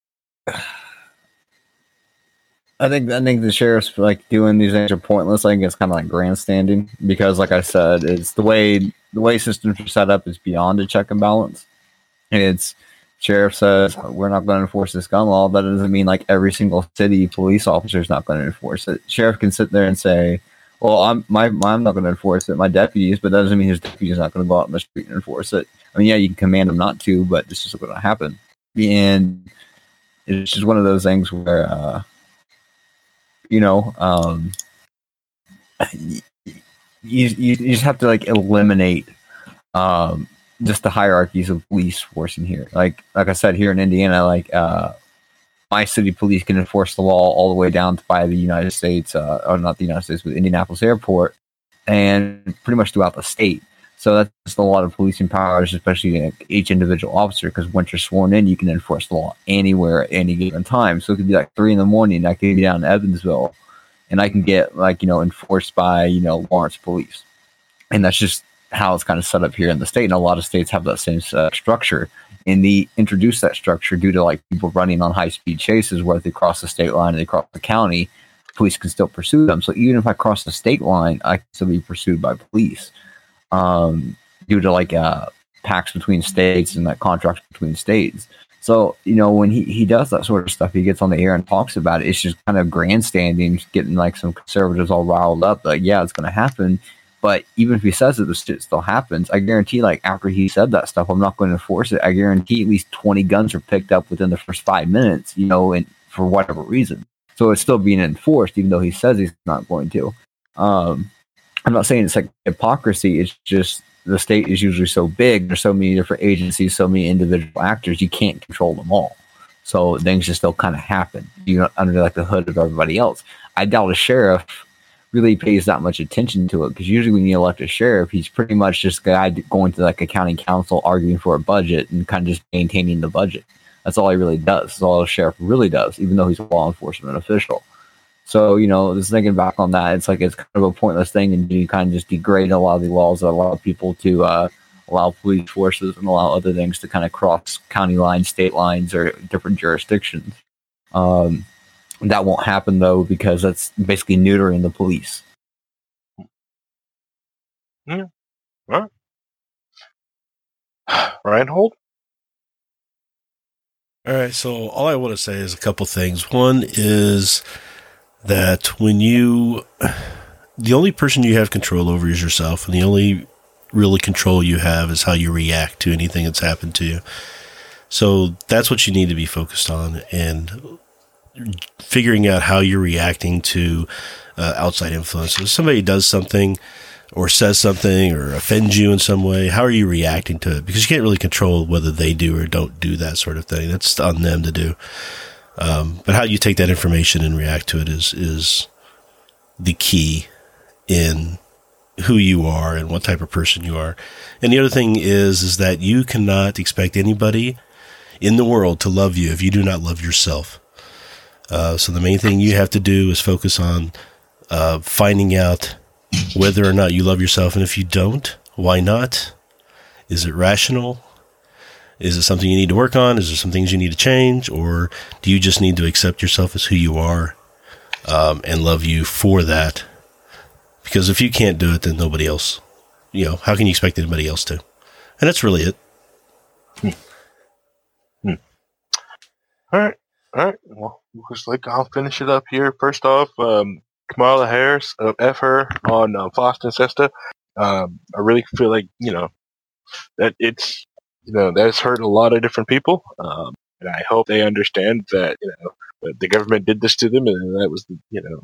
[SPEAKER 5] I think I think the sheriff's like doing these things are pointless. I think it's kind of like grandstanding because, like I said, it's the way the way systems are set up is beyond a check and balance. It's sheriff says we're not going to enforce this gun law. That doesn't mean like every single city police officer is not going to enforce it. Sheriff can sit there and say, well, I'm my, I'm not going to enforce it. My deputies, but that doesn't mean his deputies not going to go out on the street and enforce it. I mean, yeah, you can command them not to, but this is going to happen. And it's just one of those things where, uh, you know, um, you, you you just have to like eliminate um, just the hierarchies of police force in here. Like like I said, here in Indiana, like uh, my city police can enforce the law all the way down to by the United States, uh, or not the United States, but Indianapolis Airport, and pretty much throughout the state. So that's a lot of policing powers, especially in each individual officer, because once you're sworn in, you can enforce the law anywhere at any given time. So it could be like three in the morning, I could be down in Evansville, and I can get like, you know, enforced by, you know, Lawrence police. And that's just how it's kind of set up here in the state. And a lot of states have that same uh, structure. And they introduced that structure due to like people running on high speed chases where if they cross the state line and they cross the county, police can still pursue them. So even if I cross the state line, I can still be pursued by police. Um, due to like uh, pacts between states and like contracts between states. So, you know, when he, he does that sort of stuff, he gets on the air and talks about it. It's just kind of grandstanding, getting like some conservatives all riled up. Like, yeah, it's going to happen. But even if he says it, the shit still happens. I guarantee, like, after he said that stuff, I'm not going to enforce it. I guarantee at least twenty guns are picked up within the first five minutes, you know, and for whatever reason. So it's still being enforced, even though he says he's not going to. Um, I'm not saying it's like hypocrisy. It's just the state is usually so big. There's so many different agencies, so many individual actors. You can't control them all. So things just still kind of happen. You know, under like the hood of everybody else. I doubt a sheriff really pays that much attention to it, because usually when you elect a sheriff, he's pretty much just a guy going to like a county council arguing for a budget and kind of just maintaining the budget. That's all he really does. That's all a sheriff really does, even though he's a law enforcement official. So, you know, just thinking back on that, it's like it's kind of a pointless thing, and you kind of just degrade a lot of the laws that allow people to uh, allow police forces and allow other things to kind of cross county lines, state lines, or different jurisdictions. Um, that won't happen, though, because that's basically neutering the police.
[SPEAKER 1] Yeah. All right. Reinhold?
[SPEAKER 2] All right, so all I want to say is a couple things. One is that when you, the only person you have control over is yourself, and the only really control you have is how you react to anything that's happened to you. So that's what you need to be focused on, and figuring out how you're reacting to uh, outside influences. If somebody does something or says something or offends you in some way, how are you reacting to it? Because you can't really control whether they do or don't do that sort of thing. That's on them to do. Um, but how you take that information and react to it is is the key in who you are and what type of person you are. And the other thing is is that you cannot expect anybody in the world to love you if you do not love yourself. Uh, so the main thing you have to do is focus on uh, finding out whether or not you love yourself. And if you don't, why not? Is it rational? Is it something you need to work on? Is there some things you need to change? Or do you just need to accept yourself as who you are um, and love you for that? Because if you can't do it, then nobody else, you know, how can you expect anybody else to? And that's really it.
[SPEAKER 1] Hmm. Hmm. All right. All right. Well, looks like I'll finish it up here. First off, um, Kamala Harris, uh, F her on uh, Foster and Sesta. Um, I really feel like, you know, that it's, you know, that's hurt a lot of different people. Um, and I hope they understand that, you know, that the government did this to them, and that was, the, you know,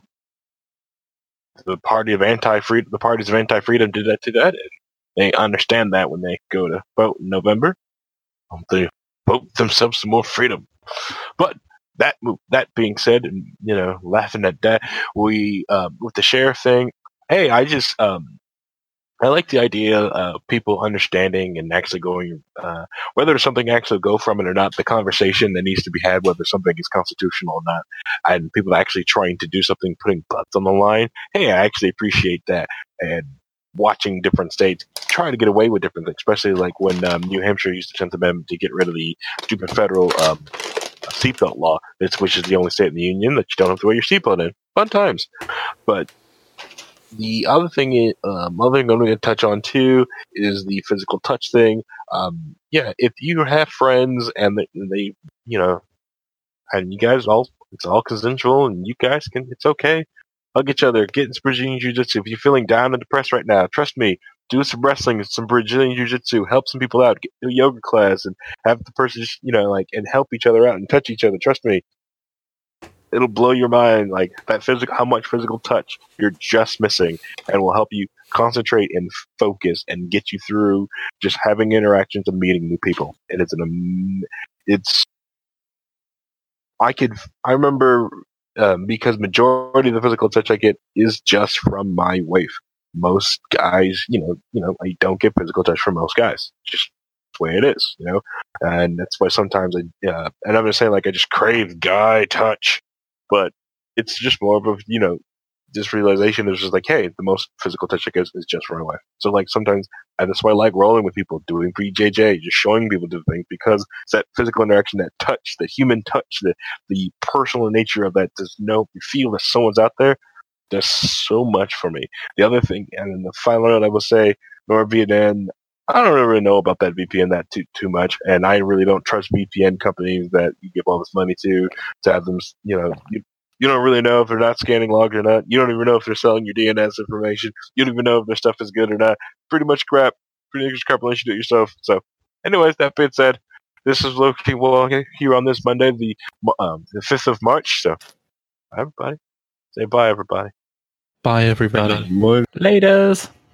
[SPEAKER 1] the party of anti-freedom, the parties of anti-freedom did that to that. And they understand that when they go to vote in November. Um, they vote themselves some more freedom. But that that being said, and, you know, laughing at that, we, um, with the sheriff thing, hey, I just, um, I like the idea of people understanding and actually going, uh, whether something actually go from it or not, the conversation that needs to be had, whether something is constitutional or not, and people actually trying to do something, putting butts on the line. Hey, I actually appreciate that. And watching different states try to get away with different things, especially like when um, New Hampshire used the tenth Amendment to get rid of the stupid federal um, seatbelt law, which is the only state in the union that you don't have to wear your seatbelt in. Fun times. But the other thing, is, um, other thing I'm going to touch on too is the physical touch thing. Um, yeah, if you have friends and they, they, you know, and you guys all, it's all consensual, and you guys can, it's okay. Hug each other, get in some Brazilian Jiu-Jitsu. If you're feeling down and depressed right now, trust me, do some wrestling, some Brazilian Jiu-Jitsu, help some people out, get to a yoga class, and have the person just, you know, like, and help each other out and touch each other. Trust me. It'll blow your mind, like that physical, how much physical touch you're just missing, and will help you concentrate and focus and get you through just having interactions and meeting new people. And it's an, it's, I could, I remember, um, because majority of the physical touch I get is just from my wife. most guys, you know, you know, I don't get physical touch from most guys. Just the way it is, you know, and that's why sometimes I, uh, and I'm gonna say like I just crave guy touch, but it's just more of a, you know, this realization is just like, hey, the most physical touch I get is just for my wife. So like sometimes, and that's why I like rolling with people, doing pre J J, just showing people different things, because it's that physical interaction, that touch, the human touch, the the personal nature of that. Just know, you feel that someone's out there. Does so much for me. The other thing, and then the final note I will say, NordVPN, I don't really know about that V P N that too too much, and I really don't trust V P N companies that you give all this money to to have them, you know. You, You don't really know if they're not scanning logs or not. You don't even know if they're selling your D N S information. You don't even know if their stuff is good or not. Pretty much crap. Pretty much crap unless you do it yourself. So, anyways, that being said, this is Loki Wall here on this Monday, the um, the fifth of March. So, bye, everybody. Say bye, everybody.
[SPEAKER 3] Bye, everybody.
[SPEAKER 4] Laters.